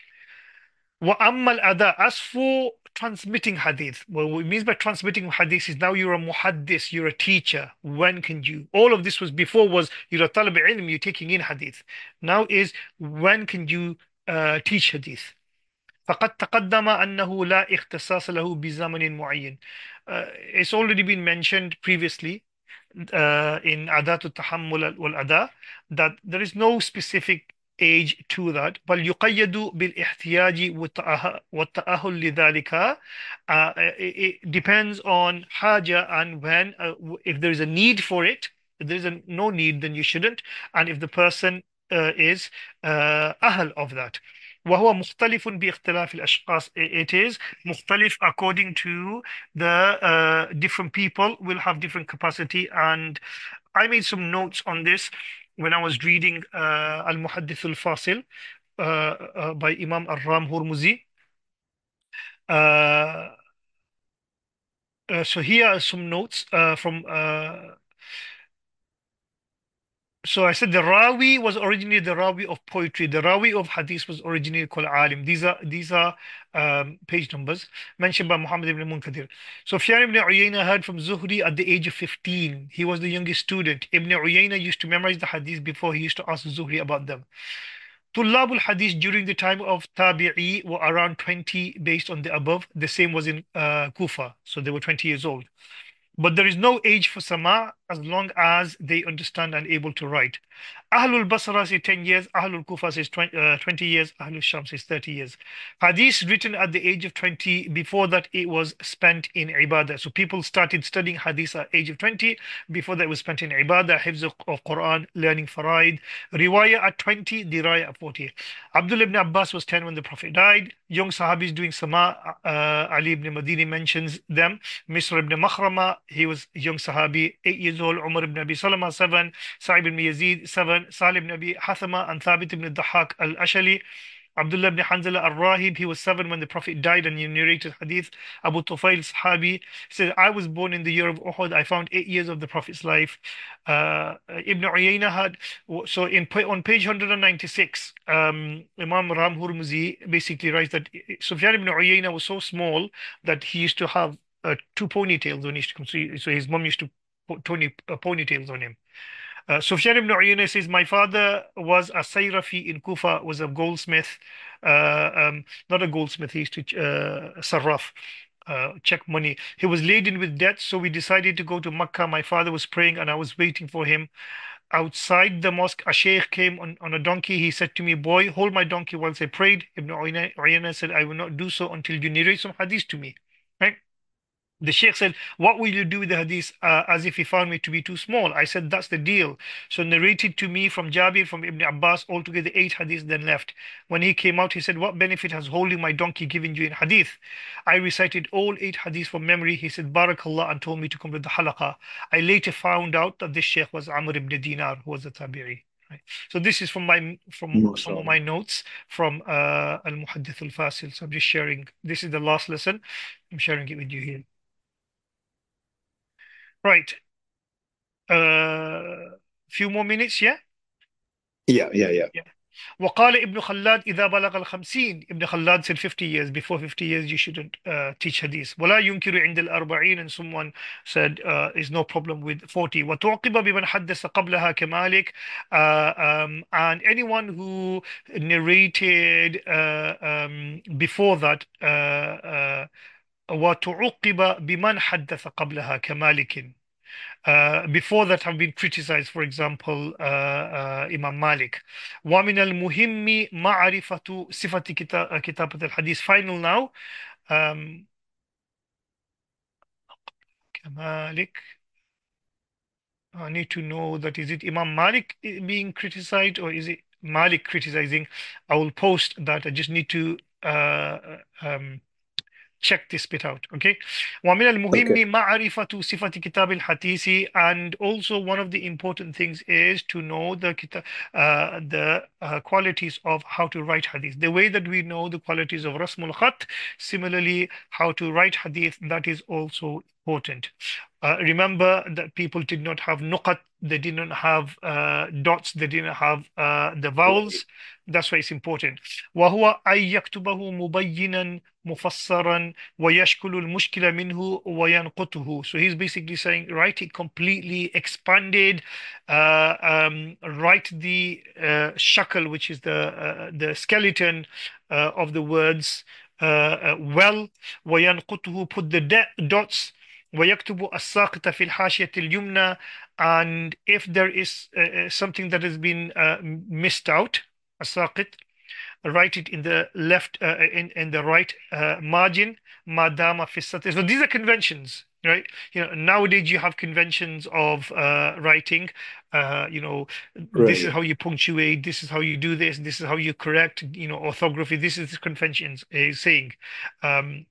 A: وأما الأداء, as for transmitting hadith, well, what it means by transmitting hadith is now you're a muhaddis, you're a teacher. When can you? All of this was before was you're a talib ilm, you're taking in hadith. Now is when can you uh, teach hadith? فقد تقدم أنه لا اختصاص له بزمن معين. Uh, it's already been mentioned previously uh, in Adat al-Tahammul wal-Ada that there is no specific age to that. بل يقيد بالاحتياج والتأه- والتأهل لذلك. Uh, it, it depends on haja and when. Uh, if there is a need for it, if there is a, no need, then you shouldn't. And if the person uh, is uh, ahl of that. وهو مختلف باختلاف الأشخاص. It is مختلف according to the uh, different people will have different capacity. And I made some notes on this when I was reading uh, Al-Muhaddith Al-Fasil uh, uh, by Imam Ar-Ram Hurmuzi. Uh, uh, so here are some notes uh, from uh, so I said the Rawi was originally the Rawi of poetry. The Rawi of Hadith was originally called Alim. These are these are um, page numbers mentioned by Muhammad ibn Munkadir. Sufyan ibn Uyayna heard from Zuhri at the age of fifteen. He was the youngest student. Ibn Uyayna used to memorize the Hadith before he used to ask Zuhri about them. Tullabul Hadith during the time of Tabi'i were around twenty based on the above. The same was in uh, Kufa. So they were twenty years old. But there is no age for Sama as long as they understand and able to write. Ahlul Basra says ten years, Ahlul Kufa says twenty, uh, twenty years, Ahlul Sham says thirty years. Hadith written at the age of twenty, before that it was spent in ibadah. So people started studying Hadith at age of twenty, before that it was spent in ibadah, hifz of Quran, learning faraid. Riwayah at twenty, dirayah at forty. Abdullah ibn Abbas was ten when the Prophet died. Young Sahabis doing Sama, uh, Ali ibn Madini mentions them. Misr ibn Makhrama, he was a young Sahabi, eight years old. Umar ibn Abi Salama, seven. Sa'ib ibn Yazid, seven. Salih ibn Abi Hathama and Thabit ibn Dahak al-Ashali, Abdullah ibn Hanzala al-Rahib, he was seven when the Prophet died, and he narrated hadith. Abu Tufail Sahabi said, I was born in the year of Uhud. I found eight years of the Prophet's life. Uh, Ibn Uyayna had, so in on page one hundred ninety-six, um, Imam Ram Hurmuzi basically writes that Sufyan ibn Uyayna was so small that he used to have uh, two ponytails when he used to come. So, he- so his mom used to put Tony, uh, ponytails on him. Uh, Sufyan ibn Uyayna says, my father was a Sayrafi in Kufa, was a goldsmith, uh, um, not a goldsmith, he used to uh, sarraf, uh, check money. He was laden with debt, so we decided to go to Makkah. My father was praying and I was waiting for him. Outside the mosque, a sheikh came on, on a donkey. He said to me, boy, hold my donkey whilst I prayed. Ibn Uyayna Uyayna said, I will not do so until you narrate some hadith to me. Right? The Sheikh said, what will you do with the hadith? Uh, as if he found me to be too small. I said, that's the deal. So narrated to me from Jabir, from Ibn Abbas, altogether eight hadiths, then left. When he came out, he said, what benefit has holding my donkey given you in hadith? I recited all eight hadiths from memory. He said, Barakallah, and told me to complete the halaqah. I later found out that this Sheikh was Amr ibn Dinar, who was a tabi'i. Right. So this is from my from some of
B: MashaAllah.
A: my notes from uh, Al Muhaddith Al Fasil. So I'm just sharing. This is the last lesson. I'm sharing it with you here. Right. Uh, few more minutes, yeah?
B: Yeah, yeah, yeah.
A: Yeah. وقال ابن خلاد إذا بلغ الخمسين. Ibn Khallad said fifty years. Before fifty years, you shouldn't uh, teach hadith. ولا ينكر عند الأربعين. And someone said, uh, is no problem with forty. وتعقب بمن حدث قبلها كمالك. Uh, um, and anyone who narrated uh, um, before that, uh, uh, وتعقب بمن حدث قبلها كمالك. Uh, before that have been criticized, for example, uh, uh, Imam Malik. ومن المهم معرفة صفة كتا- كتابة الحديث. Final now. Um, Malik. I need to know that is it Imam Malik being criticized or is it Malik criticizing? I will post that. I just need to uh, um, check this bit out. Okay. ومن
B: Okay.
A: المهم معرفة صفة كتاب الحديث. And also one of the important things is to know the kita- uh, the uh, qualities of how to write hadith. The way that we know the qualities of Rasmul Khat, similarly how to write hadith, that is also important. Uh, remember that people did not have nuqat, they didn't have uh, dots, they didn't have uh, the
B: Right.
A: vowels. That's why it's important. وهو أن يكتبه مبينا مفسرا ويشكل المشكلة منه وينقطه. So he's basically saying write it completely expanded, uh, um, write the uh, shakal, which is the uh, the skeleton uh, of the words uh, uh, well. وينقطه, put the dots. ويكتب الساقط في الحاشية اليمنى. And if there is uh, uh, something that has been uh, missed out, الساقط, write it in the left uh, in in the right uh, margin. Madama fi satr. So these are conventions, right? You know, nowadays you have conventions of uh, writing. Uh, you know, this is
B: Right.
A: how you punctuate. This is how you do this. This is how you correct. You know, orthography. This is the conventions is saying. Um,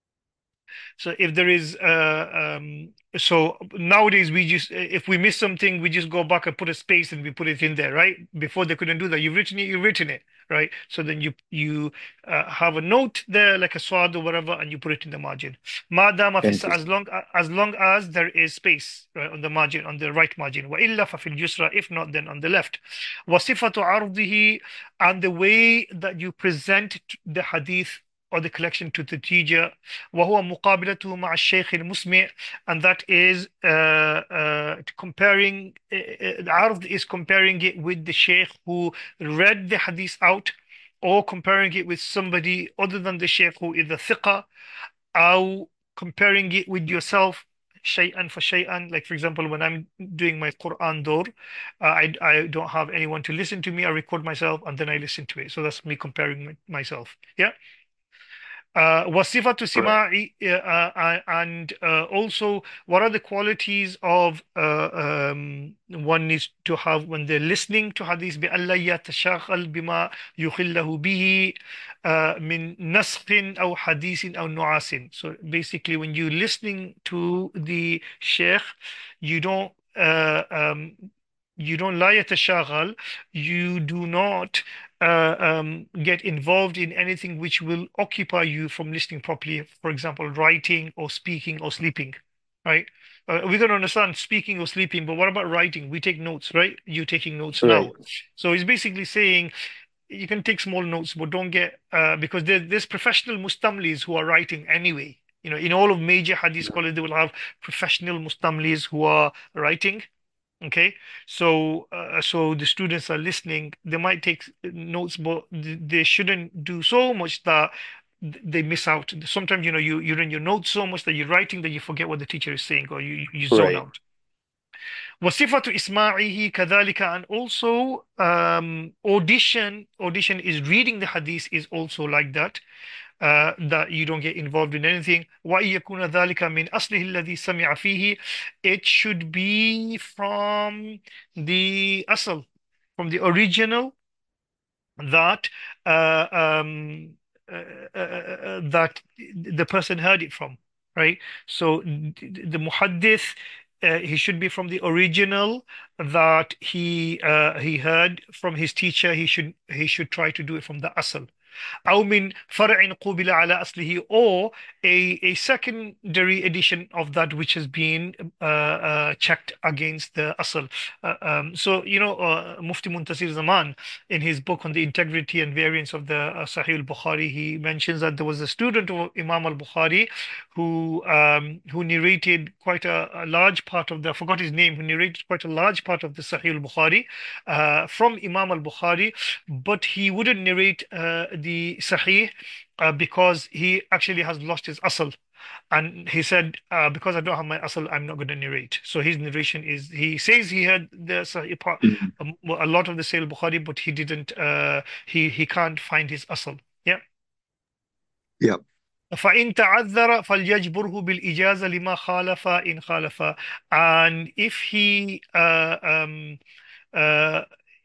A: so if there is, uh, um, so nowadays we just, if we miss something, we just go back and put a space and we put it in there, right? Before they couldn't do that. You've written it, you've written it, right? So then you you uh, have a note there, like a swad or whatever, and you put it in the margin. Madama fissa, as
B: Interesting.
A: long as long as there is space, right, on the margin, on the right margin. Wa illa fa fil yusra, if not, then on the left. Wasifatu ardihi, and the way that you present the hadith or the collection to the teacher. وهو مقابلته مع الشيخ المسمع. And that is uh, uh, comparing uh, uh, the عرض is comparing it with the sheikh who read the hadith out, or comparing it with somebody other than the sheikh who is the thiqah, or comparing it with yourself shay'an for shay'an. Like for example, when I'm doing my Quran door, uh, I, I don't have anyone to listen to me. I record myself and then I listen to it. So that's me comparing my, myself. Yeah. Uh, wasifatu
B: Right.
A: sima'i, uh, uh, and uh, also what are the qualities of uh, um, one needs to have when they're listening to hadith بألا يتشاغل بما يخله به uh, من نسخ أو حديث أو نعاس. So basically when you're listening to the sheikh, you don't uh, um, You don't لا يتشاغل. You do not uh, um, get involved in anything which will occupy you from listening properly. For example, writing or speaking or sleeping, right? Uh, we can understand speaking or sleeping, but what about writing? We take notes, right? You taking notes now.
B: Right.
A: So it's basically saying you can take small notes, but don't get uh, because there, there's professional mustamlis who are writing anyway. You know, in all of major hadith scholars, they will have professional mustamlis who are writing. Okay, so uh, so the students are listening. They might take notes, but th- they shouldn't do so much that th- they miss out. Sometimes, you know, you you're in your notes so much that you're writing that you forget what the teacher is saying, or you you zone
B: Right.
A: out. وصفة إسماعه كذلك, and also um, audition audition is reading the hadith is also like that, uh, that you don't get involved in anything. وأن يكون ذلك من أصله الذي سمع فيه. It should be from the asl, from the original that uh, um, uh, uh, uh, that the person heard it from, right? So the muhaddith, uh, he should be from the original that he uh, he heard from his teacher. He should he should try to do it from the asl. أو من فرع قُبِلَ على أصله, or a, a secondary edition of that which has been uh, uh, checked against the asl. Uh, um, so, you know, uh, Mufti Muntasir Zaman, in his book on the integrity and variance of the uh, Sahih al-Bukhari, he mentions that there was a student of Imam al-Bukhari who um, who narrated quite a, a large part of the, I forgot his name, who narrated quite a large part of the Sahih al-Bukhari uh, from Imam al-Bukhari, but he wouldn't narrate uh, the Sahih uh, because he actually has lost his asl. And he said, uh, because I don't have my asl, I'm not going to narrate. So his narration is, he says he had the Sahih part,
B: Mhm.
A: um, a lot of the Sahih Bukhari, but he didn't, uh, he, he can't find his asl. Yeah.
B: Yep.
A: فإن تعذر فليجبره بالإجازة لما خالف إن خالف. And if he uh, um, uh,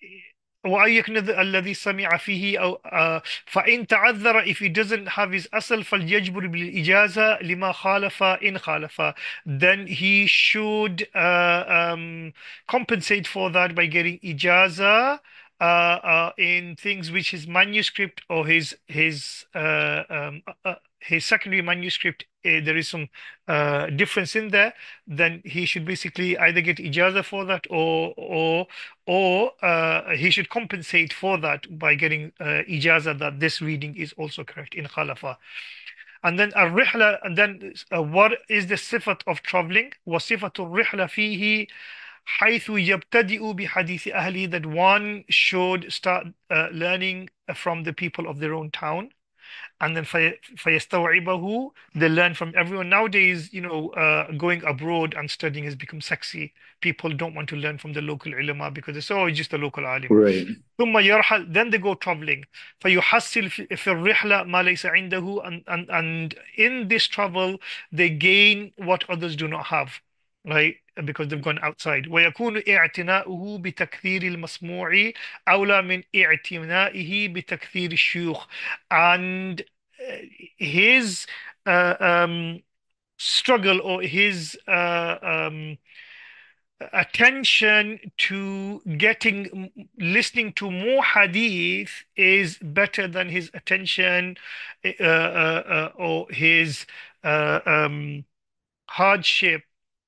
A: وأن يكن الذي سمع فيه أو uh, فإن تعذر, if he doesn't have his أصل فليجبر بالإجازة لما خالف إن خالف, then he should uh, um, compensate for that by getting إجازة uh, uh, in things which his manuscript or his his uh, um, uh, uh, his secondary manuscript, uh, there is some uh, difference in there. Then he should basically either get ijaza for that, or or or uh, he should compensate for that by getting uh, ijaza that this reading is also correct in khalafa. And then الرحلة, and then uh, what is the sifat of traveling? وصفة الرحلة فيه حيث يبتدئ بحديث أهله, that one should start uh, learning from the people of their own town, and then في- فيستوعبه, they learn from everyone. Nowadays, you know, uh, going abroad and studying has become sexy. People don't want to learn from the local ulama because they say, oh, it's just a local alim.
B: Right.
A: ثم يرحل, then they go traveling. فيحصل في في الرحلة ما ليس عنده, and, and, and in this travel they gain what others do not have, right? Because they've gone outside. ويكون اعتناؤه بتكثير المسموع أولى من اعتنائه بتكثير الشيوخ. And uh, his uh, um, struggle, or his uh, um, attention to getting listening to more hadith is better than his attention uh, uh, uh, or his uh, um, hardship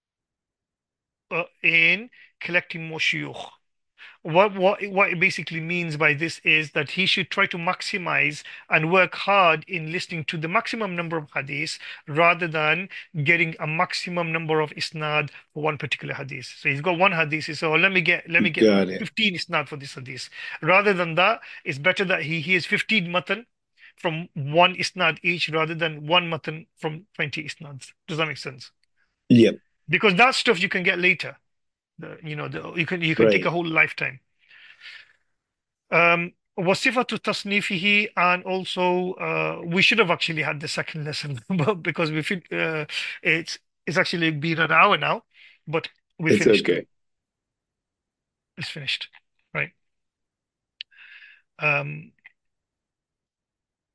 A: uh, in collecting more shuyukh. What, what, what it basically means by this is that he should try to maximize and work hard in listening to the maximum number of hadiths rather than getting a maximum number of isnad for one particular hadith. So he's got one hadith, he says, oh, let me get let me get
B: Got it.
A: fifteen isnad for this hadith. Rather than that, it's better that he hears fifteen matan from one isnad each rather than one matan from twenty isnads. Does that make sense?
B: Yep.
A: Because that stuff you can get later. The, you know, the, you can you can take a
B: Right.
A: whole lifetime. Um, وصفة تصنيفه, and also uh, we should have actually had the second lesson, but because we fin uh, it's it's actually been an hour now, but we
B: It's
A: finished.
B: okay.
A: It's finished, right? Um,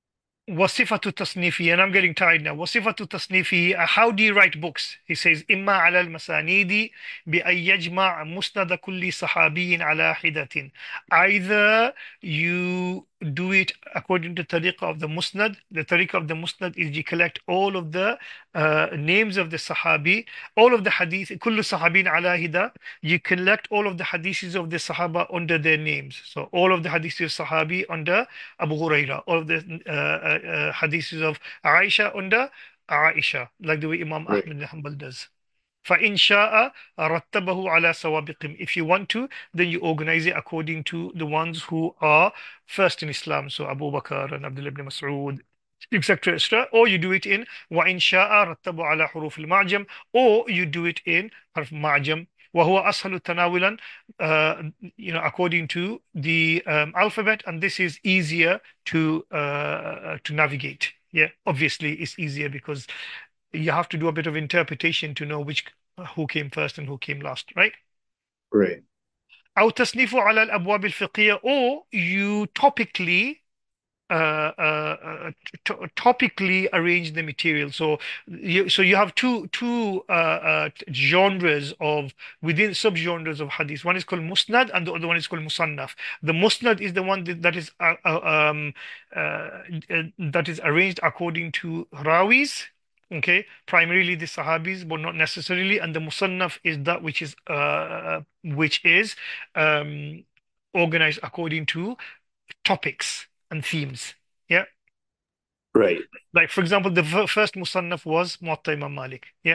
A: وصفة تصنيفه, and I'm getting tired now. وصفة تصنيفه, uh, how do you write books? He says إما على المسانيد بأن يجمع مسند كل صحابي على حدة. Either you do it according to the tariqah of the musnad. The tariqah of the musnad is you collect all of the uh, names of the sahabi, all of the hadith, كل صحابين على حدة. You collect all of the hadiths of the sahaba under their names. So all of the hadiths of sahabi under Abu Huraira, all of the uh, uh, uh, hadiths of Aisha under Aisha, like the way Imam Ahmad
B: Right.
A: bin Hanbal does. فإن شاء رتبه على سوابقهم. If you want to, then you organize it according to the ones who are first in Islam. So Abu Bakr and Abdullah ibn Mas'ud, et cetera, et cetera. Or you do it in وإن شاء رتبه على حروف المعجم, or you do it in حرف معجم. وهو أسهل تناولا, uh, you know, according to the um, alphabet, and this is easier to uh, to navigate. Yeah, obviously it's easier because you have to do a bit of interpretation to know which who came first and who came last, right?
B: Right.
A: أو تصنيفه على الأبواب الفقهية, or you topically uh, uh, uh, t- topically arrange the material. So you so you have two two uh, uh, genres of within subgenres of hadith. One is called musnad and the other one is called musannaf. The musnad is the one that, that is uh, uh, um, uh, uh, that is arranged according to rawis. Okay, primarily the Sahabis, but not necessarily. And the Musannaf is that which is uh, which is um, organized according to topics and themes. Yeah.
B: Right.
A: Like for example, the f- first Musannaf was Muwatta Imam Malik. Yeah.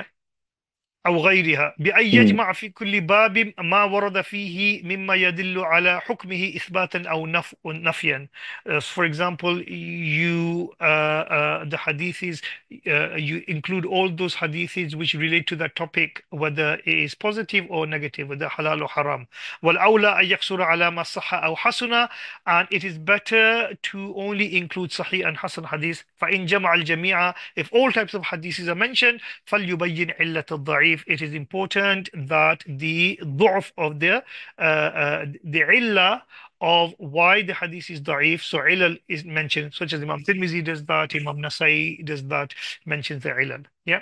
A: أو غيرها بأن
B: Mm.
A: يجمع في كل باب ما ورد فيه مما يدل على حكمه إثباتا أو نف نفيا. Uh, for example, you uh, uh, the hadiths uh, you include all those hadiths which relate to that topic, whether it is positive or negative, whether halal or haram. والأولى أن يقصر على ما صح أو حسن, and it is better to only include Sahih and Hasan hadith. فإن جمع الجميع, if all types of hadiths are mentioned, فليبين علة الضعيف. It is important that the ضعف of the uh, uh, the illah of why the hadith is da'if. So ilal is mentioned, such as Imam Tirmizi does that, Imam Nasai does that, mentions the ilal. Yeah.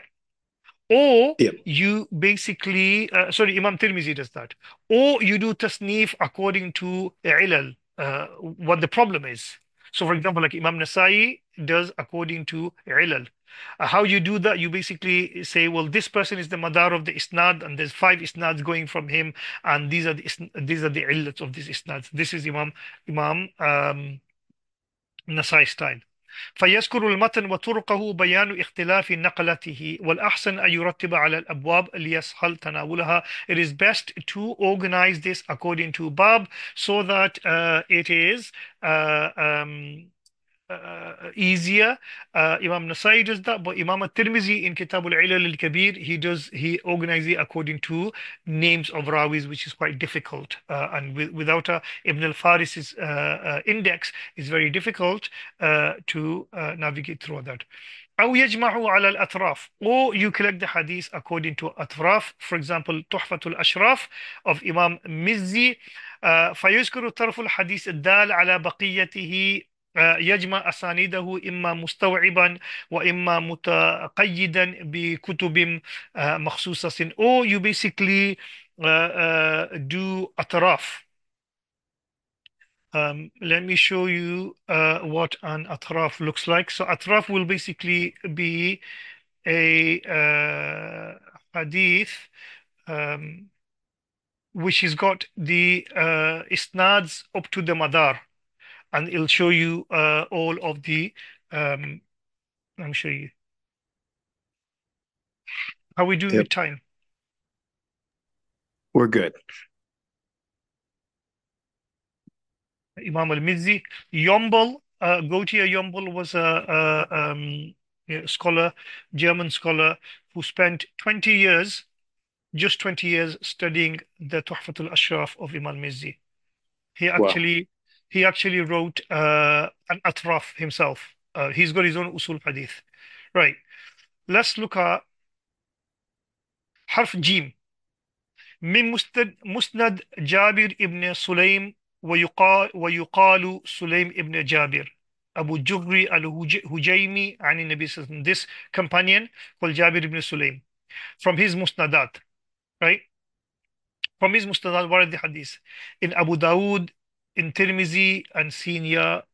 A: Or
B: Yep.
A: you basically, uh, sorry, Imam Tirmizi does that. Or you do tasnif according to ilal, uh, what the problem is. So, for example, like Imam Nasai does according to ilal. Uh, how you do that? You basically say, well, this person is the madar of the isnad, and there's five isnads going from him, and these are the isn- these are the illats of these isnads. This is Imam Imam um, Nasai style. فيذكر المتن وطرقه بيان اختلاف نقلته والأحسن أن يرتب على الأبواب ليسهل تناولها. It is best to organize this according to bab so that uh, it is uh, um, uh, easier. Uh, Imam Nasai does that, but Imam At-Tirmizi in Kitab al-Ilal al-Kabir, he does he organizes it according to names of rawis, which is quite difficult. Uh, and with, without a Ibn al-Faris's uh, uh, index, it's very difficult uh, to uh, navigate through that. أو يجمع على الأطراف, or you collect the hadith according to أطراف. For example, تحفة الأشراف of Imam Mizzi, uh, فيذكر طرف الحديث الدال على بقيته, uh, يجمع أسانيده إما مستوعبا وإما متقيدا بكتب uh, مخصوصة. Or you basically uh, uh, do أطراف. Um, let me show you uh, what an atraf looks like. So atraf will basically be a uh, hadith um, which has got the uh, isnads up to the madar, and it'll show you uh, all of the. Um, let me show you how we doing
B: Yep.
A: with time.
B: We're good.
A: Imam al-Mizzi, Yombel, uh, Gautier Yombel was a, a um, yeah, scholar, German scholar, who spent twenty years, just twenty years, studying the Tuhfatul Ashraf of Imam Mizzi. He
B: Wow.
A: actually he actually wrote uh, an Atraf himself. Uh, he's got his own Usul Hadith. Right. Let's look at حرف جيم. من مسند مسند جابر ابن سليم ويقال ويقال سليم ابن جابر. Abu Jurri al-Hujaymi عن النبي صلى الله عليه وسلم. This companion called Jabir ibn Sulaim. From his Musnadat, right? From his Musnadat, what are the hadith? In Abu Dawood, in Tirmizi, and Sinya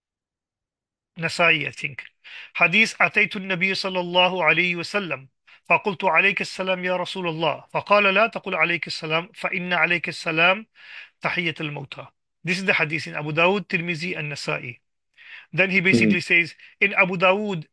A: Nasai, I think. حديث أتيت النبي صلى الله عليه وسلم فقلت عليك السلام يا رسول الله فقال لا تقل عليك السلام فإن عليك السلام تحية الموتى. This is the hadith in Abu Dawud, Tirmizi, and Nasai. Then he
B: Mm-hmm.
A: basically says in Abu Dawud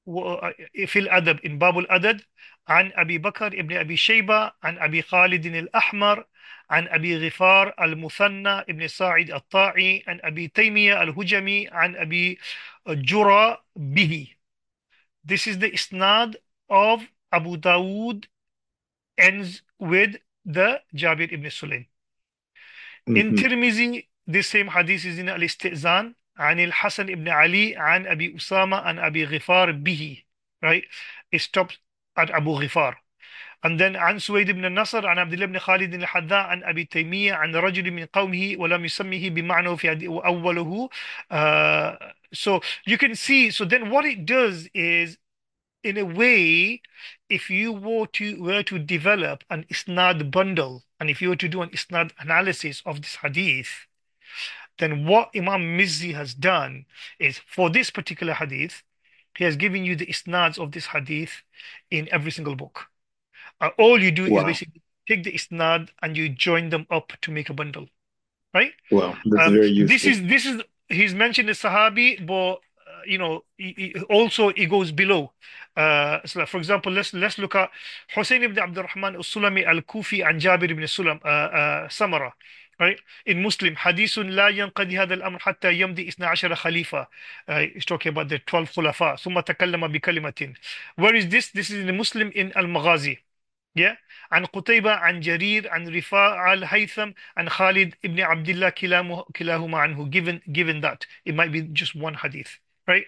A: في الأدب in باب الأدب عن أبي بكر ابن أبي شيبة عن أبي خالد الأحمر عن أبي غفار المثنى ابن ساعد الطاعي عن أبي تيمية الهجمي عن أبي جرى به. This is the isnad of Abu Dawood, ends with the Jabir ibn Sulaim. In
B: Mm-hmm.
A: Tirmizi, this same hadith is in Al-Istizan عن الحسن ibn Ali عن أبي أسامة عن أبي غفار به, right? It stops at Abu Ghifar. And then عن سويد بن النصر عن عبد الله بن خالد الحذاء عن أبي تيمية عن رجل من قومه ولم يسمه بمعنى في حديث- وأوله. uh, so you can see, so then what it does is, in a way, if you were to were to develop an isnad bundle, and if you were to do an isnad analysis of this hadith, then what Imam Mizzi has done is, for this particular hadith, he has given you the isnads of this hadith in every single book. Uh, all you do is
B: Wow.
A: basically take the isnad and you join them up to make a bundle, right?
B: Wow. That's
A: Um,
B: very
A: this
B: useful.
A: is this is he's mentioned the Sahabi, but uh, you know, he, he- also it goes below. Uh, so like, for example, let's let's look at Hussein ibn Abdurrahman al-Sulami al-Kufi and Jabir ibn Sulam uh, uh, Samara. Right, in Muslim, حديث لا ينقضي هذا الأمر حتى يمضي اثنا عشر خليفة. Uh, he's talking about the twelve خلفاء ثم تكلم بكلمة. Where is this? This is in the Muslim in Al-Maghazi. Yeah. عن قتيبة عن جرير عن رفاعة الهيثم عن خالد ابن عبد الله كلاهما كلاهما عنه. Given given that it might be just one hadith, right?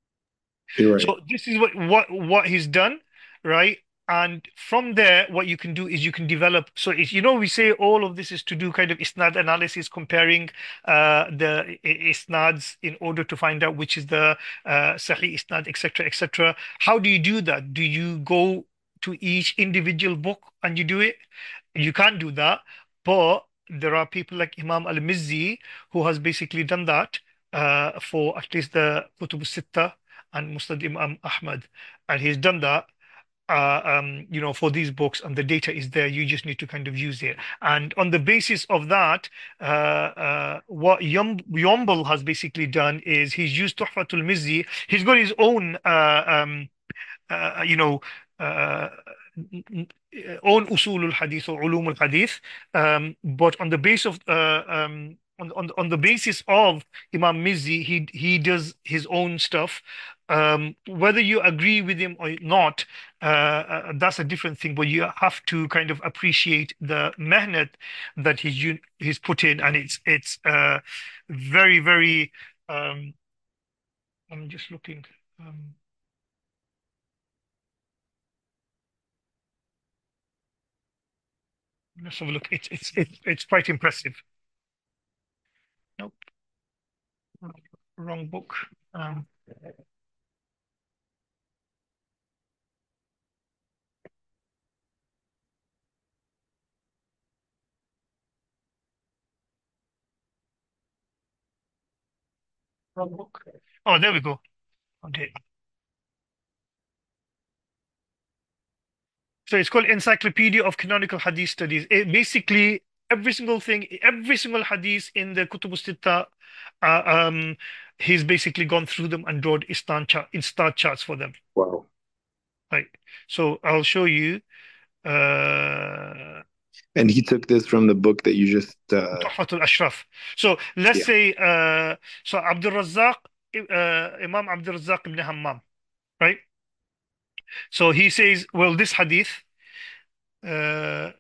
B: You're right.
A: So this is what what what he's done, right? And from there, what you can do is you can develop. So it's, you know, we say all of this is to do kind of isnad analysis, comparing uh, the i- isnads in order to find out which is the uh, sahih isnad, et cetera, et cetera. How do you do that? Do you go to each individual book and you do it? You can't do that, but there are people like Imam Al-Mizzi who has basically done that uh, for at least the Kutub Sitta and Musnad Imam Ahmad, and he's done that. Uh, um, you know, for these books, and the data is there. You just need to kind of use it. And on the basis of that, uh, uh, what Yom Yombal has basically done is he's used Tuhfatul Mizzi. He's got his own uh, um, uh, you know, uh, own usul al-hadith or ulum al-hadith, um, but on the base of uh, um, on, on on the basis of Imam Mizzi, he he does his own stuff. Um, whether you agree with him or not, uh, uh, that's a different thing. But you have to kind of appreciate the mehnat that he's u- he's put in, and it's it's uh, very very. Um, I'm just looking. Um, let's have a look. It's it's it's it's quite impressive. Nope, wrong book. Um, wrong book. Oh, there we go. Okay. So it's called Encyclopedia of Canonical Hadith Studies. It basically every single thing, every single hadith in the Kutub Sitta, uh, um, he's basically gone through them and drawn instant chart, instant charts for them.
B: Wow.
A: Right. So I'll show you. Uh,
B: And he took this from the book that you just uh
A: Tuhfatul Ashraf. So let's
B: yeah.
A: say, uh, so Abdul Razzaq, uh, Imam Abdul Razzaq ibn Hammam, right? So he says, well, this hadith, uh,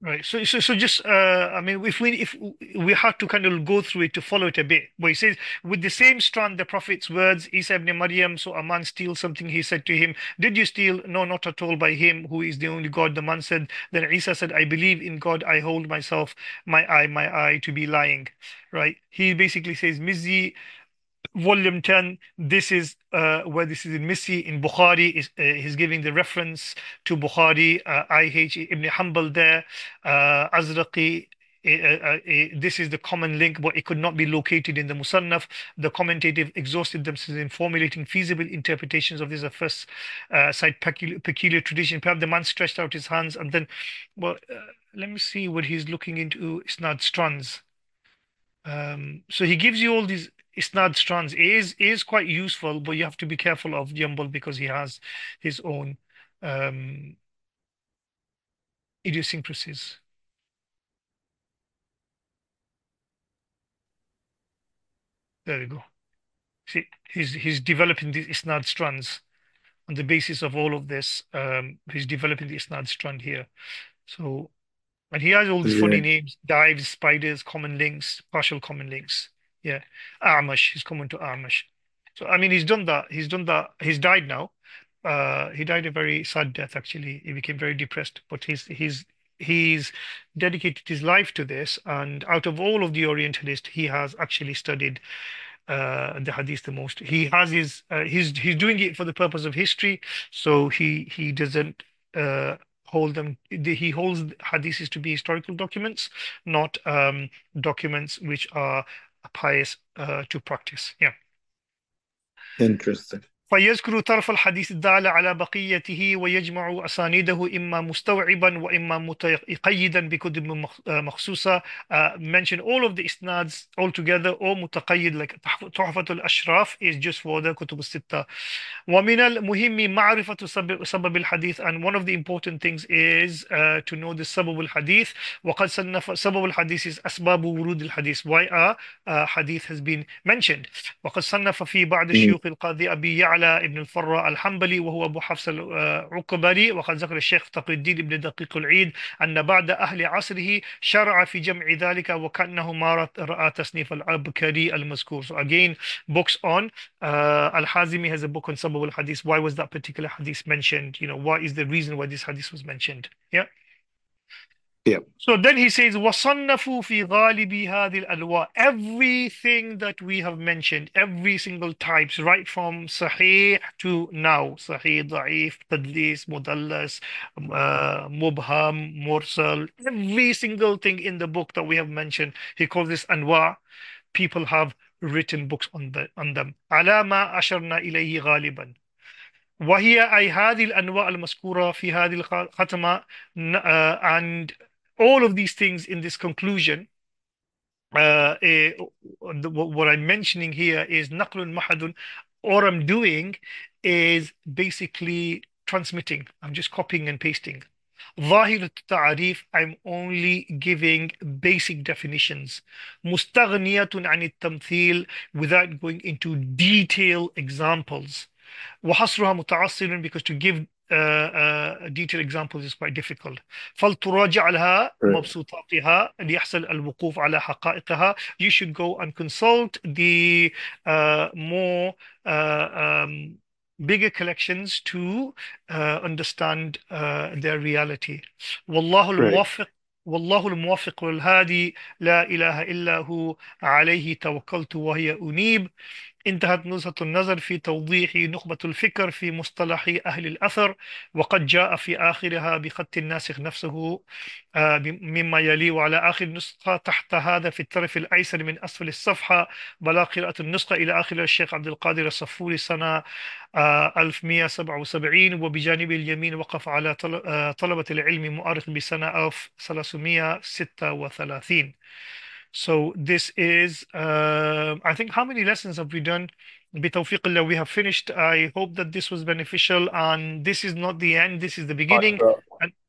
A: Right. So, so, so just, uh, I mean, if we, if we had to kind of go through it to follow it a bit, where he says, with the same strand, the Prophet's words, Isa ibn Maryam, so a man steals something, he said to him, did you steal? No, not at all, by him who is the only God. The man said, then Isa said, I believe in God, I hold myself, my eye, my eye to be lying. Right. He basically says, Mizzi, volume ten, this is uh, where this is in Missy in Bukhari is uh, he's giving the reference to Bukhari, uh, I H Ibn Hanbal there, uh, Azraqi, uh, uh, uh, this is the common link, but it could not be located in the Musannaf. The commentative exhausted themselves in formulating feasible interpretations of this. A first uh, side peculiar, peculiar tradition. Perhaps the man stretched out his hands and then, well, uh, let me see what he's looking into. Isnad strands. Um, so he gives you all these isnad strands. It is is quite useful, but you have to be careful of Jambal because he has his own um, idiosyncrasies. There we go. See, he's he's developing these isnad strands on the basis of all of this. Um, he's developing the isnad strand here. So, and he has all these funny
B: Yeah.
A: names: dives, spiders, common links, partial common links. Yeah, Amash. He's coming to Amash. So I mean, he's done that. He's done that. He's died now. Uh, he died a very sad death. Actually, he became very depressed. But he's he's he's dedicated his life to this. And out of all of the Orientalists, he has actually studied uh, the Hadith the most. He has his uh, he's he's doing it for the purpose of history. So he he doesn't. Uh, hold them he holds hadiths to be historical documents, not um documents which are pious uh, to practice. Yeah.
B: Interesting.
A: فيذكر طرف الحديث الدال على بقيته ويجمع أسانيده إما مستوعبا وإما متقيدا بكتب مخ- آه، مخصوصة. uh, mention all of the isnads all together, or متقيد like تحفة الأشراف is just for the كتب الستة. ومن المهم معرفة سبب, سبب الحديث, and one of the important things is uh, to know the سبب الحديث. وقد صنف سبب الحديث is أسباب ورود الحديث, why a uh, hadith has been mentioned. وقد صنف في بعض
B: Mm.
A: الشيوخ القاضي أبي يعلى ابن الفراء الحنبلي وهو أبو حفص العقبري. وقد ذكر الشيخ تقي الدين ابن دقيق العيد أن بعد أهل عصره شرع في جمع ذلك وكأنه ما رأى تصنيف العبكري المذكور. So again, books on uh, Al-Hazimi has a book on Sabab al-Hadith. Why was that particular hadith mentioned? You know, what is the reason why this hadith was mentioned? Yeah.
B: Yeah.
A: So then he says, وَصَنَّفُوا فِي غَالِبِ هَذِي الْأَلْوَاءِ. Everything that we have mentioned, every single types, right from Sahih to now, Sahih, Da'if, Tadlis, Mudallas, uh, Mubham, Mursal, every single thing in the book that we have mentioned, he calls this Anwa. People have written books on, the, on them. على ما أشرنا إليه غالبا. وهي أي هذه الأنواع المذكورة في هذه الختمة. uh, and all of these things in this conclusion, uh, eh, the- what I'm mentioning here is نقل محض. All I'm doing is basically transmitting. I'm just copying and pasting. ظاهر التعريف, I'm only giving basic definitions. مستغنية عن التمثيل, without going into detailed examples. وحصرها متعسر, because to give uh, uh, detailed examples is quite difficult. فلتراجع لها
B: Right.
A: مبسوطاتها ليحصل الوقوف على حقائقها. You should go and consult the uh, more uh, um, bigger collections to uh, understand uh, their reality. والله
B: Right.
A: الموفق والله الموفق والهادي لا إله إلا هو عليه توكلت وهي أنيب. انتهت نزهة النظر في توضيح نخبة الفكر في مصطلح أهل الأثر. وقد جاء في آخرها بخط الناسخ نفسه آه، مما يلي. وعلى آخر نسخة تحت هذا في الطرف الأيسر من أسفل الصفحة بلا قراءة النسخة إلى آخر الشيخ عبد القادر الصفوري سنة آه، ألف ومئة وسبعة وسبعين. وبجانب اليمين وقف على طل- آه، طلبة العلم مؤرخ بسنة ألف وثلاثمئة وستة وثلاثين. So this is, uh, I think, how many lessons have we done? بتوفيق الله, we have finished. I hope that this was beneficial, and this is not the end. This is the beginning.
B: Mashallah.
A: And